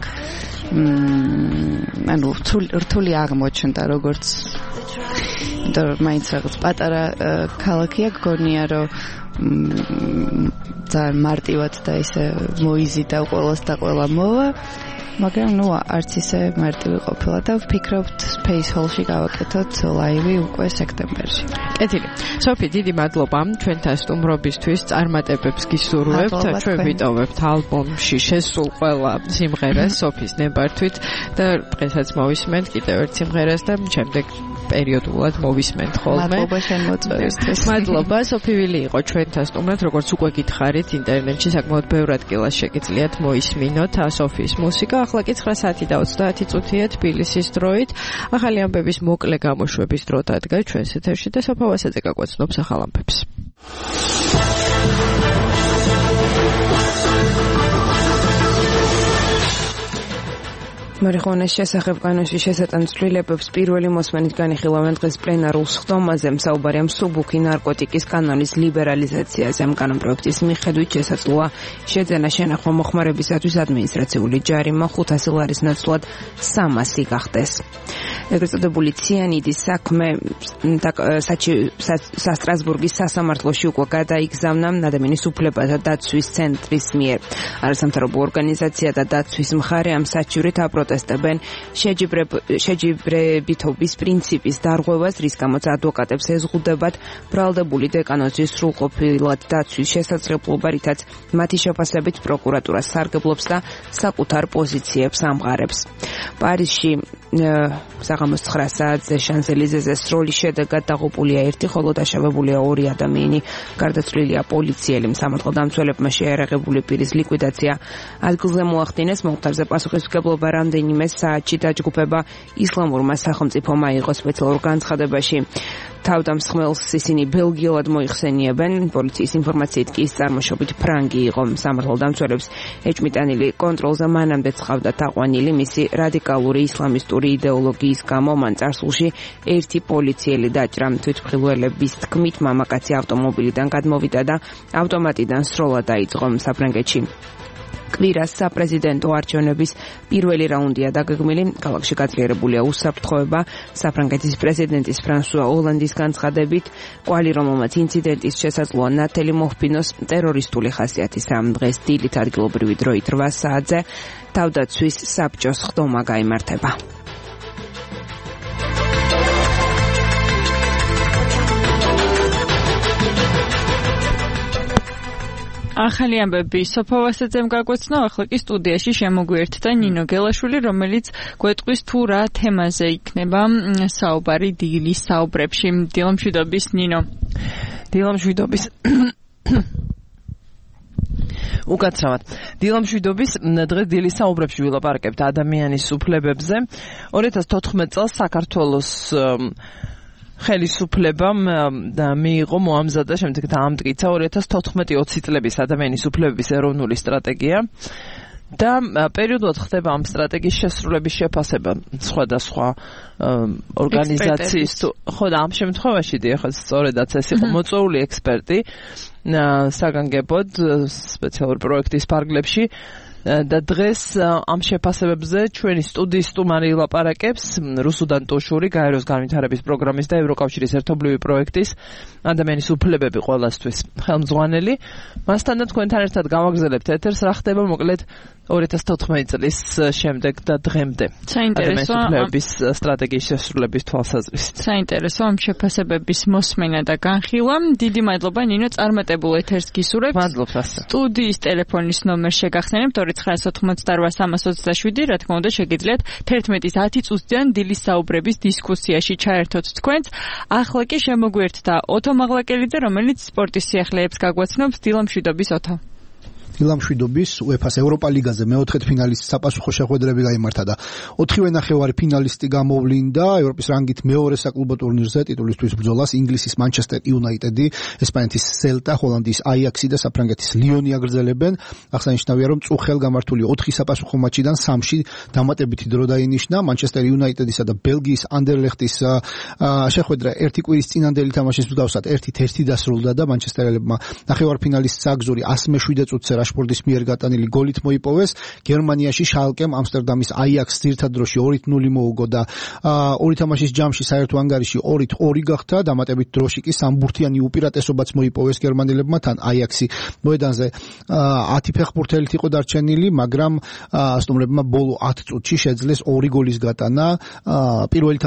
რთული აღმოჩნდა როგორც და მაინც რაღაც პატარა ქალაქია, გგონია რომ ძალიან მარტივად და ისე მოიზიდა ყველას და ყველა მოვა, მაგრამ არც ისე მარტივი ყოფილა და ვფიქრობთ Space Hall-ში გავაკეთოთ ლაივი უკვე სექტემბერში. კეთილი. სოფი, დიდი მადლობა ჩვენთან სტუმრობისთვის, წარმატებებს გისურვებთ, ჩვენ ვიტოვებთ ალბომში შესულ ყველა სიმღერას სოფის ნებართვით და დღესაც მოვისმენთ კიდევ ერთ სიმღერას და შემდეგ პერიოდულად მოვისმენთ ხოლმე. მადლობა შენ მოწვევისთვის. მადლობა, სოფი ვილი იყო ჩვენთან სტუმრად, როგორც უკვე გითხარით, ინტერნეტში საკმაოდ ბევრ ადგილას შეგიძლიათ მოისმინოთ სოფის მუსიკა. ახლა კი 9 საათი და 30 წუთია თბილისის დროით. ახალი ამბების მოკლე გამოშვების დრო დადგა ჩვენს ეთერში და სოფა ვასაძე გაგვაცნობს ახალ ამბებს. მარიხუანას შესახებ კანონში შესატან ცვლილებებს პირველი მოსმენით განიხილავენ დღეს პლენარულ სხდომაზე. საუბარია მსუბუქი ნარკოტიკის კანონის ლიბერალიზაციაზე. ამ კანონპროექტის მიხედვით შესაძლოა შეძენა შენახვა მოხმარებისათვის ადმინისტრაციული ჯარიმა 500 ლარის ნაცვლად 300 გახდეს. ეგრეთ წოდებული ციანიდის საქმე სასტრასბურგის სასამართლოში უკვე გადაიგზავნა ადამიანის უფლებათა დაცვის ცენტრის მიერ. არასამთავრობო ორგანიზაცია და დაცვის მხარე ამ საჩივრით აპროტესტებენ შეჯიბრებითობის პრინციპის დარღვევას, რის გამოც ადვოკატებს ეზღუდებათ ბრალდებული დეკანოზის სრულყოფილად დაცვის შესაძლებლობა, რითაც მათი შეფასებით პროკურატურა სარგებლობს და საკუთარ პოზიციებს ამღარებს. პარიზში საღამოს 9 საათზე შანზ-ელიზეზე სროლის შედეგად დაღუპულია 1, ხოლო დაშავებულია 2 ადამიანი. გარდაცვლილია პოლიციელი. სამართალ დამცველებმა შეიარაღებული პირის ლიკვიდაცია ადგილზე მოახდინეს. მომხდარზე პასუხისმგებლობა რამდენიმე საათში დაჯგუფება ისლამურმა სახელმწიფომ აიღო სპეციალურ განცხადებაში. თავდამსხმელს ისინი ბელგიელად მოიხსენიებენ. პოლიციის ინფორმაციით კი ის წარმოშობით ფრანგი იყო. სამართალ დამცველებს ეჭმიტანილი კონტროლზე მანამდე ცხავდა თაყვანილი მისი რადიკალური ისლამისტური იდეოლოგიის გამო. მან წარსულში 1 პოლიციელი დაჭრა. თვითმხილველების თქმით მამაკაცი ავტომობილიდან გადმოვიდა და ავტომატიდან სროლა დაიწყო საფრანგეთში. კვირას საპრეზიდენტო არჩევნების პირველი რაუნდია დაგეგმილი. ქალაქში გაძლიერებულია უსაფრთხოება. საფრანგეთის პრეზიდენტის ფრანსუა ოლანდის განცხადებით, კვალი რომელმაც ინციდენტის შესაძლოა ნათელი მოჰფინოს ტერორისტული ხასიათის ამ დღეს დილით ადგილობრივი დროით 8 საათზე თავდაცვის საბჭოს ხდომა გაიმართება. ახალი ამბები სოფა ვასაძემ გაგვეცნო, ახლა კი სტუდიაში შემოგვიერთდა ნინო გელაშვილი, რომელიც გვეტყვის თუ რა თემაზე იქნება საუბარი დილის საუბრებში. დილამშვიდობის ნინო. დილამშვიდობის უკაცრავად. დილამშვიდობის დღეს დილის საუბრებში ვილაპარაკებთ ადამიანის უფლებებზე. 2014 წელს საქართველოს ხელისუფლებამ მიიღო მოამზადა შემდეგ დაამტკიცა 2014-20 წლების ადამიანის უფლებების ეროვნული სტრატეგია და პერიოდულად ხდება ამ სტრატეგიის შესრულების შეფასება სხვადასხვა ორგანიზაციის ხო და ამ შემთხვევაში ხა სწორედაც ეს იყო მოწვეული ექსპერტი საგანგებოდ სპეციალური პროექტის ფარგლებში და დღეს ამ შეფასებებზე ჩვენი სტუდიის სტუმარი ლაპარაკებს რუსუდან ტოშური გაეროს განვითარების პროგრამის და ევროკავშირის ერთობლივი პროექტის ადამიანის უფლებები ყველასთვის ხელმძღვანელი. მასთან და თქვენთან ერთად გავაგზავნებთ ეთერს რა ხდება მოკლედ 2014 წლის შემდეგ და დღემდე. საინტერესო უფლებების სტრატეგიის შესრულების თვალსაზრისით. საინტერესო ამ შეფასებების მოსმენა და განხილვა. დიდი მადლობა ნინო, წარმატებულ ეთერს გისურვებთ. მადლობა. სტუდიის ტელეფონის ნომერს შეგახსენებთ 2988 რა თქმა უნდა შეგიძლიათ 11:10 წუთიდან დილის საუბრების დისკუსიაში ჩაერთოთ თქვენც. ახლა კი შემოგვიერთდა ოთო მაღლაკელიძე, რომელიც სპორტის სიახლეებს გაგვაცნობს. დილამშვიდობის ოთო. დილამშვიდობის UEFA-ს ევროპა ლიგაზე მეოთხედ ფინალისტის საპასუხო შეხვედრები გაიმართა და 4 ნახევარი ფინალისტი გამოვლინდა ევროპის რანგით მეორე საკლუბო ტურნირზე ტიტულისთვის ბრძოლას ინგლისის Manchester United-ი, ესპანეთის Celta, ჰოლანდიის Ajax-ი და საფრანგეთის Lyon-ი აგრძელებენ. აღსანიშნავია, რომ წუხელ გამართული 4 sapasukho მატჩიდან 3-ში დამატებითი დრო დაინიშნა. Manchester United-ისა და ბელგიის Anderlecht-ის შეხვედრა ერთი კვირის წინანდელი თამაშის მსგავსად 1-1 დასრულდა და მანჩესტერელებმა ნახევარფინალის საგზური 107 წუთზე რაშფორდის მიერ გატანილი გოლით მოიპოვეს. გერმანიაში შალკემ ამსტერდამის Ajax-ს ძირითად დროში 2-0 მოუგო და ორი თამაშის ჯამში საერთო ანგარიში 2-2 გახდა. დამატებით დროში კი სამბურთიანი უპირატესობაც მოიპოვეს გერმანელებმა, თან Ajax-ი მოედანზე 10 ფეხბურთელით იყო დარჩენილი, მაგრამ სტუმრებმა ბოლო 10 წუთში შეძლეს 2 გოლის გატანა. პირველი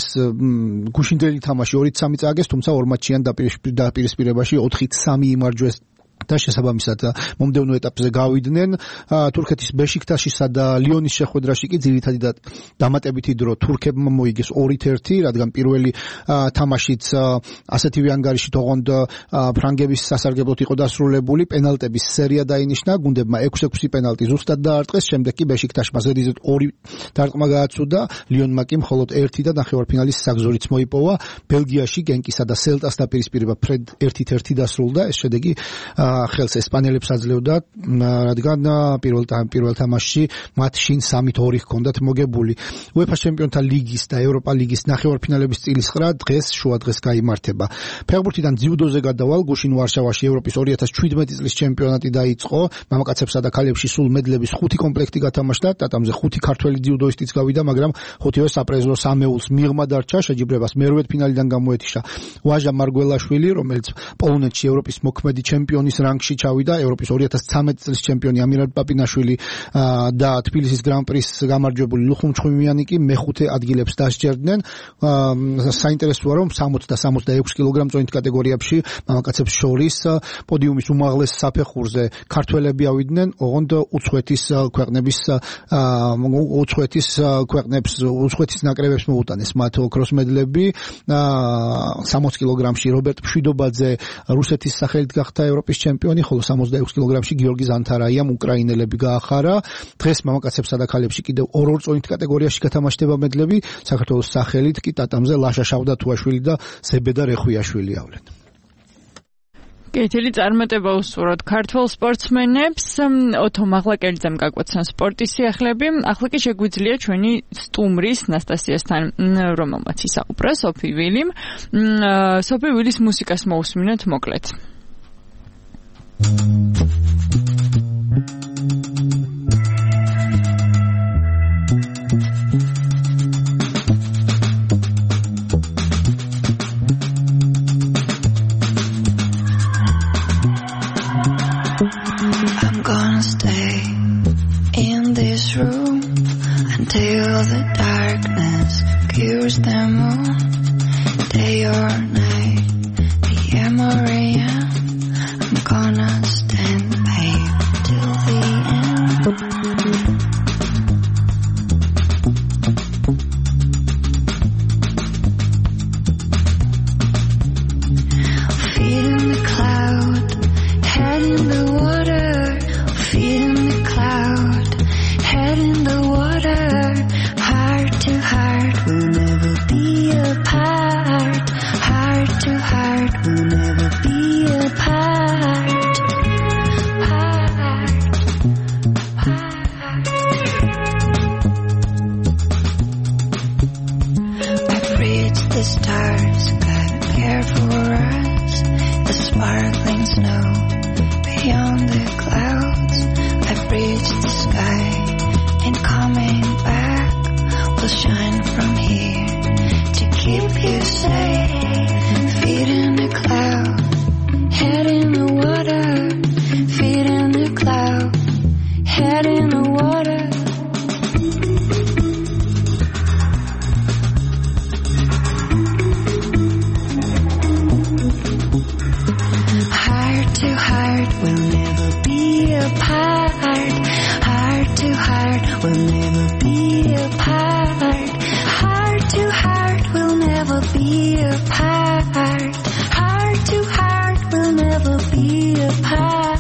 გუშინდელი თამაში 2-3 წააგეს, თუმცა ორ მატჩიან დაპირისპირებაში 4-3 იმარჯვეს და შესაბამისად მომდევნო ეტაპზე გავიდნენ. თურქეთის ბეშიქტაშისა და ლიონის შეხვედრაში კი ძირითადი დამატებითი დრო თურქებმა მოიგეს 2-1, რადგან პირველი თამაშიც ასეთივე ანგარიშით ოღონდ ფრანგების სასარგებლოდ იყო დასრულებული. პენალტების სერია დაინიშნა, გუნდებმა 6-6 პენალტი ზუსტად დაარტყეს, შემდეგ კი ბეშიქტაშმა ზედიზედ 2 დარტყმა გააცუდა, ლიონმა კი მხოლოდ 1 და ნახევარფინალის საგზურიც მოიპოვა. ბელგიაში გენკისა და სელტას დაპირისპირება ფრედ 1-1 დასრულდა. ეს შედეგი ხელს ესპანელებს აძლევდა, რადგან პირველ თამაშში მათ შინ 3-2 ჰქონდათ მოგებული. UEFA ჩემპიონთა ლიგის და ევროპა ლიგის ნახევარფინალების წილისყრა დღეს შუადღეს გაიმართება. ფეხბურთიდან ძიუდოზე გადავალ, გუშინ ვარშავაში ევროპის 2017 წლის ჩემპიონატი დაიწყო. მამაკაცებსა და ქალებში სულ მედლების 5 კომპლექტი გათამაშდა, ტატამზე 5 ქართველი ძიუდოისტიც გავიდა, მაგრამ 5-ვე საპრეზო სამეულს მიღმა დარჩა. შეჯიბრებას მერვედ ფინალიდან გამოეთიშა ვაჟა მარგველაშვილი, რომელიც პოლონეთში ევროპის მოქმედი ჩემპიონის რანგში ჩავიდა. ევროპის 2013 წლის ჩემპიონი ამირალ პაპინაშვილი და თბილისის გრან-პრის გამარჯვებული ლუხუმ ჩხუმიანი კი მეხუთე ადგილებს დასჯერდნენ. საინტერესოა, რომ 60 და 66 კილოგრამ-წონით კატეგორიებში მამაკაცებს შორის პოდიუმის უმაღლეს საფეხურზე ქართველები ავიდნენ, ოღონდ უცხოეთის ნაკრებებს მოუტანეს მათ ოქროს მედლები. 60 კილოგრამში რობერტ მშვიდობაძე რუსეთის სახელით გახდა ევროპის ჩემპიონი, ხოლო 66 კილოგრამში გიორგი ზანთარაიამ უკრაინელები გაახარა. დღეს მამაკაცებსა და ქალებში კიდევ 2 წონით კატეგორიაში გათამაშდება მედლები. საქართველოს სახელით კი ტატამზე ლაშა შავდათუაშვილი და ზებედა რეხვიაშვილი ავლენ. კეთილი წარმატება უსურვოთ ქართველ სპორტსმენებს. ოთო მაღლაკელიძემ გაგვაცნო სპორტის სიახლეები. ახლა კი შეგვიძლია ჩვენი სტუმრის ნასტასიასთან რომელმაც ისაუბრა, სოფი ვილიმ. სოფი ვილის მუსიკას მოусმინოთ მოკლედ. I'm gonna stay in this room until the darkness cures them all. Day or night, PM or AM, I'm gonna stand babe till the end. Feet in the cloud, head in the water. Feet in the cloud, head in the water. Heart to heart, we'll never be apart. Heart to heart, we'll never be apart. I've reached the stars, God care for us. The sparkling snow beyond the clouds. I've reached the sky. apart. Heart to heart, we'll never be apart.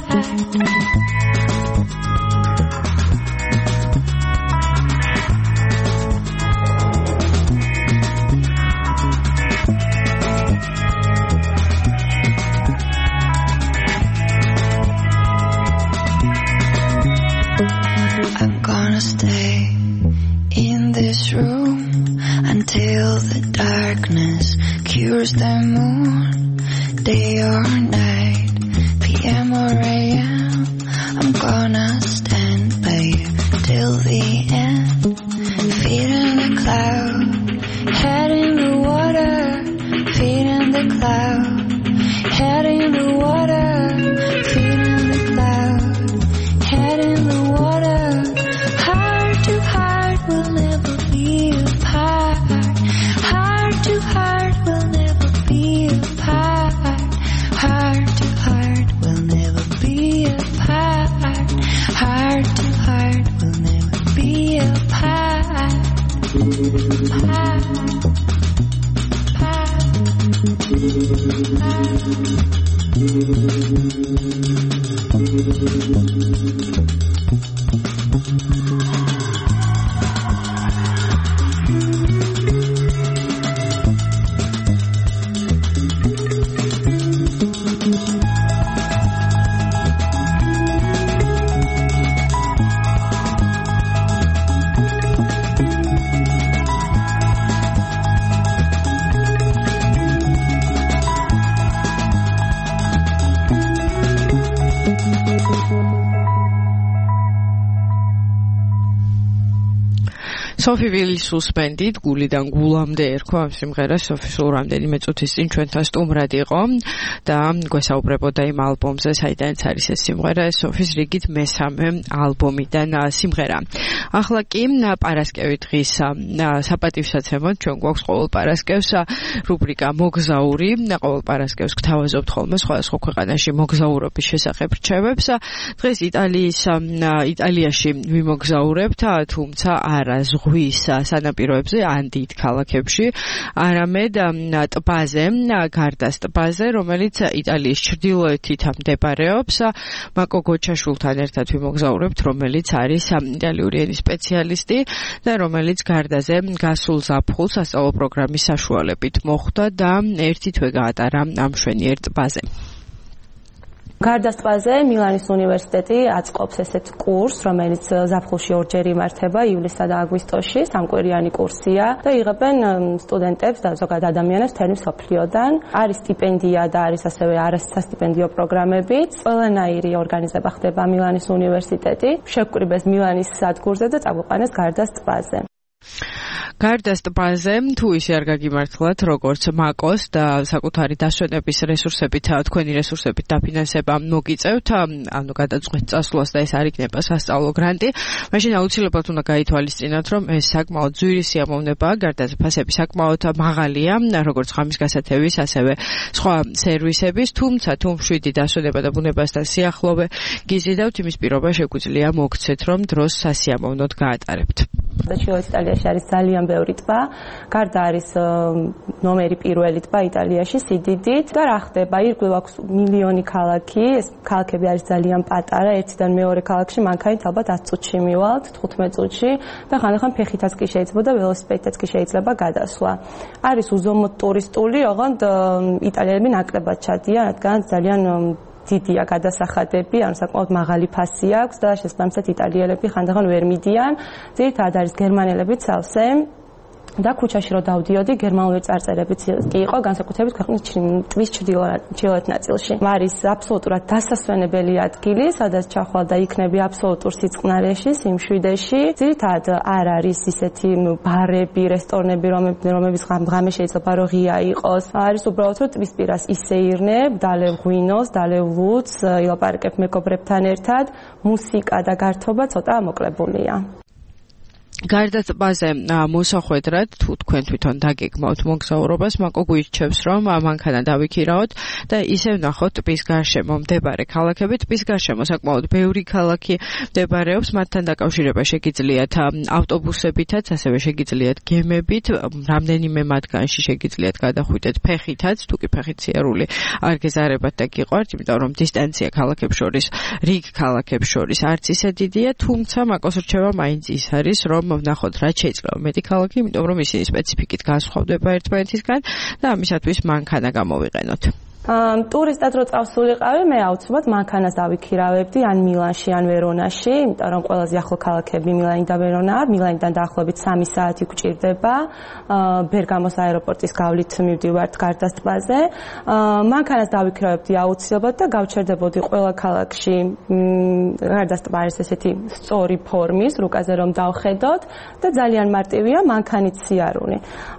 I'm gonna stay in this room until the darkness cures the moon. Day or night, PM or AM, I'm gonna stand by you till the end. Feet in the cloud, head in the water. Feet in the cloud, head in the water. Feet in the cloud, head in the water. Heart to heart, we'll never be apart. Heart to heart, we'll never be apart. Heart to heart, we'll never be apart. Heart to heart, we'll never be apart. Sophie Willis suspended გულიდან გულამდე ერქვა ამ სიმღერას. Sophie სულ რამდენიმე წუთის წინ ჩვენთან სტუმრად იყო და გვესაუბრებოდა იმ ალბომზე, საიდანაც არის ეს სიმღერა. Sophie-ს რიგით მესამე ალბომიდან სიმღერა. ახლა კი პარასკევი დღის საპატივსაცემად ჩვენ გვაქვს ყოველ პარასკევს რუბრიკა მოგზაური. ყოველ პარასკევს გთავაზობთ ხოლმე სხვადასხვა ქვეყანაში მოგზაურობის შესახებ რჩევებს. დღეს იტალიაში ვიმოგზაურებთ, თუმცა არა ზღვის სანაპიროებზე ან დიდ ქალაქებში, არამედ ტბაზე, გარდას ტბაზე, რომელიც იტალიის ჩრდილოეთით მდებარეობს. მაკო გოჩაშვილთან ერთად ვიმოგზაურებთ, რომელიც არის იტალიური ენის სპეციალისტი და რომელიც გარდაზე გასულ ზაფხულს სასწავლო პროგრამის საშუალებით მოხვდა და ერთი თვე გაატარა ამ მშვენიერ ტბაზე. გარდას ტბაზე მილანის უნივერსიტეტი აწყობს ესეთ კურსს, რომელიც ზაფხულში ორჯერ იმართება, ივლისსა და აგვისტოში, სამკვირიანი კურსია და იღებენ სტუდენტებს და ზოგადად ადამიანებს მთელი მსოფლიოდან. არის სტიპენდია და არის ასევე არასასტიპენდიო პროგრამებიც. ყველანაირი ორგანიზება ხდება მილანის უნივერსიტეტი. შევკრიბეს მილანის სადგურზე და წაგვიყვანეს გარდას ტბაზე. გარდას ტბაზე თუ ისე არ გაგიმართლათ როგორც მაკოს და საკუთარი დასვენების რესურსებით, თქვენი რესურსებით დაფინანსება მოგიწევთ, ანუ გადაწყვეტთ წასვლას და ეს არ იქნება სასწავლო გრანტი, მაშინ აუცილებლად უნდა გაითვალისწინოთ, რომ ეს საკმაოდ ძვირი სიამოვნებაა, გარდაზე ფასები საკმაოდ მაღალია, როგორც ღამის გასათევის, ასევე სხვა სერვისების, თუმცა თუ მშვიდი დასვენება და ბუნებასთან სიახლოვე გიზიდავთ, იმის პირობა შეგვიძლია მოგცეთ, რომ დროს სასიამოვნოდ გაატარებთ. ჩრდილოეთ იტალიაში არის ძალიან ბევრი ტბა. გარდა არის ნომერი პირველი ტბა იტალიაში სიდიდით და რა ხდება? ირგვლივ აქვს მილიონი ქალაქი. ეს ქალაქები არის ძალიან პატარა. ერთიდან მეორე ქალაქში მანქანით ალბათ 10 წუთში მივალთ, 15 წუთში და ხანდახან ფეხითაც კი შეიძლება და ველოსიპედითაც კი შეიძლება გადასვლა. არის უზომოდ ტურისტული, ოღონდ იტალიელები ნაკლებად ჩადიან, რადგან ძალიან დიდია გადასახადები, ანუ საკმაოდ მაღალი ფასი აქვს და შესაბამისად იტალიელები ხანდახან ვერ მიდიან. ძირითადად არის გერმანელებიც სავსე და ქუჩაში რო დავდიოდი, გერმანული წარწერებიც კი იყო, განსაკუთრებით ქვეყნის ტბის ჩრდილოეთ ნაწილში. არის აბსოლუტურად დასასვენებელი ადგილი, სადაც ჩახვალ და იქნები აბსოლუტურ სიწყნარეში, სიმშვიდეში. ძირითადად არ არის ისეთი ბარები, რესტორნები, რომლებიც ღამე შეიძლება რომ ღია იყოს. არის უბრალოდ რომ ტბის პირას ისეირნებ, დალევ ღვინოს, დალევ ლუდს, ილაპარაკებ მეგობრებთან ერთად, მუსიკა და გართობა ცოტა მოკლებულია. გარდაცვალებაზე მოსახვედრად თუ თქვენ თვითონ დაგეგმავთ მოგზაურობას, მაკო გვირჩევს, რომ მანქანა დავიქირაოთ და ისევ ნახოთ ტბის გარშემო მდებარე ქალაქები. ტბის გარშემო საკმაოდ ბევრი ქალაქი მდებარეობს, მათთან დაკავშირება შეგიძლიათ ავტობუსებითაც, ასევე შეგიძლიათ გემებით, რამდენიმე მათგანში შეგიძლიათ გადახვიდეთ ფეხითაც, თუ კი ფეხით სიარული არ გეზარებათ და გიყვართ, იმიტომ რომ დისტანცია ქალაქებს შორის, რიგ ქალაქებს შორის არც ისე დიდია, თუმცა მაკოს რჩევა მაინც ის არის, რომ ვნახოთ რაც შეიძლება მეტი ქალაქი, იმიტომ რომ ისინი სპეციფიკით განსხვავდება ერთმანეთისგან და ამისათვის მანქანა გამოვიყენოთ. ტურისტად რო წავსულიყავი, მე აუცილებლად მანქანას დავიქირავებდი ან მილანში, ან ვერონაში, იმიტომ რომ ყველაზე ახლო ქალაქები მილანი და ვერონაა. მილანიდან დაახლოებით 3 საათი გვჭირდება. ბერგამოს აეროპორტის გავლით მივდივართ გარდას ტბაზე. მანქანას დავიქირავებდი აუცილებლად და გავჩერდებოდი ყველა ქალაქში. გარდას ტბა არის ესეთი სწორი ფორმის, რუკაზე რომ დავხედოთ და ძალიან მარტივია მანქანით სიარული.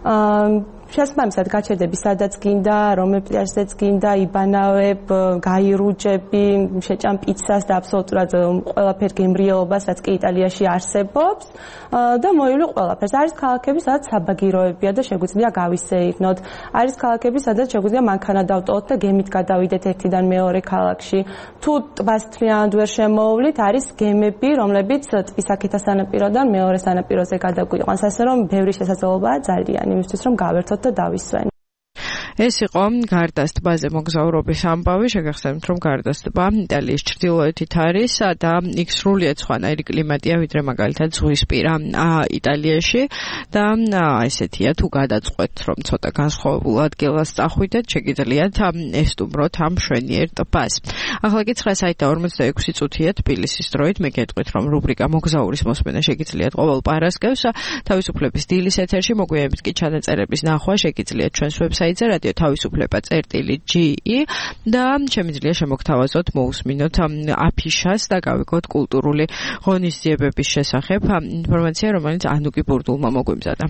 შესაბამისად გაჩერდები სადაც გინდა, რომელ პლაჟზეც გინდა, იბანავებ, გაირუჯები, შეჭამ პიცას და აბსოლუტურად ყველაფერ გემრიელობას, რაც კი იტალიაში არსებობს და მოივლი ყველაფერს. არის ქალაქები, სადაც საბაგიროებია და შეგვიძლია გავისეირნოთ. არის ქალაქები, სადაც შეგვიძლია მანქანა დავტოვოთ და გემით გადავიდეთ ერთიდან მეორე ქალაქში. თუ ტბას თლიანად ვერ შემოვლით, არის გემები, რომლებიც ტბის აქეთა სანაპიროდან მეორე სანაპიროზე გადაგვიყვანს, ასე რომ ბევრი შესაძლებლობაა ძალიან იმისთვის, რომ გავერთოთ და დავისვენ. ეს იყო გარდას ტბაზე მოგზაურობის ამბავი. შეგახსენებთ, რომ გარდას ტბა იტალიის ჩრდილოეთით არის და იქ სრულიად სხვანაირი კლიმატია, ვიდრე მაგალითად ზღვისპირა იტალიაში და ესეთია, თუ გადაწყვეტთ, რომ ცოტა განსხვავებულ ადგილას წახვიდეთ, შეგიძლიათ ესტუმროთ ამ მშვენიერ ტბას. ახლა კი 9:46 წუთია თბილისის დროით. მე გეტყვით, რომ რუბრიკა მოგზაურის მოსმენა შეგიძლიათ ყოველ პარასკევს თავისუფლების დილის ეთერში, მოგვიანებით კი ჩანაწერების ნახვა შეგიძლიათ ჩვენს ვებსაიტზე radio.tavisufleba.ge და შემიძლია შემოგთავაზოთ, მოусმინოთ აფიშას და გავიგოთ კულტურული ღონისძიებების შესახებ ინფორმაცია, რომელიც ანუკი ბურდულმა მოგვიმზადა.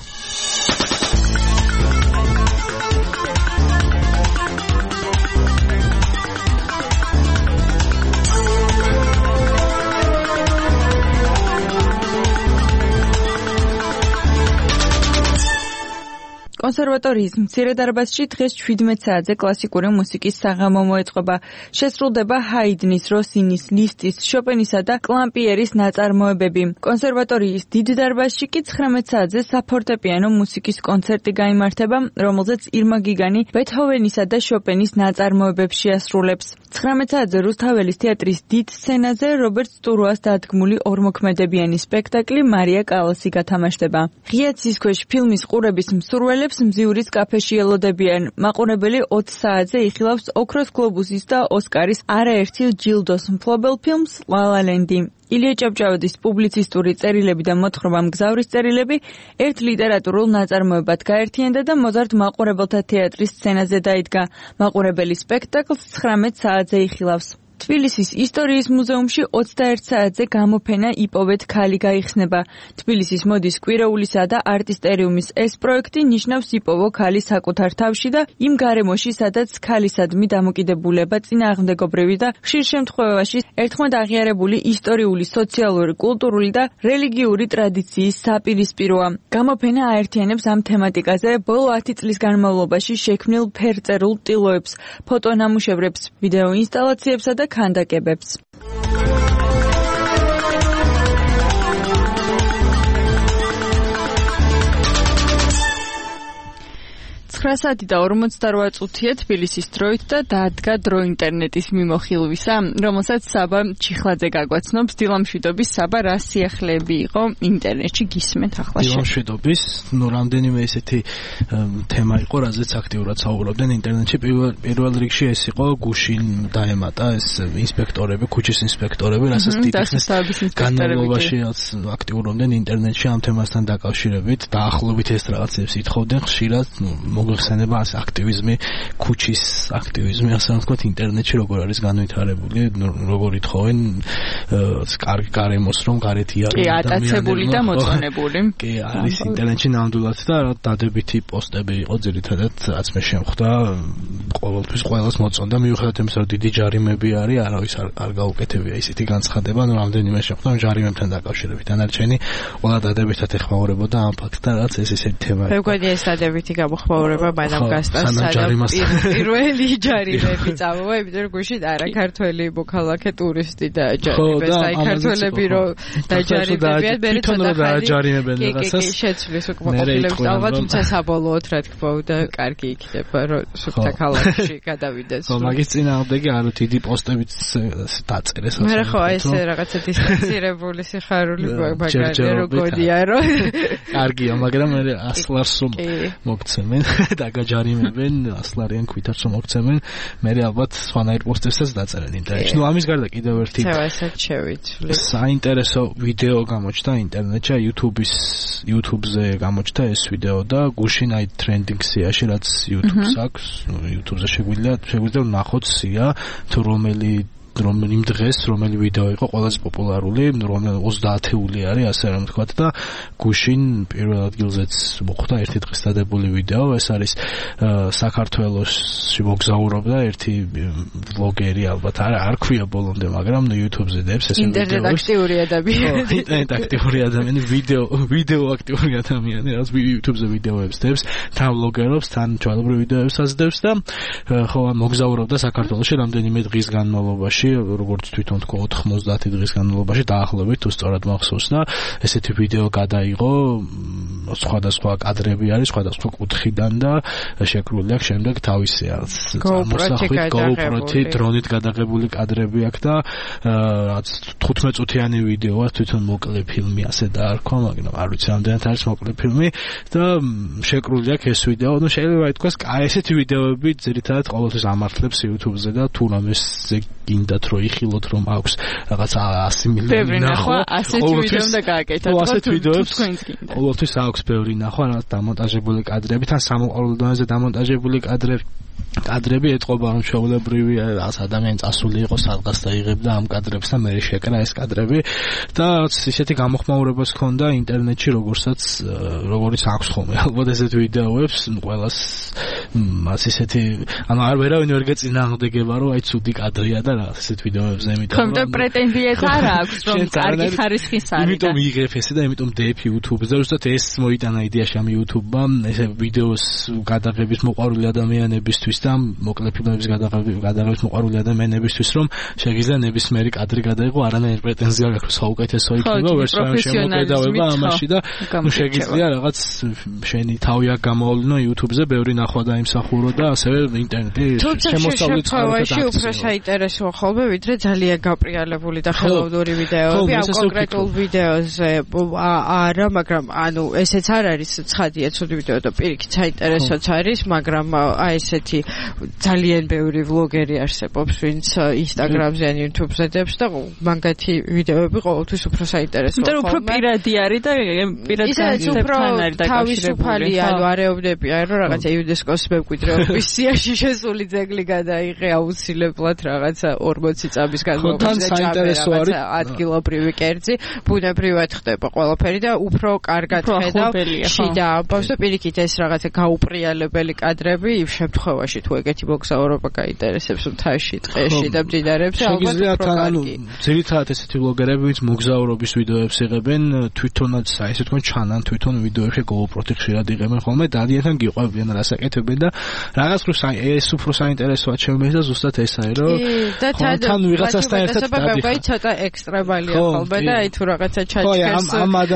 კონსერვატორიის მცირე დარბაზში დღეს 17 საათზე კლასიკური მუსიკის საღამო მოეწყობა. შესრულდება ჰაიდნის, როსინის, ლისტის, შოპენისა და კლამპიერის ნაწარმოებები. კონსერვატორიის დიდ დარბაზში კი 19 საათზე საფორტეპიანო მუსიკის კონცერტი გაიმართება, რომელზეც ირმა გიგანი ბეთჰოვენისა და შოპენის ნაწარმოებებს შეასრულებს. 19 საათზე რუსთაველის თეატრის დიდ სცენაზე რობერტ სტურუას დადგმული ორმოქმედებიანი სპექტაკლი მარია კალასი გათამაშდება. ღია ცის ქვეშ ფილმის ყურების მსურველებს მზიურის კაფეში ელოდებიან. მაყურებელი 20 საათზე იხილავს ოქროს გლობუსის და ოსკარის არაერთი ჯილდოს მფლობელ ფილმს La La Land-ი. ილია ჭავჭავაძის პუბლიცისტური წერილები და მოთხრობა მგზავრის წერილები ერთ ლიტერატურულ ნაწარმოებად გაერთიანდა და მოზარდ მაყურებელთა თეატრის სცენაზე დაიდგა. მაყურებელი სპექტაკლს 19 საათზე იხილავს. თბილისის ისტორიის მუზეუმში 21 საათზე გამოფენა იპოვეთ ქალი გაიხსნება. თბილისის მოდის კვირეულისა და არტისტერიუმის ეს პროექტი ნიშნავს იპოვო ქალი საკუთარ თავში და იმ გარემოში, სადაც ქალისადმი დამოკიდებულება წინააღმდეგობრივი და ხშირ შემთხვევაში ერთხმად აღიარებული ისტორიული, სოციალური, კულტურული და რელიგიური ტრადიციის საპირისპიროა. გამოფენა აერთიანებს ამ თემატიკაზე ბოლო 10 წლის განმავლობაში შექმნილ ფერწერულ ტილოებს, ფოტონამუშევრებს, ვიდეო ინსტალაციებსა და ქანდაკებებს. 9 საათი და 48 წუთია თბილისის დროით და დადგა დრო ინტერნეტის მიმოხილვისა, რომელსაც საბა ჩიხლაძე გაგვაცნობს. დილამშვიდობის საბა, რა სიახლეები იყო ინტერნეტში გისმენთ ახლა? დილამშვიდობის, რამდენიმე ესეთი თემა იყო, რაზეც აქტიურად საუბრობდნენ ინტერნეტში. პირველ რიგში ეს იყო გუშინ დაემატა ეს ინსპექტორები, ქუჩის ინსპექტორები, რასაც დიდხნის განმავლობაში აქტიურობდნენ ინტერნეტში ამ თემასთან დაკავშირებით, დაახლოებით ეს რაღაცებს ითხოვდნენ ხშირად, მოიხსენება ასე აქტივიზმი, ქუჩის აქტივიზმი, ასე ვთქვათ, ინტერნეტში როგორ არის განვითარებული, როგორ ითხოვენ კარგი გარემოს, რომ გარეთ იარონ ადამიანები. კი, ატაცებული და მოწონებული. კი, არის ინტერნეტში ნამდვილად და დადებითი პოსტები იყო ძირითადად, რაც მე შემხვდა, ყოველთვის ყველას მოწონდა, მიუხედავად იმისა, რომ დიდი ჯარიმები არის, არავის არ გაუკეთებია ისეთი განცხადება, რომ რამდენიმე შემხვდა ჯარიმებთან დაკავშირებით. დანარჩენი ყველა დადებითად ეხმაურებოდა ამ ფაქტთან, რაც ეს ისეთი თემა იყო. მეგონი ეს დადებითი გამოხმაურება მანამ გასტანს, სადაც პირველი ჯარიმები წამოვა, იმიტომ რომ გუშინ არა ქართველი მოქალაქე ტურისტი დააჯარიმეს, აი ქართველები რომ დაჯარიმებიან, მე თვითონ დააჯარიმებენ რაღაცას. კი, შეცვლის უკმაყოფილების ალბათ, თუმცა საბოლოოდ რა თქმა უნდა კარგი იქნება, რომ სუფთა ქალაქში გადავიდეს. ხო, მაგის წინააღმდეგი არა დიდი პოსტებით დაწერეს. მე ხო აი ეს რაღაცა დისტანცირებული სიხარული მაგარია როგორია რომ კარგია, მაგრამ მე ასლარს რომ მოგცემენ და გაჯარიმებენ, ასლარიან ქვითაც რომ მოგცემენ, მე ალბათ სხვანაირ პოსტებსაც დაწერენ ინტერნეტში. ნუ ამის გარდა კიდევ ერთი საინტერესო ვიდეო გამოჩნდა ინტერნეტში, YouTube-ზე გამოჩნდა ეს ვიდეო და გუშინ აი ტრენდინგ სიაში რაც YouTube-ს აქვს, YouTube-ზე შეგვიძლია ვნახოთ სია თუ იმ დღეს რომელი ვიდეო იყო ყველაზე პოპულარული, რომელი 30-ეული არის, ასე რომ ვთქვათ და გუშინ პირველ ადგილზეც მოხვდა ერთი დღის დადებული ვიდეო, ეს არის საქართველოში მოგზაურობდა ერთი ბლოგერი, ალბათ არ ქვია ბოლომდე, მაგრამ YouTube-ზე დებს ეს ინტერნეტ აქტიური ადამიანი. ინტერნეტ აქტიური ადამიანი, ვიდეო აქტიური ადამიანი, რაც YouTube-ზე ვიდეოებს დებს, თან ბლოგერობს, თან ჩვეულებრივ ვიდეოებსაც დებს და ხო მოგზაურობდა საქართველოში რამდენიმე დღის განმავლობაში, როგორც თვითონ თქვა 90 დღის განმავლობაში დაახლოებით თუ სწორად მახსოვს და ესეთი ვიდეო გადაიღო, სხვადასხვა კადრები არის სხვადასხვა კუთხიდან და შეკრული აქვს შემდეგ თავისი GoPro-ით დრონით გადაღებული კადრები აქვს და რაც 15 წუთიანი ვიდეოა, თვითონ მოკლე ფილმი ასე დაარქვა, მაგრამ არ ვიცი რამდენად არის მოკლე ფილმი და შეკრული აქვს ეს ვიდეო, ну შეიძლება ითქვას, ესეთი ვიდეოები ძირითადად ყოველთვის ამართლებს YouTube-ზე და თუ რამესზე გინდათ რომ იხილოთ რომ აქვს რაღაც 100 მილიონი ნახვა, ასეთი ვიდეო და გააკეთოთ, ასეთ ვიდეოებს ყოველთვის აქვს ბევრი ნახვა, რაღაც დამონტაჟებული კადრები, თან სამოყვარულო დონეზე დამონტაჟებული კადრები ეთყობა რომ ჩვეულებრივი რაღაც ადამიანი წასული იყო სადღაც და იღებდა ამ კადრებს და მე შეკრა ეს კადრები და ისეთი გამოხმაურებას ჰქონდა ინტერნეტში როგორც აქვს ხოლმე ალბათ ესეთ ვიდეოებს ყველას მას ისეთი არ ვერავინ ვერ გეწინააღმდეგება რომ აი ცუდი კადრია და რაღაც ესეთ ვიდეოებზე იმიტომ რომ და პრეტენზიაც არ აქვს რომ კარგი ხარისხის არის იმიტომ იღებ ესე და იმიტომ დებ YouTube-ზე ზუსტად ეს მოიტანა იდეაში ამ YouTube-მა ესე ვიდეოს გადაღების მოყვარული ადამიანებისთვის და მოკლე ფილმების გადაღების მოყვარული ადამიანებისთვის რომ შეგიძლია ნებისმიერი კადრი გადაიღო, არანაირი პრეტენზია არ აქვს საუკეთესო იქნება, ვერ შემოგვედავება ამაში და შეგიძლია რაღაც შენი თავი აქ გამოავლინო YouTube-ზე, ბევრი ნახვა დაიმსახურო და ასევე ინტერნეტი შემოსავლით ცხოვრებაში უფრო საინტერესოა ხოლმე, ვიდრე ძალიან გაპრიალებული და ხელოვნური ვიდეოები, ამ კონკრეტულ ვიდეოზე არა, მაგრამ ანუ ესეც არ არის ცხადია ცუდი ვიდეო და პირიქით საინტერესოც არის, მაგრამ აი ესეთი ძალიან ბევრი ვლოგერი არსებობს, ვინც Instagram-ზე ან YouTube-ზე დებს და მაგათი ვიდეოები ყოველთვის უფრო საინტერესოა. იმიტომ რომ უფრო პირადი არის და პირად განცდებთან არის დაკავშირებული. ანუ არეობდებიან რომ რაღაცა იუნესკოს მემკვიდრეობის სიაში შესული ძეგლი გადაიღე აუცილებლად რაღაცა 40 წამის განმავლობაში საინტერესო არის ადგილობრივი კერძი, ბუნებრივად ხდება ყველაფერი და უფრო კარგად ხედავ შიდა ამბავს და პირიქით ეს რაღაცა გაუპრიალებელი კადრები იმ შემთხვევაში თუ ეგეთი მოგზაურობა გაინტერესებს მთაში, ტყეში და მდინარეებში ალბათ უფრო კარგი. ძირითადად ესეთი ბლოგერები, ვინც მოგზაურობის ვიდეოებს იღებენ, თვითონაც ესე თქვენ ჩანან თვითონ ვიდეოებში GoPro-ით ხშირად იღებენ ხოლმე, დადიანთან გიყვებიან რასაკეთებენ და რაღაც ეს უფრო საინტერესოა ჩემს და ზუსტად ესაა, რომ თან ვიღაცასთან ერთად გადაიხარ. ცოტა ექსტრემალია ხოლმე და აი თუ რაღაცა ჩაჩქერს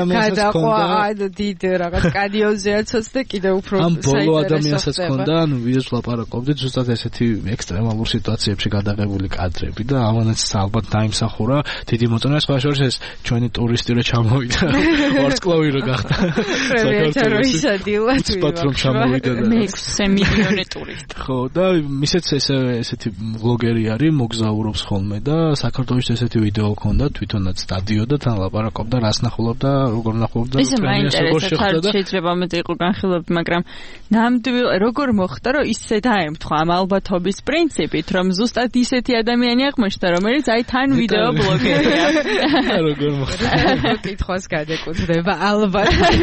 გადაყვა დიდ რაღაც კანიონზეაცაც და კიდე უფრო საინტერესოა. ამ ბოლო ადამიანსაც ჰქონდა, ანუ ვიდეოს ვლაპარაკობდით, ზუსტად ესეთი ექსტრემალურ სიტუაციებში გადაღებული კადრები და ამანაც ალბათ დაიმსახურა დიდი მოწონება, სხვა შორის ეს ჩვენი ტურისტი რო ჩამოვიდა, ვარსკვლავი რო გახდა. პრემიერა რო ისადილა თუ რომ ჩამოვიდა და მეექვსე მილიონი ტურისტი. ხო, და მისეც ესეთი ბლოგერი არის, მოგზაურობს ხოლმე და საქართველოს ესეთი ვიდეო ჰქონდა, თვითონაც დადიოდა, თან ლაპარაკობდა, რას ნახულობდა, როგორ ნახულობდა, შეიძლება ამაზე იყო განხილვები, მაგრამ ნამდვილ როგორ მოხდა, რომ ისე დაემთხვა ამ ალბათობის პრინციპით, რომ ზუსტად ისეთი ადამიანი აღმოჩნდა, რომელიც აი თან ვიდეო ბლოგერია. როგორ მოხდა? კითხვას გადეკუთვნება ალბათ.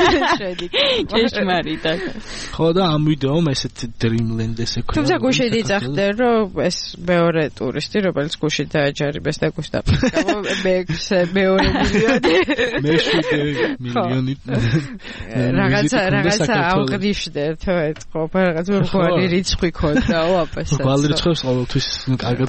ჭეშმარიტად. ხო და ამ ვიდეომ ესეთ Dreamland-ს ექვია. თუმცა გუშინ იწახდა, რომ ეს მეორე ტურისტი, რომელიც გუშინ დააჯარიბეს და გუშინ მეორე მილიონი. მე-7 მილიონი. რაღაცა აღნიშნეთ, ეთქობა რაღაც გვარი რიცხვი ქონდაო აპასა. გვარი რიცხვებს ყოველთვის კარგად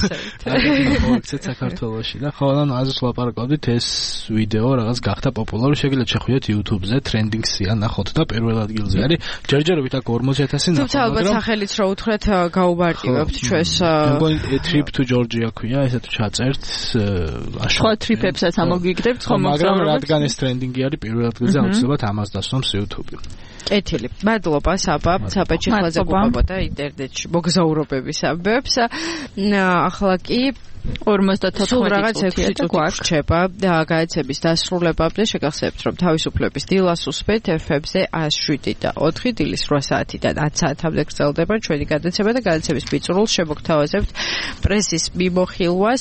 მოხდა საქართველოში და ხო ანუ აზრს ლაპარაკობდით ეს ვიდეო რაღაც გახდა პოპულარი შეგიძლიათ შეხვიდეთ YouTube-ზე ტრენდინგსია ნახოთ და პირველ ადგილზე არის ჯერჯერობით აქ 40,000 ნახო თუმცა ალბათ სახელიც რო უთხრეთ გაუბარტივებთ ჩვენს trip to Georgia ქვია ესეთ ჩაწერთ სხვა ტრიპებსაც ამოგიგდებთ ხომ მაგრამ რადგან ეს ტრენდინგი არის პირველ ადგილზე აუცილებლად ამას დასვამს YouTube. კეთილი. მადლობა საბა, საფაჩიხლაძე გუყებოდა ინტერნეტში მოგზაურობების ამბებს. ახლა კი 54 რაღაც 6 წუთი გვაქვს და გადაცემის დასრულებამდე შეგახსენებთ რომ თავისუფლების დილას უსმენთ FM-ზე 107 და 4 დილის 8 საათიდან 10 საათამდე გრძელდება ჩვენი გადაცემა და გადაცემის ბიჭრულს შემოგთავაზებთ პრესის მიმოხილვას.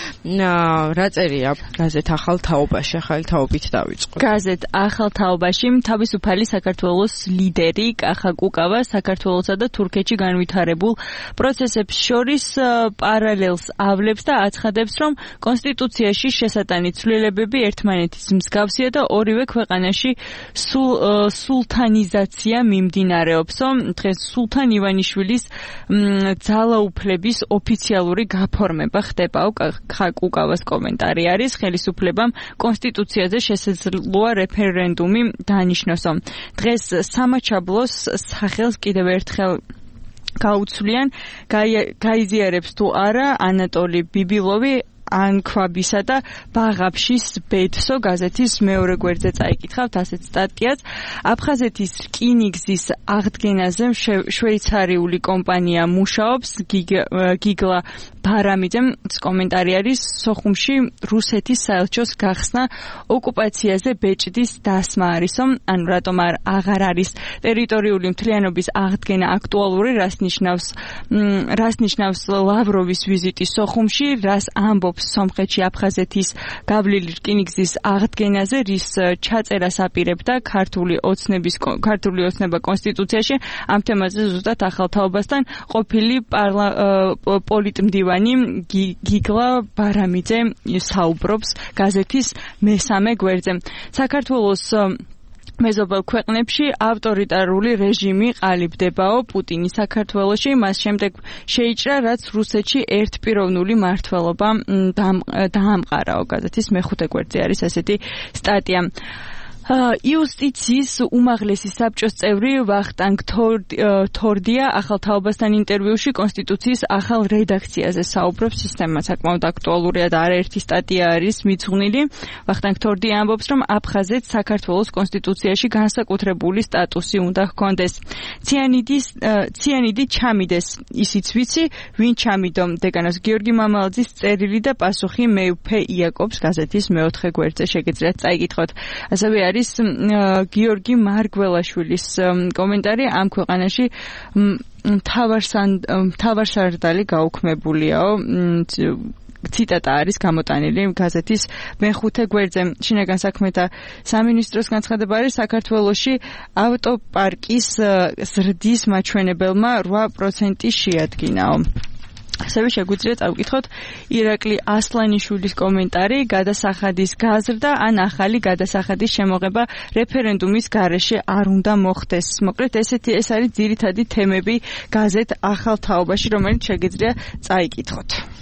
რა წერია გაზეთ ახალ თაობაში? ახალი თაობით დავიწყოთ. გაზეთ ახალ თაობაში თავისუფალი საქართველოს ლიდერი კახა კუკავა საქართველოსა და თურქეთში განვითარებულ პროცესებს შორის პარალელს ავლებს და აცხადებს, რომ კონსტიტუციაში შესატანი ცვლილებები ერთმანეთის მსგავსია და ორივე ქვეყანაში სულთანიზაცია მიმდინარეობს. დღეს სულთან ივანიშვილის ძალაუფლების ოფიციალური გაფორმება ხდებაო. კუკავას კომენტარი არის, ხელისუფლებამ კონსტიტუციაზე შესაძლოა რეფერენდუმი დანიშნოსო. დღეს სამაჩაბლოს სახელს კიდევ ერთხელ გაუცვლიან, გაიზიარებს თუ არა ანატოლი ბიბილოვი ანქვაბისა და ბაღაფშის ბედსო გაზეთის მეორე გვერდზე წაიკითხავთ ასეთ სტატიას. აფხაზეთის რკინიგზის აღდგენაზე შვეიცარიული კომპანია მუშაობს. გიგლა ბარამიძემ კომენტარი არის, სოხუმში რუსეთის საელჩოს გახსნა ოკუპაციაზე ბეჭდის დასმა არისო. ანუ რატომ აღარ არის ტერიტორიული მთლიანობის აღდგენა აქტუალური, რას ნიშნავს ლავროვის ვიზიტი სოხუმში, რას ამბობს სომხეთში აფხაზეთის გავლილი რკინიგზის აღდგენაზე, რის ჩაწერას აპირებდა ქართული ოცნება კონსტიტუციაში. ამ თემაზე ზუსტად ახალ თაობასთან ყოფილი პოლიტმდივანი გიგლა ბარამიძე საუბრობს გაზეთის მესამე გვერდზე. საქართველოს მეზობელ ქვეყნებში ავტორიტარული რეჟიმი ყალიბდებაო. პუტინი საქართველოში მას შემდეგ შეიჭრა, რაც რუსეთში ერთპიროვნული მმართველობა დაამყარაო. გაზეთის მეხუთე გვერდზე არის ასეთი სტატია. იუსტიციის უმაღლესი საბჭოს წევრი ვახტანგ თორდია ახალ თაობასთან ინტერვიუში კონსტიტუციის ახალ რედაქციაზე საუბრობს. ეს თემა საკმაოდ აქტუალურია და არაერთი სტატია არის მიძღვნილი. ვახტანგ თორდია ამბობს, რომ აფხაზეთს საქართველოს კონსტიტუციაში განსაკუთრებული სტატუსი უნდა ჰქონდეს. ციანიდი ჩამიდეს, ისიც ვიცი, ვინ ჩამიდო. დეკანოს გიორგი მამალაძის წერილი და პასუხი მეუფე იაკობს გაზეთის მეოთხე გვერდზე შეგიძლიათ წაიკითხოთ. ასევე არის გიორგი მარგველაშვილის კომენტარი. ამ ქვეყანაში მთავარსარდალი გაუქმებულიაო. ციტატა არის გამოტანილი გაზეთის მეხუთე გვერდზე. შინაგან საქმეთა სამინისტროს განცხადება არის, საქართველოში ავტოპარკის ზრდის მაჩვენებელმა 8% შეადგინაო. ასევე შეგვიძლია წავკითხოთ ირაკლი ასლანიშვილის კომენტარი. გადასახადის გაზრდა ან ახალი გადასახადის შემოღება რეფერენდუმის გარეშე არ უნდა მოხდეს. მოკლედ ეს არის ძირითადი თემები გაზეთ ახალ თაობაში, რომელიც შეგიძლია წაიკითხოთ.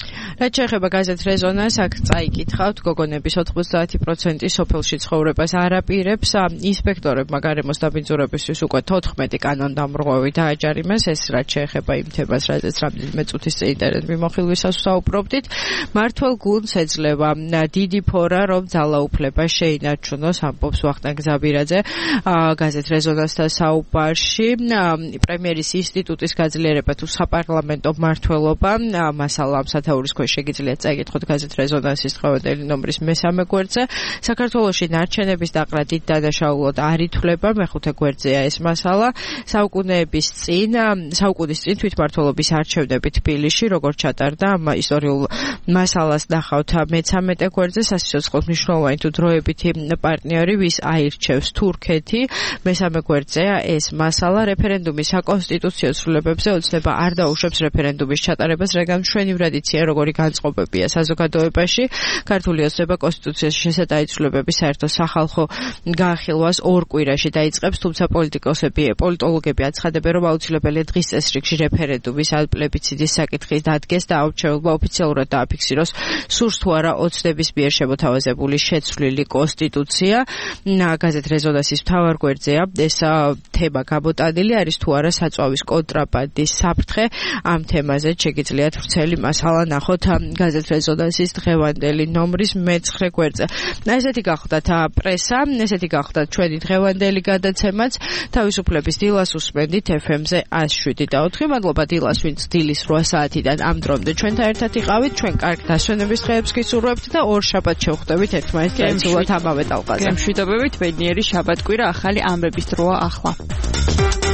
რაც შეეხება გაზეთ რეზონანს, აქ წაიკითხავთ, გოგონების 90% სოფელში ცხოვრებას არ აპირებს. ინსპექტორებმა გარემოს დაბინძურებისთვის უკვე 14 კანონდამრღვევი დააჯარიმეს. ეს რაც შეეხება იმ თემას, რაზეც რამდენიმე წუთის წინ ინტერნეტ მიმოხილვისას ვსაუბრობდით. მართლ გუნდს ეძლევა დიდი ფორა, რომ ძალაუფლება შეინარჩუნოს, ამბობს ვახტანგ ზაბირაძე გაზეთ რეზონანსთან საუბარში. პრემიერის ინსტიტუტის გაძლიერება თუ საპარლამენტო მმართველობა, მასალა ამ სათაურის ქვეშ შეგიძლიათ წაიკითხოთ გაზეთ რეზონანსის დღევანდელი ნომრის მესამე გვერდზე. საქართველოში ნარჩენების დაყრა დიდ დანაშაულად არ ითვლება, მეხუთე გვერდზეა ეს მასალა. საუკუნის წინ თვითმმართველობის არჩევნები თბილისში როგორ ჩატარდა, ამ ისტორიულ მასალას ნახავთ მე-13 გვერდზე. სასიცოცხლოს მნიშვნელოვანი თუ დროებითი პარტნიორი, ვის აირჩევს თურქეთი. მესამე გვერდზეა ეს მასალა. რეფერენდუმის საკონსტიტუციო ცვლილებებზე ოცნება არ დაუშვებს რეფერენდუმის ჩატარებას, რადგან მშვენივრად იციან როგორი განწყობებია საზოგადოებაში. ქართული ოცნება კონსტიტუციაში შესატანი ცვლილებების საერთო სახალხო გაახილვას 2 კვირაში დაიწყებს, თუმცა პოლიტოლოგები აცხადებენ, რომ აუცილებელია დღის წესრიგში რეფერენდუმის ან პლებიციდის საკითხი დადგეს და აუჩეულობა ოფიციალურად დააფიქსიროს სურს თუ არა ოცნების მიერ შემოთავაზებული შეცვლილი კონსტიტუცია. გაზეთ რეზონანსის მთავარ გვერდზეა ეს თემა გამოტანილი, არის თუ არა საწვავის კონტრაბანდის საფრთხე. ამ თემაზე შეგიძლიათ ვრცელი მასალა ნახოთ გაზეთ რეზონანსის დღევანდელი ნომრის მე-9 გვერდზე. ესეთი გახლდათ პრესა, ესეთი გახლდათ ჩვენი დღევანდელი გადაცემაც. თავისუფლების დილას უსმენდით FM-ზე 107.4. მადლობა დილას, ვინც დილის 8 საათიდან ამ დრომდე ჩვენთან ერთად იყავით. ჩვენ კარგ დასვენების დღეებს გისურვებთ და ორ შაბათს შევხვდებით ერთმანეთს ტრადიციულად ამავე ტალღაზე. გემშვიდობებით, ბედნიერი შაბათ-კვირა, ახალი ამბების დროა ახლა.